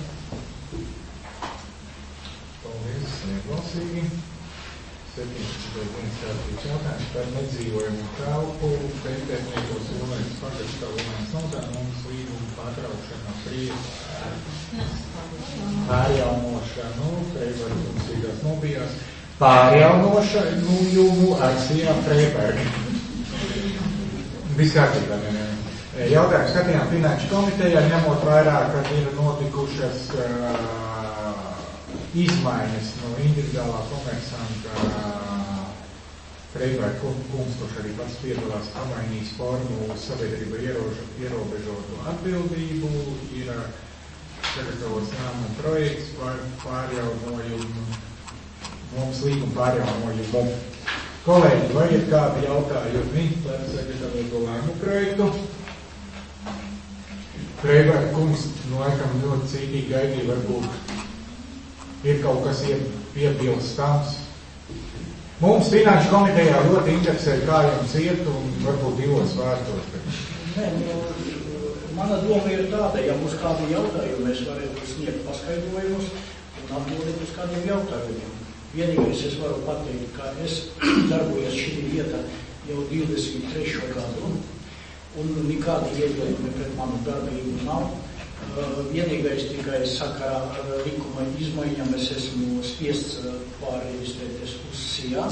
Paldies, neklausīgi. 17. dienas kārtības jautājums par nedzīvojumu telpu, pētniekos Olainas pagastā Olainas nodā, nomas līgumu pārtraukšanu, pārjaunošanu, Freiberga nobijās, pārjaunošanu ar Sijā Freiberga. Viss kārtībā. Jautājums skatījām Finanšu komitejā, ņemot vairāk, kad ir notikušas izmaiņas no individuālā komersanta Freiberga kungs, kurš arī pats piedalās pamainīs formu sabiedrība ierobežotu atbildību, ir sagatavots lēmuma projekts par pārjaunojumu, mums līguma pārjaunojumu. Kolēģi, vai ir kādi jautājumi par sagatavotu lēmumu projektu? Freiberga kungs laikam ļoti cītīgi gaidīja, varbūt ir kaut kas iebilstams. Mums Finanšu komitejā ļoti interesē, kā jums iet, un varbūt 2 vārtos. Nē, mana doma ir tāda, ja mums kādi jautājumi, mēs varētu sniegt paskaidrojumus un atbildēt uz kādiem jautājumiem. Vienīgais es varu pateikt, ka es darbojos šī vieta jau 23. gadu, un nekādi iebildumi pret manu darbību nav. Vienīgais tikai sakarā ar likuma izmaiņām es esmu spiests pārreģistrēties uz Sijā.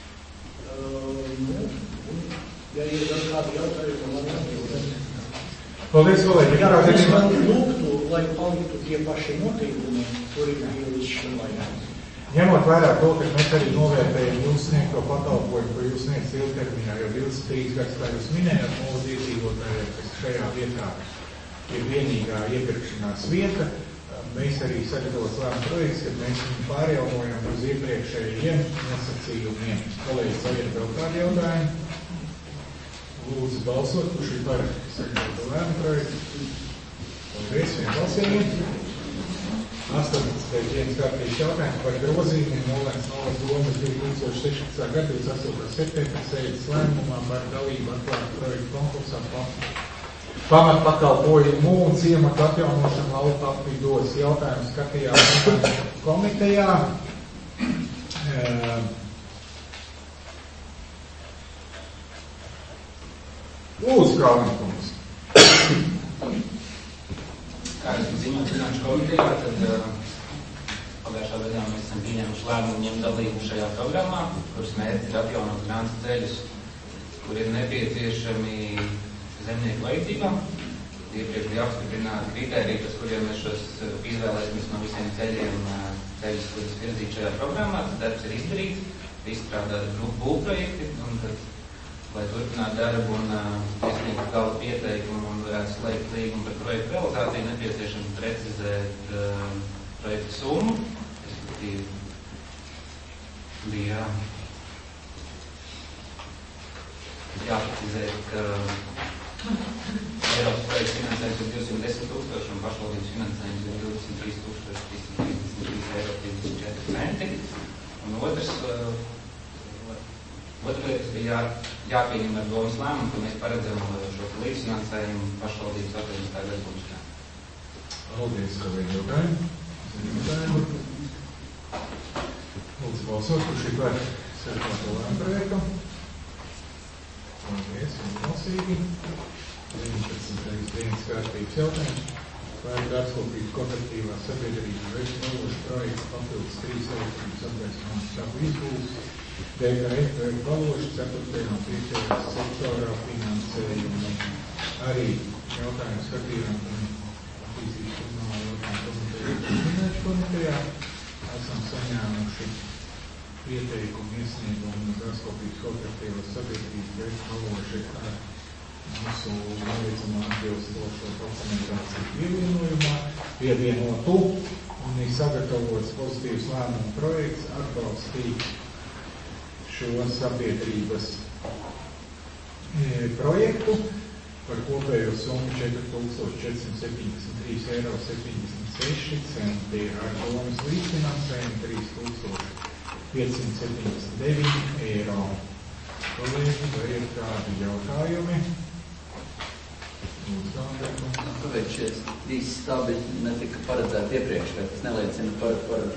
Ja ir kādi jautājumi, man atbildēt. Paldies, kolēģi. Es vēl lūgtu, lai paliktu tie paši noteikumi, kuri bija līdz šim laikam. Ņemot vairāk to, ka mēs arī novērtējam jūs sniegto pakalpojumu, ko jūs sniegts ilgtermiņā, jo 23 gadus, kā jūs minējāt, mūsu iedzīvotājiem, kas šajā vietā ir vienīgā iepirkšanās vieta. Mēs arī sagatavot lēmumu projekts, kad mēs viņu pārjaunojam uz iepriekšējiem nosacījumiem. Kolēģis, vai ir vēl kādi jautājumi? Lūdzu balsot, kurš ir par sagatavot lēmumu projektu. sesiju. 18. dienas kārtības jautājums par grozījumiem Nolēns domas 2016. gada 28. septembra sēdes lēmumā par dalību atklātu projektu konkursā pamatpakalpojumu un ciematu atjaunošanu lauku apvidos. Jautājums skatījās komitejā. Lūdzu, Kalniņkungs. Kā es ziņoju finanšu komitejā, tad pagājušā gadā mēs esam pieņēmuši lēmumu ņemt dalību šajā programmā, kuras mērķis ir atjaunot grāmatas ceļus, kur ir nepieciešami zemnieku vajadzībām. Iepriekš bija apstiprināti kritēriji, pēc kuriem mēs šos izvēlēsimies no visiem ceļiem, ceļus, kurus virzīt šajā programmā. Tas darbs ir izdarīts, izstrādāti būvprojekti, un tad, lai turpinātu darbu un iesniegt gala pieteikumu un varētu slēgt līgumu par projektu realizāciju, nepieciešams precizēt projektu summu. Respektīvi, bija jāprecizē, ka Eiropas projekts finansējums ir 210 000 un pašvaldības finansējums ir 23 333 eiro 54 centi. Un otrs lietas bija jāpieņem ar domas lēmumu, ka mēs paredzam šo līdzfinansējumu pašvaldības 18. gada budžetā. Paldies, ka vien jautājumu. Lūdzu, balsot, kurš ir par sarunāto lēmumu projektu. Paldies, un balsīgi. 19. dienas kārtības jautājums. Vai dārzkopības kooperatīvā sabiedrība veids valūšu projekts papildus 3 elektrības apgaismošanas stabu izbūves, DKF veids valūšu 4. un 5. sektorā finansējumu. Arī jautājums skatījām attīstības komunāla jautājumu komitejā. Esam saņēmuši pieteikumu iesniegumu dārzkopības kooperatīvas sabiedrības veids valūšu ar mūsu neliecamā atbilstošo dokumentāciju pievienotu un ir sagatavots pozitīvs lēmumu projekts atbalstīt šo sabiedrības projektu par kopējo summu 4473 eiro 76 centi ar domas līdzfinansējumu 3579 eiro. Kolēģi, vai ir kādi jautājumi? Kāpēc šie 3 stabi netika paredzēti iepriekš, vai tas neliecina par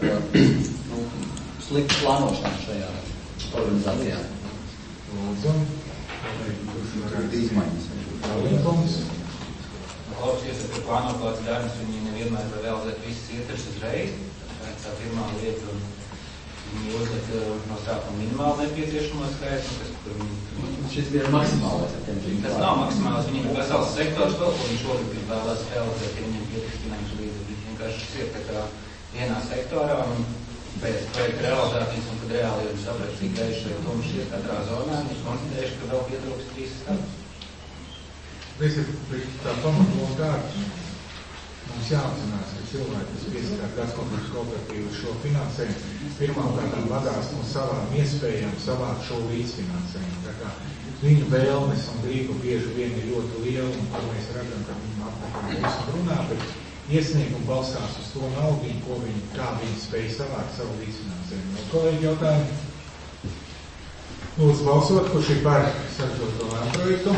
sliktu plānošanu šajā organizācijā? Lūdzu, kurš varētu izmaiņas? Kalniņkungs. Klausies, ka plāno kāds darbs, viņi nevienmēr var realizēt visas ieteres uzreiz. Tā pirmā lieta, viņi uzliek no sākuma minimāli nepieciešamo skaitu, šis bija maksimālais. Tas nav maksimāls, viņiem ir vesels sektors vēl, ko viņš šogad ir vēlās realizēt, ja viņiem pietiks finanšu līdzekļi. Vienkārši šis ir tā kā vienā sektorā un pēc projekta realizācijas un kad reāli ir saprast, cik reiz šeit tumši ir katrā zonā, viņš konstatējuši, ka vēl pietrūks 3 status. Tā pamatloma tāda. Mums jāapzinās, ka cilvēki, kas pieskatās dārzkopības kooperatīvu šo finansējumu, pirmkārt vadās no savām iespējām savākt šo līdzfinansējumu. Tā kā viņu vēlmes un grība bieži vien ir ļoti liela, un ko mēs redzam, ka viņi apmeklē visu runā, bet iesniegumu balstās uz to naudu, kā viņi spēj savākt savu līdzfinansējumu. Kolēģi jautājumu. Lūdzu balsot, kurš ir par sarunāto lēmumu projektu.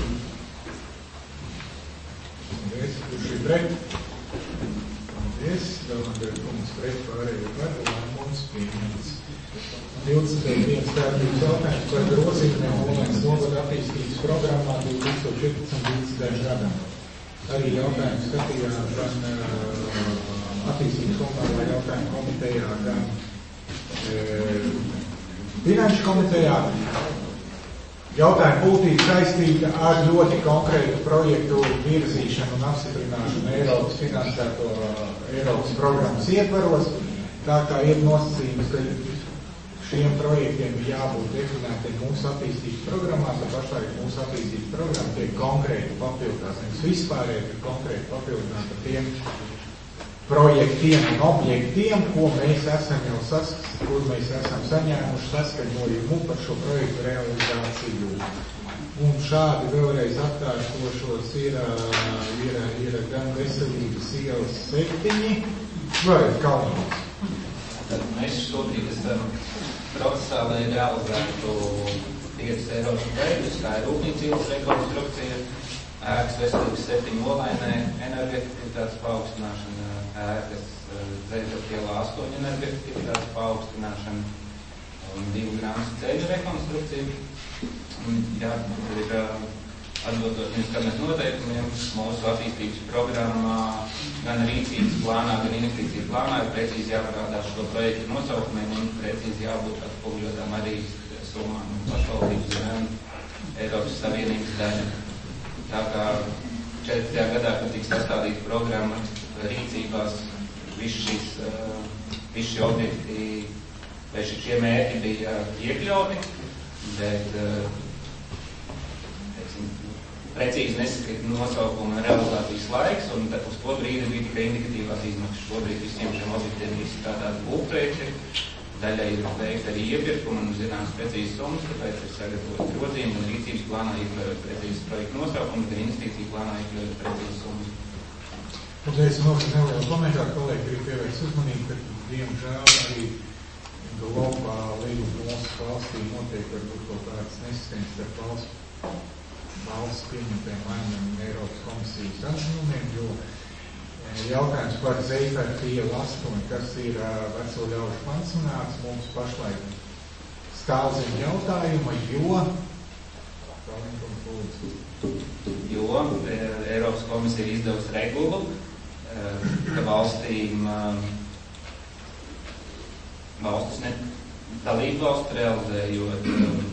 Kurš ir pret? Paldies. Galvenais punkts pret pārējo gadu lēmums pieņemts. 20. dienas kārtības jautājums par grozījumiem Nolēnas novada attīstības programmā 2014. gadam. Arī jautājums skatījām gan attīstības komunālā jautājuma komitejā, gan finanšu komitejā. Jautājuma būtība saistīta ar ļoti konkrētu projektu virzīšanu un apstiprināšanu Eiropas finansēto Eiropas programmas ietvaros. Tā kā ir nosacījums, ka šiem projektiem ir jābūt definētiem mūsu attīstības programmā, tad pašlaik mūsu attīstības programma tiek konkrēti papildināta. Nevis vispārēji, bet konkrēti papildināta tiem projektiem un objektiem, ko mēs esam jau kur mēs esam saņēmuši saskaņojumu par šo projektu realizāciju. Un šādi vēlreiz atkārtošos ir gan veselības Rīgas ielas 7. Vēlreiz Kalniņš. Tad mēs šobrīd esam procesā, lai realizētu 5 Eiropas projektus, kā ir Rūpnīcas ielas rekonstrukcija, ēkas veselības 7 olainē, energoefektivitātes paaugstināšana, ēkas Dzēļas ielā 8 energoefektivitātes paaugstināšana un 2 grāmatas ceļu rekonstrukcija. Jā, ir atbilstot ministrijas noteikumiem, mūsu attīstības programmā, gan rīcības plānā, gan investīciju plānā ir precīzi jāparādās šo projektu nosaukumiem un precīzi jābūt atspoguļotām arī summām pašvaldības gan Eiropas Savienības daļa. Tā kā 14. gadā, kad tiks sastādīta programma rīcībās, visi šie objekti vai šie mērķi bija iekļauti, bet precīzi nesakrita nosaukuma un realizācijas laiks, un uz to brīdi bija tikai indikatīvās izmaksas. Šobrīd visiem šiem objektiem ir izstrādāti būvprojekti, daļai ir veikta arī iepirkuma un zināms precīzes summas, tāpēc ir sagatavot grozījumi un rīcības plānā iekļaujot precīzes projektu nosaukumus, gan investīciju plānā iekļaujot precīzes summas. Paldies, notiek nelielu komentāru, kolēģi grib pievērst uzmanību, ka diemžēl arī globā līguma mūsu valstī notiek varbūt kaut kādas nesaskaņas starp valsts pieņemtiem lēmumiem un Eiropas komisijas atzinumiem, jo jautājums par Zeiferta ielu 8, kas ir veco ļaužu pansionāts, mums pašlaik stāv zem jautājuma, jo Eiropas komisija ir izdevusi regulu, ka valstīm dalību valstu realizējot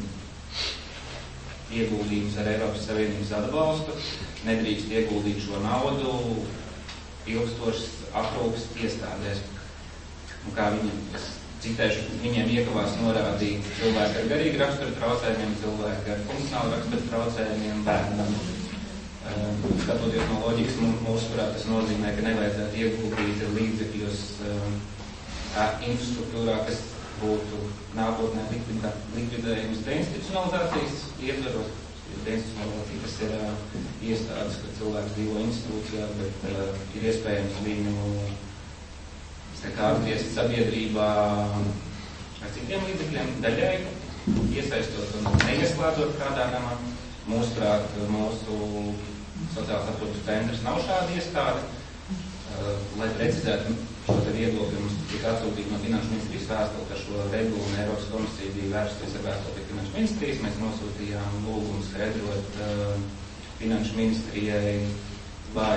ieguldījumus ar Eiropas Savienības atbalstu, nedrīkst ieguldīt šo naudu ilgstošas aprūpes iestādēs. Un kā viņiem iekavās norādīt cilvēki ar garīgu raksturu traucējumiem, cilvēki ar funkcionālu raksturu traucējumiem, bērnam. Skatoties no loģikas, mūsuprāt, tas nozīmē, ka nevajadzētu ieguldīt līdzekļus infrastruktūrā, kas būtu nākotnē likvidējums deinstitucionalizācijas ietveros. Deinstitucionalizācija, kas ir iestādes, ka cilvēks dzīvo institūcijā, bet ir iespējams viņu atgriezt sabiedrībā ar citiem līdzekļiem daļai, iesaistot un neieslēdzot kādā namā. Mūsuprāt, mūsu sociālās aprūpes centrs nav šāda iestāde. Lai precizētu šo viedokli, mums tika atsūtīta no Finanšu ministrijas vēstule, ka šo regulu un Eiropas komisija bija vērsties ar vēstuli pie Finanšu ministrijas. Mēs nosūtījām lūgumu skaidrot Finanšu ministrijai, vai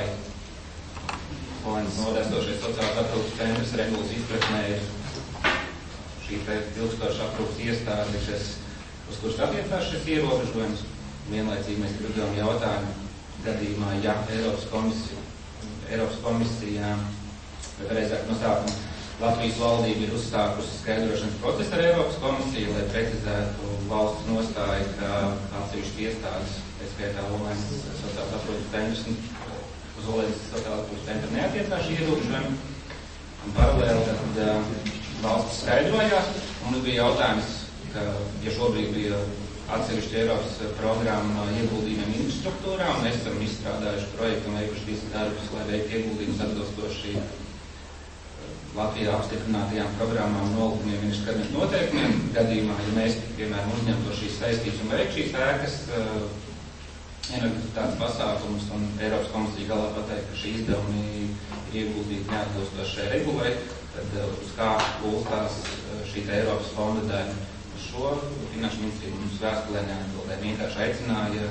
nodestošais sociālās aprūpes centrs regulas izpratnē ir šī ilgstoša aprūpes iestāde, uz kuras attiecās šis ierobežojums. Vienlaicīgi mēs uzdevām jautājumu gadījumā, ja Eiropas komisijā, bet pareizāk no sākuma Latvijas valdība ir uzstākusi skaidrošanas procesu ar Eiropas komisiju, lai precizētu valsts nostāju, ka atsevišķi iestādes, pēc Olēnas sociālās aprūpes centrs, uz Olēnas sociālās aprūpes centra neatiecās šī ierobežojuma. Un paralēli tad valsts skaidrojās, un mums bija jautājums, ka, ja šobrīd bija atsevišķi Eiropas programma ieguldījumiem infrastruktūrā, un mēs esam izstrādājuši projektu un veikuši visu darbus, lai veiktu ieguldījumus atbilstoši Latvijā apstiprinātajām programmām, nolikumiem un skaidriem noteikumiem. Gadījumā, ja mēs, piemēram, uzņemtu šīs saistības un veiktu šīs ēkas energoefektivitātes pasākumus, un Eiropas komisija galā pateikt, ka šī izdevumi ir ieguldīti neatbilstoši šai regulai, tad uz kā balstās šī Eiropas fonda daļa. Šo Finanšu ministrija mums vēstulē neatbildēja, vienkārši aicināja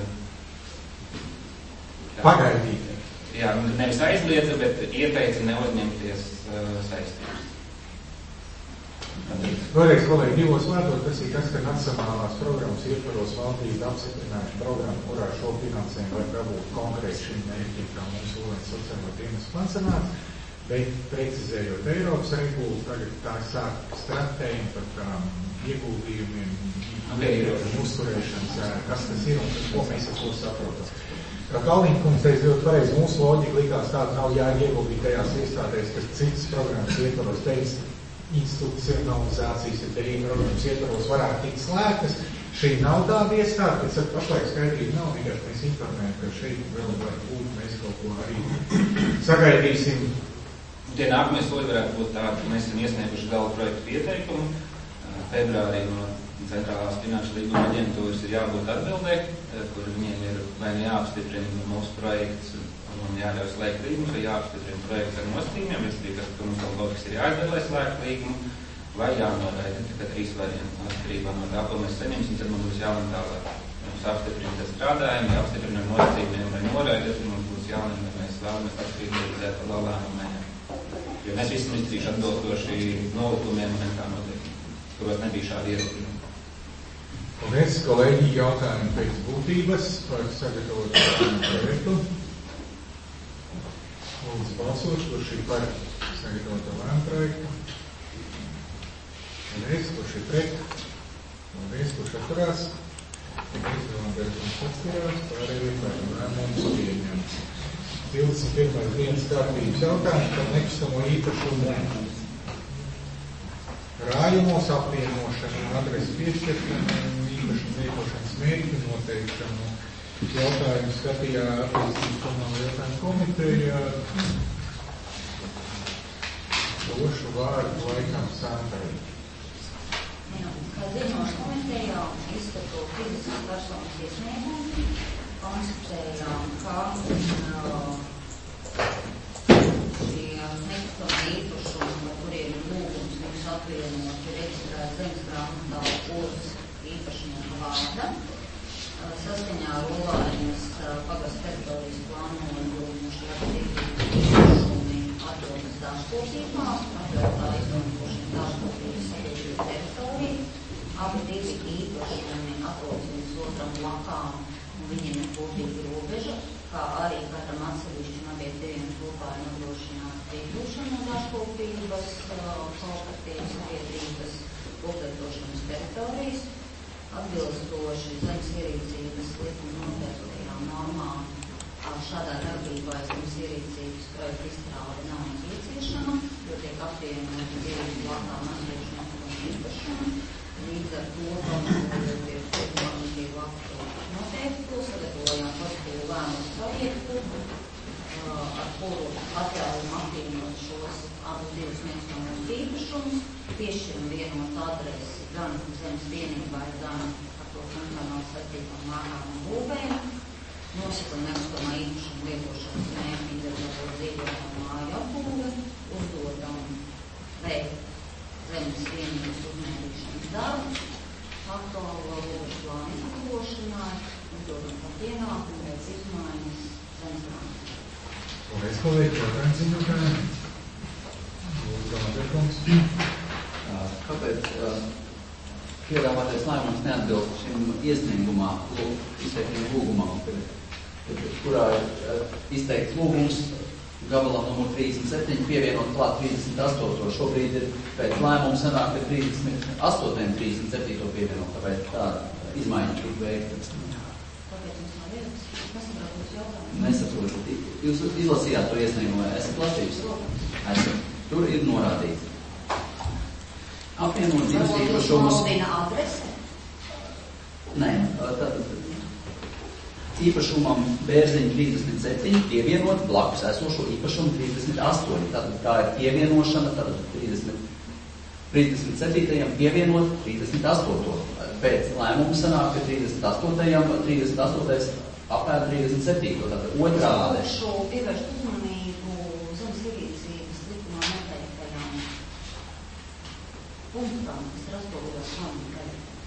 pagaidīt. Jā, nevis aizliedza, bet ieteica neuzņemties saistības. Vēlreiz, kolēģi, divos vārdos, tas ir tas, ka nacionālās programmas ietvaros valdība apstiprinājuši programmu, kurā šo finansējumu var dabūt konkrēti šim mērķim, kā mums Olēnas sociālo dienestu pansionāts, bet precizējot Eiropas regulu, tagad tā sāk stratējumu par tām ieguldījumiem, uzturēšanas, kas tas ir un ko mēs ar to saprotam. Kā Kalniņkungs teica ļoti pareizi, mūsu loģika likās tāda nav jāieguldīt tajās iestādēs, kas citas programmas ietvaros, institucionalizācijas ir programmas ietvaros varētu tikt slēgtas, Šī nav tāda iestāde, es saku, pašlaik skaidrība nav, vienkārši mēs informējam, ka šeit vēl var būt, mēs kaut ko arī sagaidīsim. Tie nākamie soļi varētu būt tādi, ka mēs esam iesnieguši gala projektu pieteikumu. Februārī no Centrālās finanšu līguma aģentūras ir jābūt atbildē, kur viņiem ir vai ne jāapstiprina mūsu projekts un jāļauj slēgt līgumus, vai jāapstiprina projekts ar nosacījumiem, respektīvi, ka mums vēl kaut kas ir jāizdara, lai slēgt līgumu, vai jānoraida. Tikai 3 varianti atkarībā no tā, ko mēs saņemsim, tad mums būs jālem tālāk. Mums apstiprina, ka strādājam, jāapstiprina ar nosacījumiem vai noraida, tad mums būs jālem, ka mēs vēlamies apstiprina par lalēm. Jo mēs visi izdarīšu atbilstoši nolikumiem un kā notiek, kuros nebija šādi ierobežojumi. Paldies, kolēģi, jautājumi pēc būtības par sagatavot projektu. Lūdzu balsošu, kurš ir par sagatavotu lēmumu projektu. Paldies, kurš ir pret. Paldies, kurš atturās. Paldies, Bertons atturās. Pārējie par lēmumu pieņemts. 21. dienas kārtības jautājums par nekustamo īpašumu rājumos apvienošanu un adresu piešķiršanu un īpašumu lietošanas mērķu noteikšanu. Jautājumu skatījā attīstības komunāla jautājumu komiteja. Došu vārdu laikam Sandrai. Kā zinošu komitejā izskatu fiziskas personas iesniegumu, konstatējām, ka šie nekustamie īpašumi, par kuriem ir lūgums mums atvienot reģistrēt zemes grāmatā uz īpašnieku vārda, saskaņā ar Olainas pagasta teritorijas plānojumu šie īpašumi atrodas dārzkopībā, atvēltā izmantošana dārzkopības sabiedrības teritorija. Abi divi īpašumi atrodas viens otram blakām un viņiem ir kopīga robeža, kā arī katram atsevišķi abiem diviem kopā ir nodrošināta piekļūšana no dārzkopības kooperatīvas sabiedrības koplietošanas teritorijas. Atbilstoši zemes ierīcības likuma noteiktajām normām, šādā darbībā zemes ierīcības projekta izstrāde nav nepieciešama, jo tiek apvienoti divi blakām atsevišķi īpašumi. Līdz ar to pamatojot pie normatīvu aktu noteiktu, sagatavojām pozitīvu lēmumu projektu, ar kuru atļaujam apvienot šos abus divus nekustamos īpašumus, piešķiram vienotu adresi gan zemes vienībai, gan ar to funkcionāli saistītām mājām un būvēm, nosakam nekustamā īpašuma lietošanas mērķi, individuālo dzīvojamo māju apbūve, uzdodam veikt zemes vienības uzmērīšanas darbus, aktuālo robežu plānu izmantošanai, uzdodam par pienākumu veikt izmaiņas zemes grāmatā. Paldies, kolēģi, jautājums ziņotājiem. Lūdzu, Bertons. Kāpēc piedāvātais lēmums neatbilst šim iesniegumā, izteiktajam lūgumam, kurā izteikts lūgums gabalā numur 37 pievienot klāt 38. Šobrīd ir pēc lēmuma sanāk, ka 38. 37. pievienot, tāpēc tā izmaiņa tik veikta. Nesaprotu. Jūs izlasījāt to iesniegumu, esat lasījusi? Esat. Tur ir norādīts. Apvienot divas īpašumus. Adrese? Nē, tātad īpašumam Bērziņa 37 pievienot blakus esošo īpašumu 38. Tātad tā ir pievienošana, tātad 37. pievienot 38. Pēc lēmuma sanāk, ka 38. apēd 37. Tātad otrā adrese. Šo pievērst uzmanību zemes ierīcības likumā noteiktajām punktām, kas ir atspoguļotas lēmuma.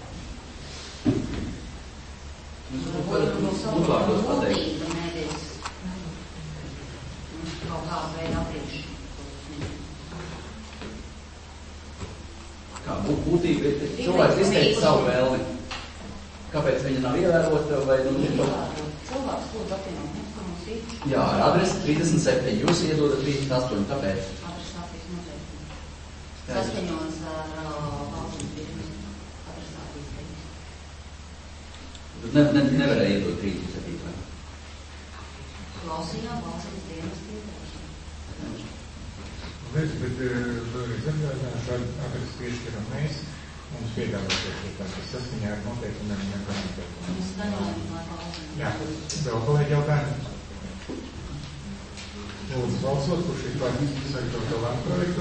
Jūs varat uzvārdos pateikt. Nevis kaut kāda veida apriekšana. Kā būtība ir cilvēks izteikt savu vēlmi. Kāpēc viņa nav ievērota vai Cilvēks lūdzu apvienot nekustamos īpašumus. Jā, ar adresi 37. Jūs iedodat 38. Kāpēc? Adresācijas noteikumi. Saskaņots ar valsts pirms adresācijas teiks. Tad nevarēja iedot 37. Klausījām valsts dienas ieteikšanu. Bet vēlreiz atgādināšu, adresi piešķiram mēs. mums piedāvāties, tas saskaņā ar noteikumiem un noteikumiem. Jā, vēl kolēģi jautājumi? Lūdzu balsot, kurš ir par sagatavoto lēmumu projektu?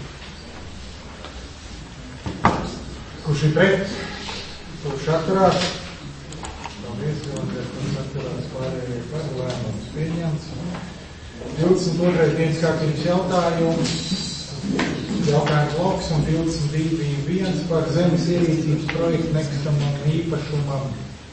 Kurš ir pret? Kurš atturās? Paldies, kurš atturās pārējie par lēmumus pieņemts. 22. dienas kārtības jautājums. Jautājums bloks un 22.1 par zemes ierīcības projektu nekustamam īpašumam.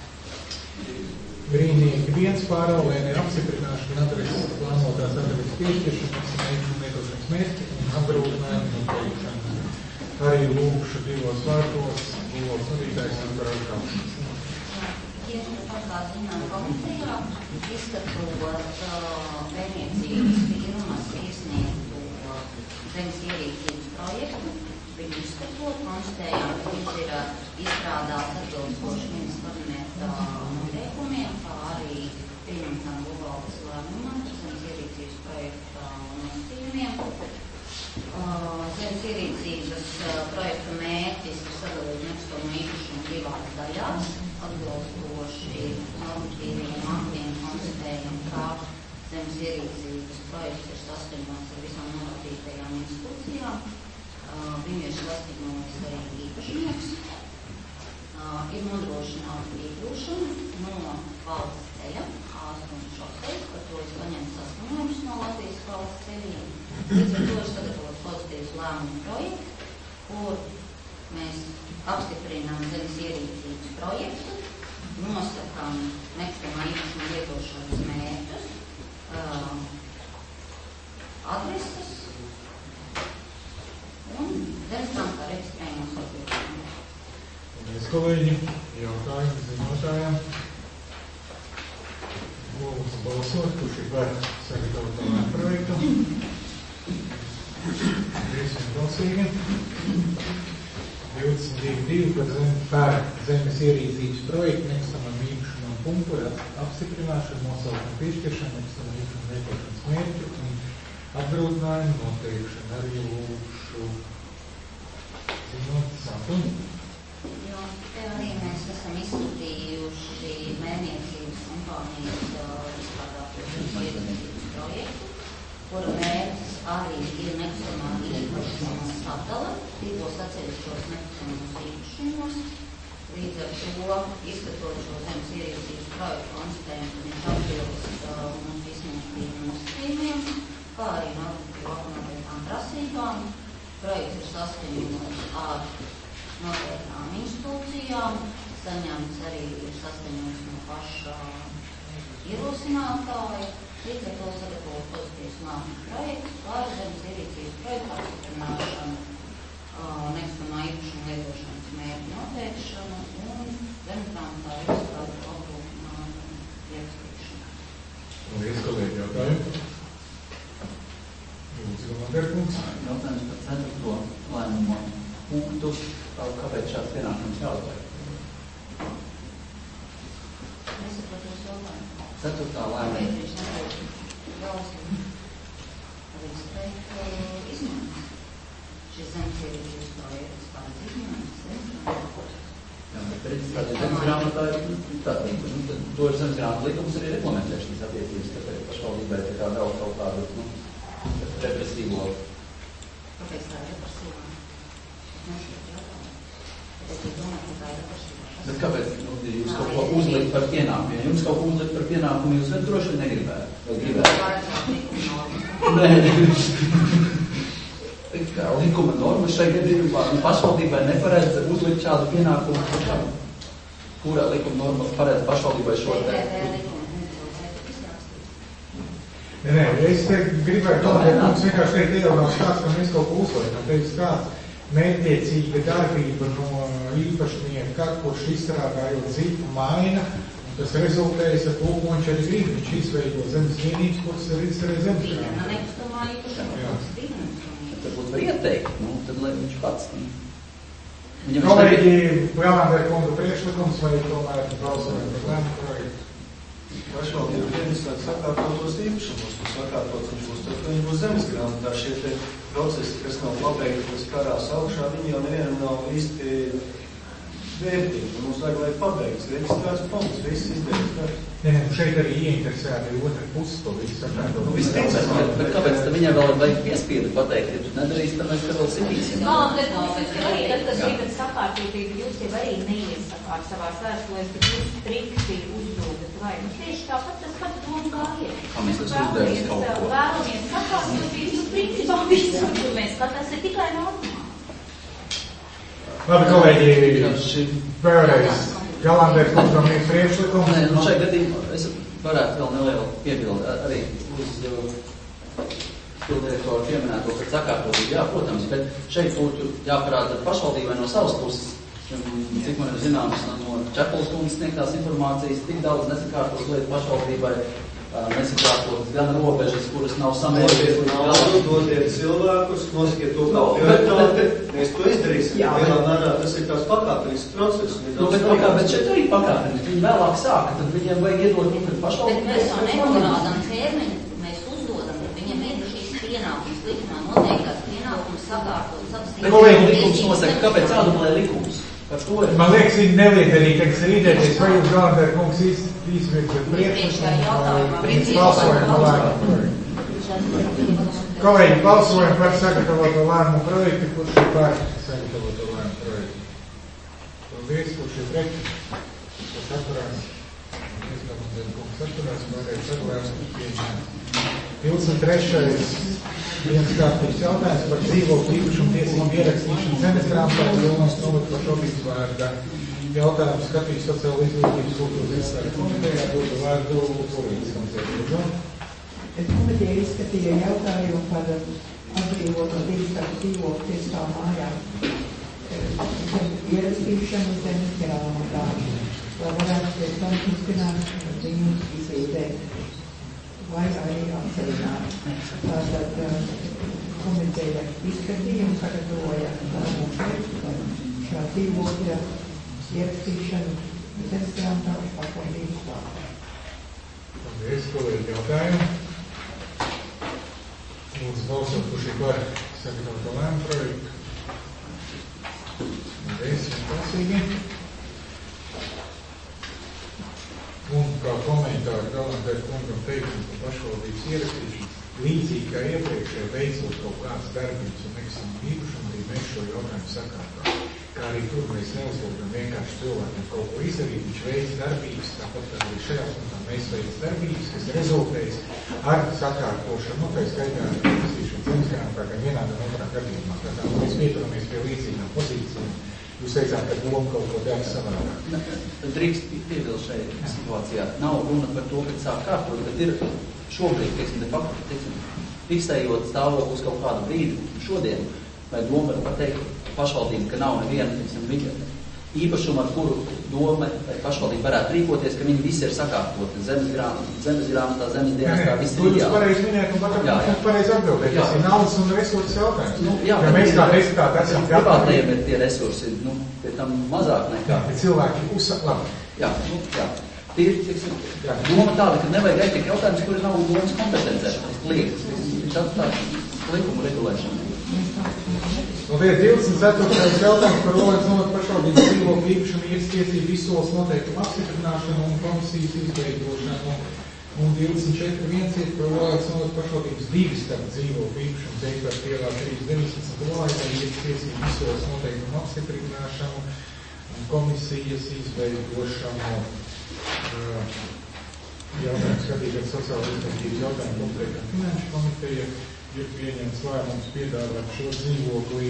Brīnīgi 1 pārālēnē apstiprināšana adreses plānotās adreses piešķiršanas un lietošanas mērķi un apgrūtinājumu noteikšana. Arī lūkšu 2 vārtos, Lūvos vadītājs un par atkāršanas. Tieši tāpat kā zinām komitejā, izskatot pētniecības firmas iesniegtu zemes ierīcības projektu, viņu izskatot, konstatējām, ka viņš ir izstrādāts atbilstoši ministra kabineta noteikumiem, kā arī pieņemtam Lūvas lēmumam par zemes ierīcības projekta nosacījumiem. Zemes ierīcības projekta mērķis ir sadalīt nekustamo īpašumu divās daļās, atbilstoši normatīviem aktiem konstatējam, ka zemes ierīcības projekts ir saskaņots ar visām normatīvajām institūcijām. Viņu ir saskaņojis arī īpašnieks. Ir nodrošināta iekļūšana no valsts ceļa, A8 šoseis, par to ir saņemts saskaņojums no Latvijas valsts ceļiem. Līdz ar to ir sagatavots pozitīvs lēmumu projekts, kur mēs apstiprinām zemes ierīcības projektu, nosakām nekustamā īpašuma lietošanas mērķus, adreses un zemes grāmatā reģistrējumos atbilstību. Paldies, kolēģi. Jautājumi ziņotājiem. Lūdzu balsot, kurš ir par sagatavoto projektu. Visi balsīgi. 22.2 par zemes ierīcības projektu nekustamam īpašumam punktu apstiprināšanu, nosaukumu piešķiršanu, nekustamam īpašumu lietošanas mērķu un apgrūtinājumu noteikšanu. Arī lūkšu ziņot sākumu. Jo te arī mēs esam izskatījuši mērniecības kompānijas izstrādātos ierīcības projektu, kura mērķis arī ir nekustamā īpašuma sadala divos atsevišķos nekustamos īpašumos. Līdz ar to, izskatot šo zemes ierīcības projektu, konstatējam, ka viņš atbilst mums izsniegtiem nosacījumiem, kā arī noteiktām prasībām. Projekts ir saskaņots ar noteiktām institūcijām, saņemts arī ir saskaņots no paša ierosinātāja. Līdz ar to sagatavot pozitīvs lēmumu projekts par zemes ierīcības projektu apstiprināšanu, nekustamā īpašuma lietošanas mērķu noteikšanu un zemes grāmatā reģistrētu apgrūtinājumu ierakstīšanu. Paldies, kolēģi, jautājumu. Lūdzu, Landerkungs. Jautājums par 4. lēmumu punktu. Kāpēc šāds pienākums jāuzliek? Nesapratu jūs jautājumu. 4. lēmumu. Kāpēc viņš nebūtu jāuzliek? Tāpēc teikt izmaiņas. Šis zemes ierīcības projekts pārēc izmaiņas. Jā, bet reģistrācija zemes grāmatā ir tātad, to ir zemes grāmata likums arī reglamentēšanas attiecības, tāpēc pašvaldībai tā kā vēl kaut kādu, represīvo. Kāpēc tā ir represīvā? Es nešķiet jautājumu. Es domāju, ka tā ir represīvā. Bet kāpēc jūs kaut ko uzlikt par pienākumu? Ja jums kaut ko uzlikt par pienākumu, jūs droši vien negribētu. Vai gribētu? Nē, likuma norma šai gadījumā pašvaldībai neparedz uzlikt šādu pienākumu. Kura likuma norma paredz pašvaldībai šo te? Nē, es te gribētu domāt, mums vienkārši teikt iedomās kāds, ka mēs kaut ko uzliekam. Teiks kāds mērķiecīga darbība no īpašnieka, kurš izstrādājot ziņu maina, un tas rezultējas ar to, ko viņš arī grib. Viņš izveido zemes vienības, kuras arī zemes grāmatā. Nekustamā īpašuma. Tad būtu var ieteikt, tad lai viņš pats. Kolēģi, Vēlānder kunga priekšlikums vai tomēr balsojam par lēmumu projektu? pašvaldību dienestāt sakārtotos īpašumus, un sakārtots viņš būs, tad viņi būs zemes grāmatā. Šie te procesi, kas nav pabeigti, kas karās augšā, viņi jau nevienam nav īsti vērtīgi. Mums vajag, lai pabeigts reģistrāts punkts, viss izdarīts darbs. Nē, šeit arī ieinteresēti otra pusi to visu sakārtot. Visticamāk, bet kāpēc tad viņai vēl vajag piespiedu pateikt, ja tu nedarīs, tad mēs vēl sitīsim? Tad, kad gribat sakārtotību, jūs jau arī neiesakāt savās vēstulēs, ka jūs strikti uzdodat vai. Tieši tāpat tas pats domu gājiet. Kā mēs tas uzdevums kaut ko? Vēlamies sakārtotību, principā visu, mēs skatās ir tikai normāli. Labi, kolēģi, vēlreiz. Galandēr kungam ir priekšlikums. Nē, nu šai gadījumā es varētu vēl nelielu piebildi arī uz pildirektoru pieminēto, ka sakārtotība, jā, protams, bet šeit būtu jāparāda pašvaldībai no savas puses, cik man ir zināms, no Čepulas kungas sniegtās informācijas, tik daudz nesakārtos lietu pašvaldībai, nesakārtot gan robežas, kuras nav samērītas. Dodiet cilvēkus, noskiet to kā prioritāti, mēs to izdarīsim. Lielā mērā tas ir tās pakāpenisks process. Bet šeit arī pakāpeniski. Viņi vēlāk sāka, tad viņiem vajag iedot konkrēti pašvaldību. Bet mēs jau nenorādām termiņu, mēs uzdodam, bet viņam ir šīs pienākums likumā, noteiktās pienākums sakārtot savas Kolēģi likums nosaka, kāpēc jādumlē likums? Man liekas, viņi neliederīgi, kas rīdēties, vai jūs Galandēr kungs izvirzat priekšlikumu, mēs balsojam par lēmumu projektu. Kolēģi, balsojam par sagatavoto lēmumu projektu, kurš ir par sagatavoto lēmumu projektu. Paldies, kurš ir pret, kas atturās. Galandēr kungs atturās, pārējais atturās, pieņēma. 23. Viens kārtības jautājums par dzīvokļu īpašumu tiesību ierakstīšanu zemes grāmatā Vilnas novada pašvaldības vārdā. Jautājums skatīt sociālo izglītības kultūras iestādes komitejā, dotu vārdu Polijas komitejā. Komiteja izskatīja jautājumu par atbrīvoto digitālu dzīvokļu tiesā mājām ierakstīšanu zemes grāmatā, lai varētu pēc tam izzināt viņu izveidēt. Vai arī atceļināt. Tātad komiteja izskatīja un sagatavoja lēmumu projektu šā dzīvokļa ierakstīšanu zemes grāmatā uz pašvaldības vārdā. Paldies, kolēģi, jautājumu. Lūdzu balsot, kurš ir par sagatavoto lēmumu projektu. Paldies, vienkāršīgi. Un kā komentāru Galandēr kungam teiksim, ka pašvaldības ierakstīšana līdzīgi kā iepriekšēji veicot kaut kādas darbības un nekasam īpašumu, arī mēs šo jautājumu sakārtām. Kā arī tur mēs neuzlūkam vienkārši cilvēkiem kaut ko izdarīt, viņš veic darbības, tāpat kā arī šajā punktā mēs veic darbības, kas rezultējas ar sakārtošanu, nu, tā skaitā ierakstīšanu zemes grāmatā, gan vienā, gan otrā gadījumā. Tātad mēs pieturamies pie līdzīgām pozīcijām. Jūs teicāt, ka doma kaut ko dara savādāk. Drīkst piebilst šajā situācijā. Nav runa par to, ka sāk kārtot, bet ir šobrīd, teiksim, fiksējot stāvoklis kaut kādu brīdi šodien, vai doma var pateikt pašvaldību, ka nav neviena, teiksim, īpašuma, ar kuru doma vai pašvaldība varētu rīkoties, ka viņi visi ir sakārtoti. Zemes grāmatā, zemes dienestā, viss ir ideāli. Jūs pareizi minēt un pareizi atbildēt. Tas ir naudas un resursu jautājums. Nu, jā, ja mēs kā deputāti esam privātajiem ir tie resursi, pie tam mazāk nekā. Bet cilvēki uzsaklāk. Jā. Tie ir, teiksim, doma tāda, ka nevajag aiziet jautājums, kuri nav domas kompetencē. Liekas, viņš atstāt likumu regulēšanu. Un tie 24. jautājums par Olēnas novada pašvaldības dzīvokļu īpašumu ierakstīšanu izsoles noteikumu apstiprināšanu un komisijas izveidošanu. Un 24.1 ir par Olēnas novada pašvaldības divstarp dzīvokļu īpašumu teikot pielā 3.19. Olēnas ierakstīšanu izsoles noteikumu apstiprināšanu un komisijas izveidošanu. Jautājums skatīt ar sociālo izglītības jautājumu komplektā finanšu komiteja. Ir pieņemts lēmums piedāvāt šo dzīvokli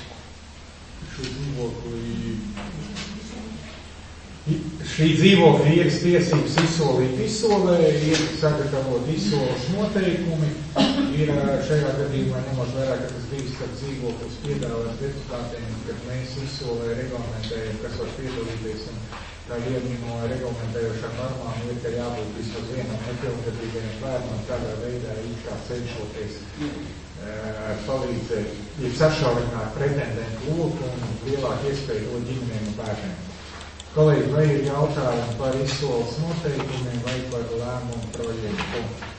šī dzīvokļa ieras tiesības izsolīt izsolē, ir sagatavot izsoles noteikumi, ir šajā gadījumā ņemot vērā, ka tas divstarp dzīvoklis piedāvās deputātiem, kad mēs izsolē reglamentējam, kas var piedalīties, un tā viena no reglamentējošām normām ir, ka jābūt vismaz vienam nepilngadīgajam bērnam, tādā veidā īkā cenšoties palīdzēt, ja sašaurināt pretendentu loku un lielāku iespēju dot ģimenēm un bērniem. Kolēģi, vai ir jautājumi par izsoles noteikumiem vai par lēmumu projektu?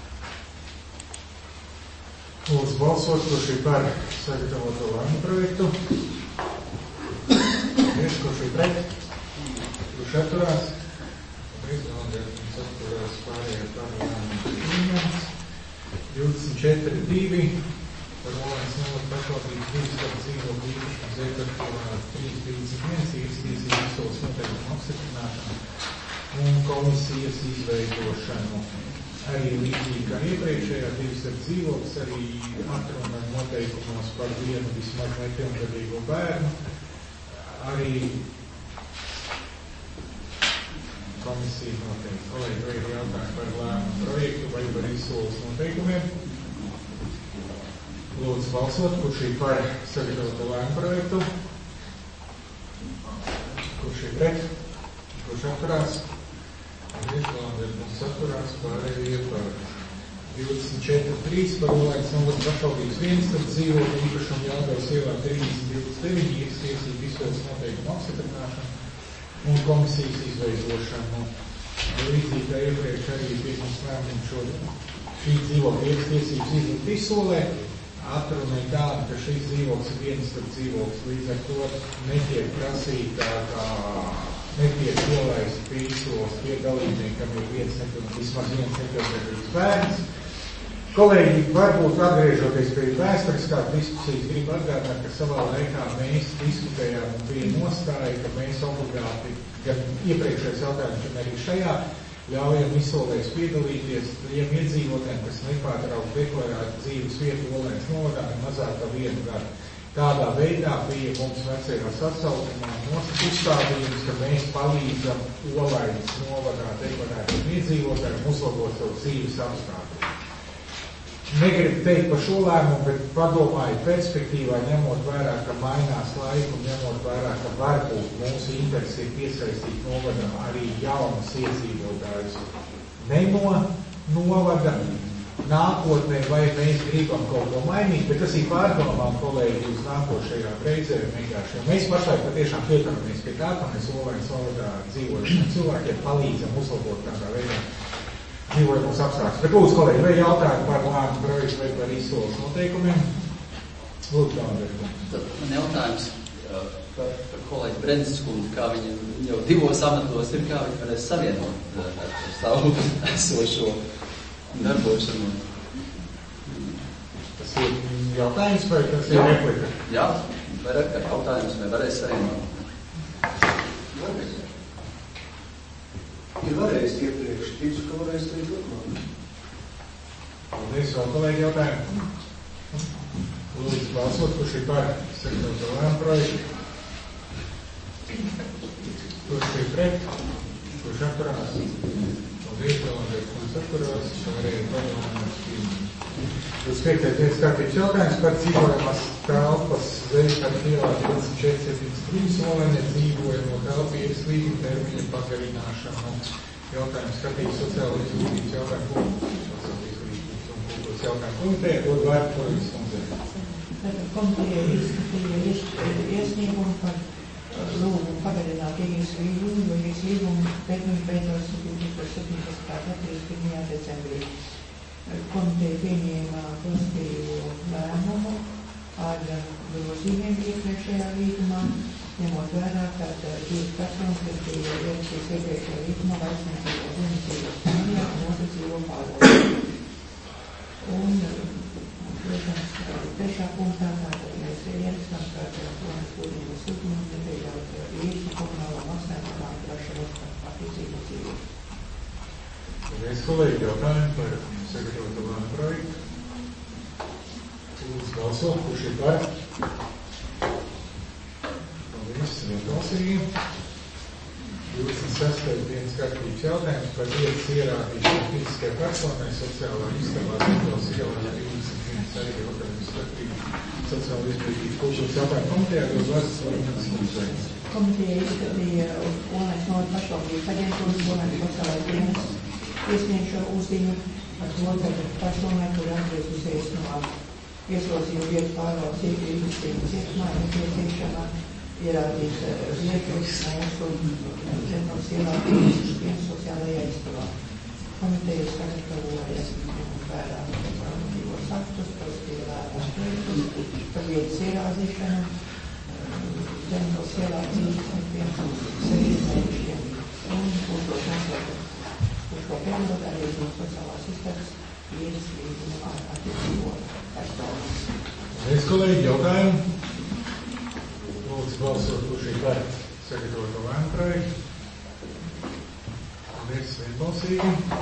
Lūdzu balsot, kurš ir par sagatavoto lēmumu projektu. Kurš ir pret? Kurš atturās? Atturās pārējā par lēmumu pieņemts. 24.2. Par Olēnas novada pašvaldības 2 par dzīvokļu īpašumu Zēkartuvā 3.21 īstīsīs izsoles noteikumu apstiprināšanu un komisijas izveidošanu. Arī līdzīgi kā iepriekšējā 2 ar dzīvokļus, arī atrunā noteikumos par vienu vismaz nepilngadīgo bērnu. Arī komisija noteikti. Kolēģi, vai ir jautājumi par lēmumu projektu vai par izsoles noteikumiem? Lūdzu balsot, kurš ir par sagatavotu lēmumu projektu? Kurš ir pret? Kurš atturās? Atturās pārējie par 24.3 par Olēnas novada pašvaldības 1 par dzīvokļu īpašumu Jelgavas ielā 30.29 iestīsīt izsoles noteikumu apstiprināšanu un komisijas izveidošanu. Līdzīgi kā iepriekš arī pieņems lēmumu šī dzīvokļa iestīsības izlikt izsolē. Atruna ir tāda, ka šīs dzīvoklis ir viens par dzīvoklis, līdz ar to netiek prasītā, netiek ielaist pie izsoles pie dalībniekam ir vismaz viens nepilngadīgs bērns. Kolēģi, varbūt atgriežoties pie vēsturiskās diskusijas, gribu atgādināt, ka savā laikā mēs diskutējām un bija nostāja, ka mēs obligāti, gan iepriekšējais jautājums, gan arī šajā, ļaujam izsolēs piedalīties tiem iedzīvotājiem, kas nepārtraukti deklarētu dzīves vietu Olēnas novadā mazāk kā 1 gadu. Tādā veidā bija mums vecajā sasaukumā uzstādījums, ka mēs palīdzam Olēnas novadā deklarētiem iedzīvotājiem uzlabot savu dzīves apstākļus. Negribu teikt par šo lēmumu, bet padomāju perspektīvā, ņemot vērā, ka mainās laiku un ņemot vērā, ka varbūt mūsu interesi ir piesaistīt novadam arī jaunas iedzīvotājus. Ne no novada nākotnē, vai mēs gribam kaut ko mainīt, bet tas ir pārdomām, kolēģi, uz nākošajām reizēm vienkārši. Mēs pašlaik patiešām pieturamies pie tā, ka mēs Olēnas novadā dzīvojušiem cilvēkiem palīdzam uzlabot tādā veidā dzīvojamos apstākļus. Bet lūdzu, kolēģi, vai jautājumu par lēmumu projektu vai par izsoles noteikumiem? Lūdzu, Dāmberkungs. Man jautājums par kolēģi Brenzes kundzi, kā viņa jau 2 amatos ir, kā viņa varēs savienot ar savu esošo darbošanu. Tas ir jautājums vai tas ir replika? Jā, vairāk kā jautājums, vai varēs savienot. Ir varējis iepriekš, ticu, ka varēs arī turpmāk. Paldies, vēl kolēģi jautājumu. Lūdzu balsot, kurš ir par sagatavoto lēmumu projektu. Kurš ir pret, kurš atturās. Paldies, kurš atturās, šoreiz padomājums pieņemts. Jūs piektais kārtības jautājums par dzīvojamās telpas Zēkartuvā ielā 24.73 Olēnē dzīvojamo telpu ieslīguma termiņa pagarināšanu. Jautājums skatīt sociālo izglītības jautājumu komiteja, dod vārdu Korīgas kundzei. Komiteja izskatīja iesniegumu par lūgumu pagarināt ieslīgumu, jo ieslīgumu termiņš beidzās 2017. gada 31. decembrī. Komiteja pieņēma pozitīvu lēmumu ar grozījumiem iepriekšējā līgumā, ņemot vērā, ka 2 personas, kas bija ierakstīts iepriekšējā līgumā, vairs nedzīvo zemesības Spānijā un otru dzīvo pārvaldā. Un, protams, 3. punktā tātad mēs ierakstām, ka Olēnas būtības sūtījums nepieļaut īstu komunālo maksājumu atrašanos par attiecību dzīvi. Paldies, kolēģi, jautājumu par sagatavotu lēmumu projektu. Lūdzu balsot, kurš ir par? Paldies, vienbalsīgi. 26. dienas kārtības jautājums par vietas ierādīšanu fiziskai personai sociālā istabā Zēkartuvas ielā 31. arī jautājums kārtības sociāla izglītības kultūras jautājumu komitejā, dod vārds Korīgas kundzei. Komiteja izskatīja Olēnas novada pašvaldības aģentūras Olēnas sociālais dienas iesniegšo uzziņu par to, ka personai, kur atgriezusies no ieslodzījuma vietas pārvaldes iepriekšējuma cietumā, nepieciešama ierādīt viedokļus mūsu Zemgales ielā 51 sociālajā istabā. Komiteja sagatavoja vērā normatīvos aktus, pozitīvi lēmumus projektus par vietas ierādīšanu Zemgales ielā 31 mēnešiem un uzdos uz šo periodu arī no sociālās istabas vietas līgumu ar attiecīgo personu. Paldies, kolēģi, jautājumu. Lūdzu balsot, kurš ir par sagatavoto lēmumu projektu. Paldies, vienbalsīgi.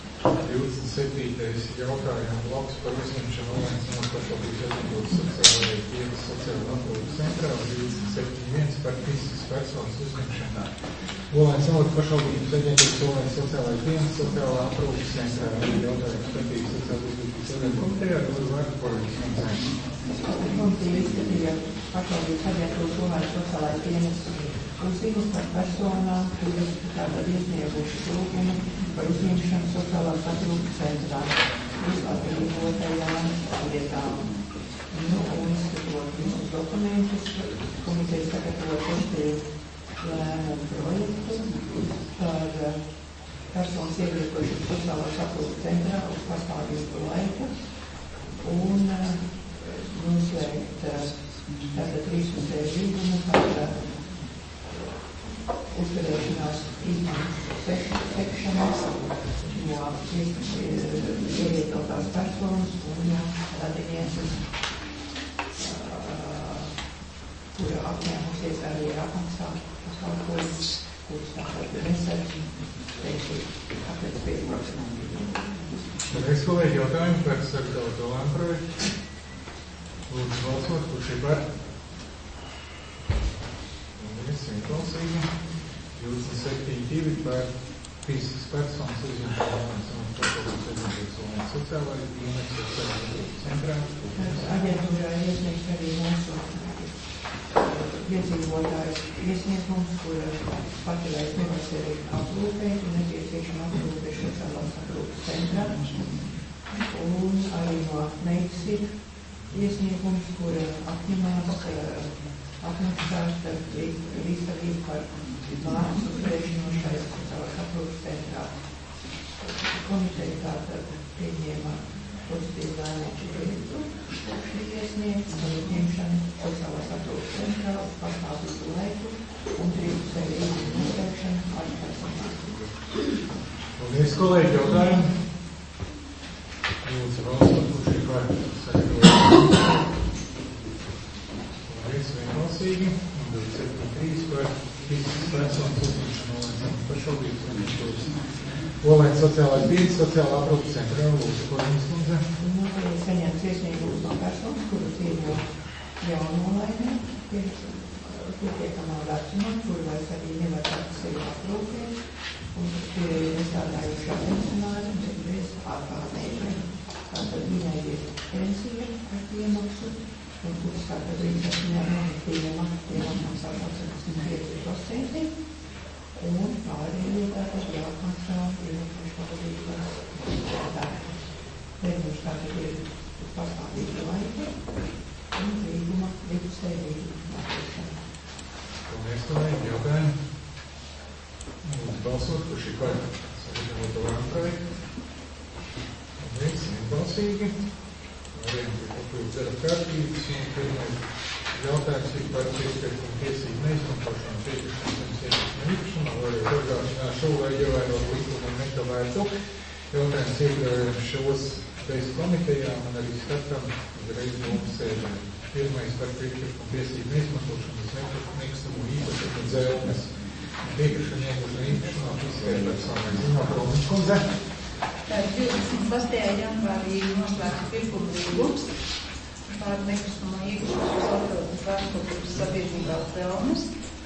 27. jautājumu bloks par uzņemšanu Olēnas no pašvaldības atbildības sociālajai vietas sociāla aprūpes centrā un 27.1 par fiziskas personas uzņemšanu Olēnas no pašvaldības atbildības Olēnas sociālajai vietas sociāla aprūpes centrā. Jautājumu skatīt sociāla uzņemšanas savienības komitejā, lūdzu vārdu Porvītas kundzei. Komisija izskatīja pašvaldības atbildības Olēnas sociālajai vietas uzņemas par personām, kuras tātad iesnieguši lūgumu par uzņemšanu sociālās aprūpes centrā. Uzlāpīgotajām lietām. Un izskatot visus dokumentus, komiteja sagatavo pozitīvu lēmumu projektu par personas ievietošanu sociālās aprūpes centrā uz pastāvīgu laiku un noslēgt tātad 13. līgumu par uzturēšanās izmaksu sekšanas no ievietotās personas un radinieces, kura apņēmusies arī apmaksāt pakalpojumus, kurus tātad nesaņem pēc 15. Paldies, kolēģi, jautājumu par sagatavoto lēmumu projektu. Lūdzu balsot, kurš ir par. Paldies, vienbalsīgi. 27.2 par fiziskas personas uzņemšanu Olēnas no pašvaldības atbildības Olēnas sociālajai vietas sociālā aprūpes centrā. Aģentūrā iesniegts arī mūsu iedzīvotājs iesniegums, kura paturēs nevar aprūpēt un nepieciešama aprūpe sociālās aprūpes centrā. Un arī no meitas ir iesniegums, kura apņemās apmaksāt līdzdalību par mājas uzturēšanos šajā sociālās aprūpes centrā. Komiteja tātad pieņēma pozitīvu lēmumu projektu, kurš ir iesniegts par uzņemšanu sociālās aprūpes centrā uz pastāvīgu laiku un 13. līgumu noslēgšanu ar personām. Paldies, kolēģi, jautājumu. Lūdzu balsot, kurš ir par sagatavoto. Paldies, vienbalsīgi. 27.3 par fiziskas personas uzņemšanu Olēnas pašvaldības atbildības Olēnas sociālās vietas sociālā aprūpes centrā. Lūdzu, Porvītas kundze. Ir saņemts iesniegums no personas, kuru dzīvo jaunu Olēnē, pietiekamā vecumā, kuru vairs arī nevar pats sevi aprūpēt, un kur ir nestrādājušā pensionāri, bet bez ārkārtējiem. Tātad viņai ir pensija ar piemaksu, un kuras tātad līdz ar normatīviem aktiem apmaksā 85%, un pārējie tātad jāapmaksā pašvaldības dārgi. Termiņš tātad ir uz pastāvīgu laiku un līguma līdzsvarīgu notiekšanu. Paldies, kolēģi, jautājumu. Lūdzu balsot, kurš ir par sagatavoto lēmumu projektu. Paldies, vienbalsīgi. Varianti ir papildus darba kārtības, un pirmais jautājums ir par piespiedumu tiesību neizmantošanu, piekrišanas īpašumā, vai orgāšanās šo, lai ievērot likumu un nekavētu. Jautājums iekļaujam šos bez komitejām un arī skatām uzreiz domas sēdē. Pirmais par piekrišanas tiesību neizmantošanu, nekustamo īpašumu un zēlmes. Piekrišana iegūšana īpašumā fiskai personai. Zināt, Porvītas kundze. 28. janvārī noslēgts pirkuma līgums par nekustamo īpašumu, kas atrodas Vēstures sabiedrībā Celmes.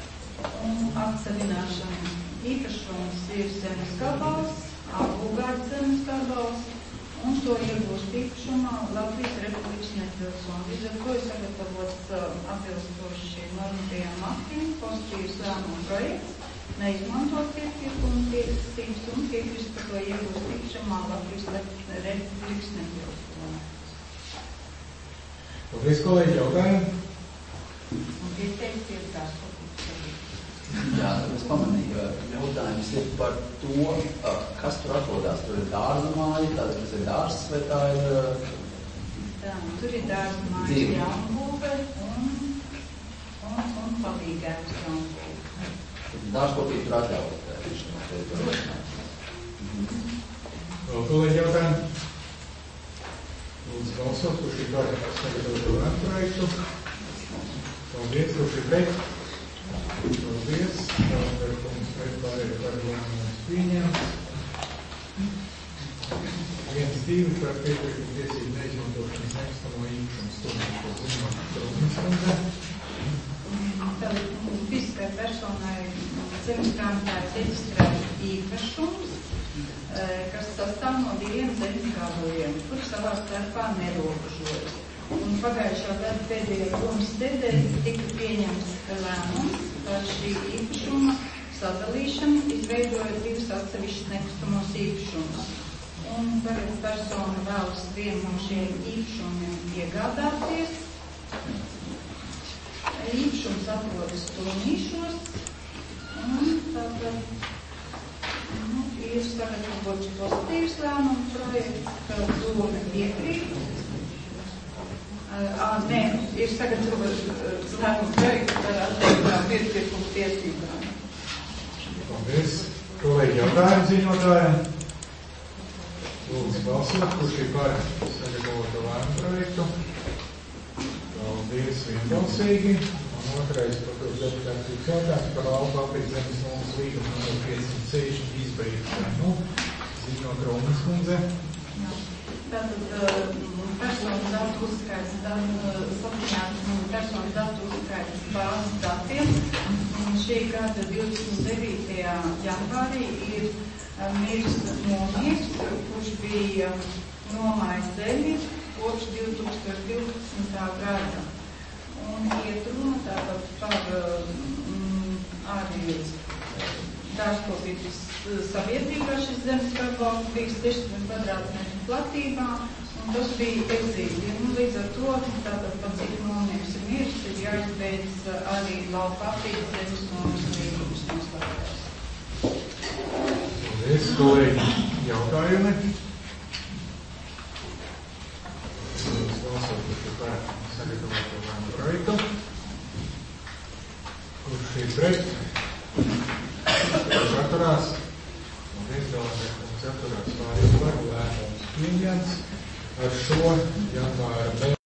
Atsevināšana īpašums ir zemes gabals, Ābulgārdas zemes gabals, un to iegūst īpašumā Latvijas Republikas nepilsoni. Līdz ar to ir sagatavots atbilstoši normatīviem aktiem, pozitīvs lēmumu projekts, neizmantot piepirkumu tiesības un piekrist par to iegūst īpašumā Latvijas Republikas nepilsoni. Paldies, kolēģi, jautājumu. Un pieteikties dārzkopības. Jā, es pamanīju, jautājums ir par to, kas tur atrodas. Tur ir dārza māja, tātad tas ir dārzs, vai tā ir... Tā, tur ir dārza māja jaunbūve un palīgājums jaunbūve. Dārzkopība tur atļaut. Vēl kolēģi jautājumu? Lūdzu balsot, kurš ir par sagatavoto lēmumu projektu. Paldies, kurš ir pret. Paldies. Tāpēc punkts pret pārējie par lēmumus pieņemts. 1-2 par pietiekumu tiesību neizmantošanas nekustamo īpašumu stundīšo ziņojumu Krūmiskundze. Tad fiziskai personai zemesgrāmatā ir reģistrēts īpašums, kas sastāv no 2 zemesgabaliem, kuri savā starpā nerobežojas. Un pagājušā gada pēdējā domas sēdē tika pieņemts lēmums par šī īpašuma sadalīšanu, izveidojot 2 atsevišķus nekustamos īpašumus. Un tagad persona vēlas vienu no šiem īpašumiem iegādāties. Īpašums atrodas Tūnīšos, un tātad ir sagatavots pozitīvs lēmuma projekts, ka doma piekrīt. Nē, ir sagatavots lēmuma projekts par attiecībā pirkuma tiesībām. Paldies. Kolēģi jautājumu ziņotājiem. Lūdzu balsot, kurš ir par sagatavoto lēmumu projektu. Paldies vienbalsīgi. Un otrais papildus deputāts jautājums par lauku aprīts zemes nomas līgumu numur 560 izbeigšanu. Ziņo Krūmiskundze. Tātad personas datu uzskaits, saskaņā personas datu uzskaits bāzes datiem. Šī gada 29. janvārī ir miris Monieks, kurš bija nomājis zemi kopš 2012. gada. Un iet runa tātad par arī dārzkopības sabiedrībā šis zemes gabals bija 60 kvadrātmetru platībā, un tas bija ekzīti. Līdz ar to, tātad pat cik Monieks ir miris, ir jāizbeidz arī lauka aprīts zemes nomas līgums noslēgtais. Paldies, kolēģi. Jautājumi? Lūdzu balsot, kurš ir par sagatavoto lēmumu projektu. Kurš ir pret? Kurš atturās? Paldies, galvenais kungs atturās pārējais par lēmumus pieņemts. Ar šo janvāra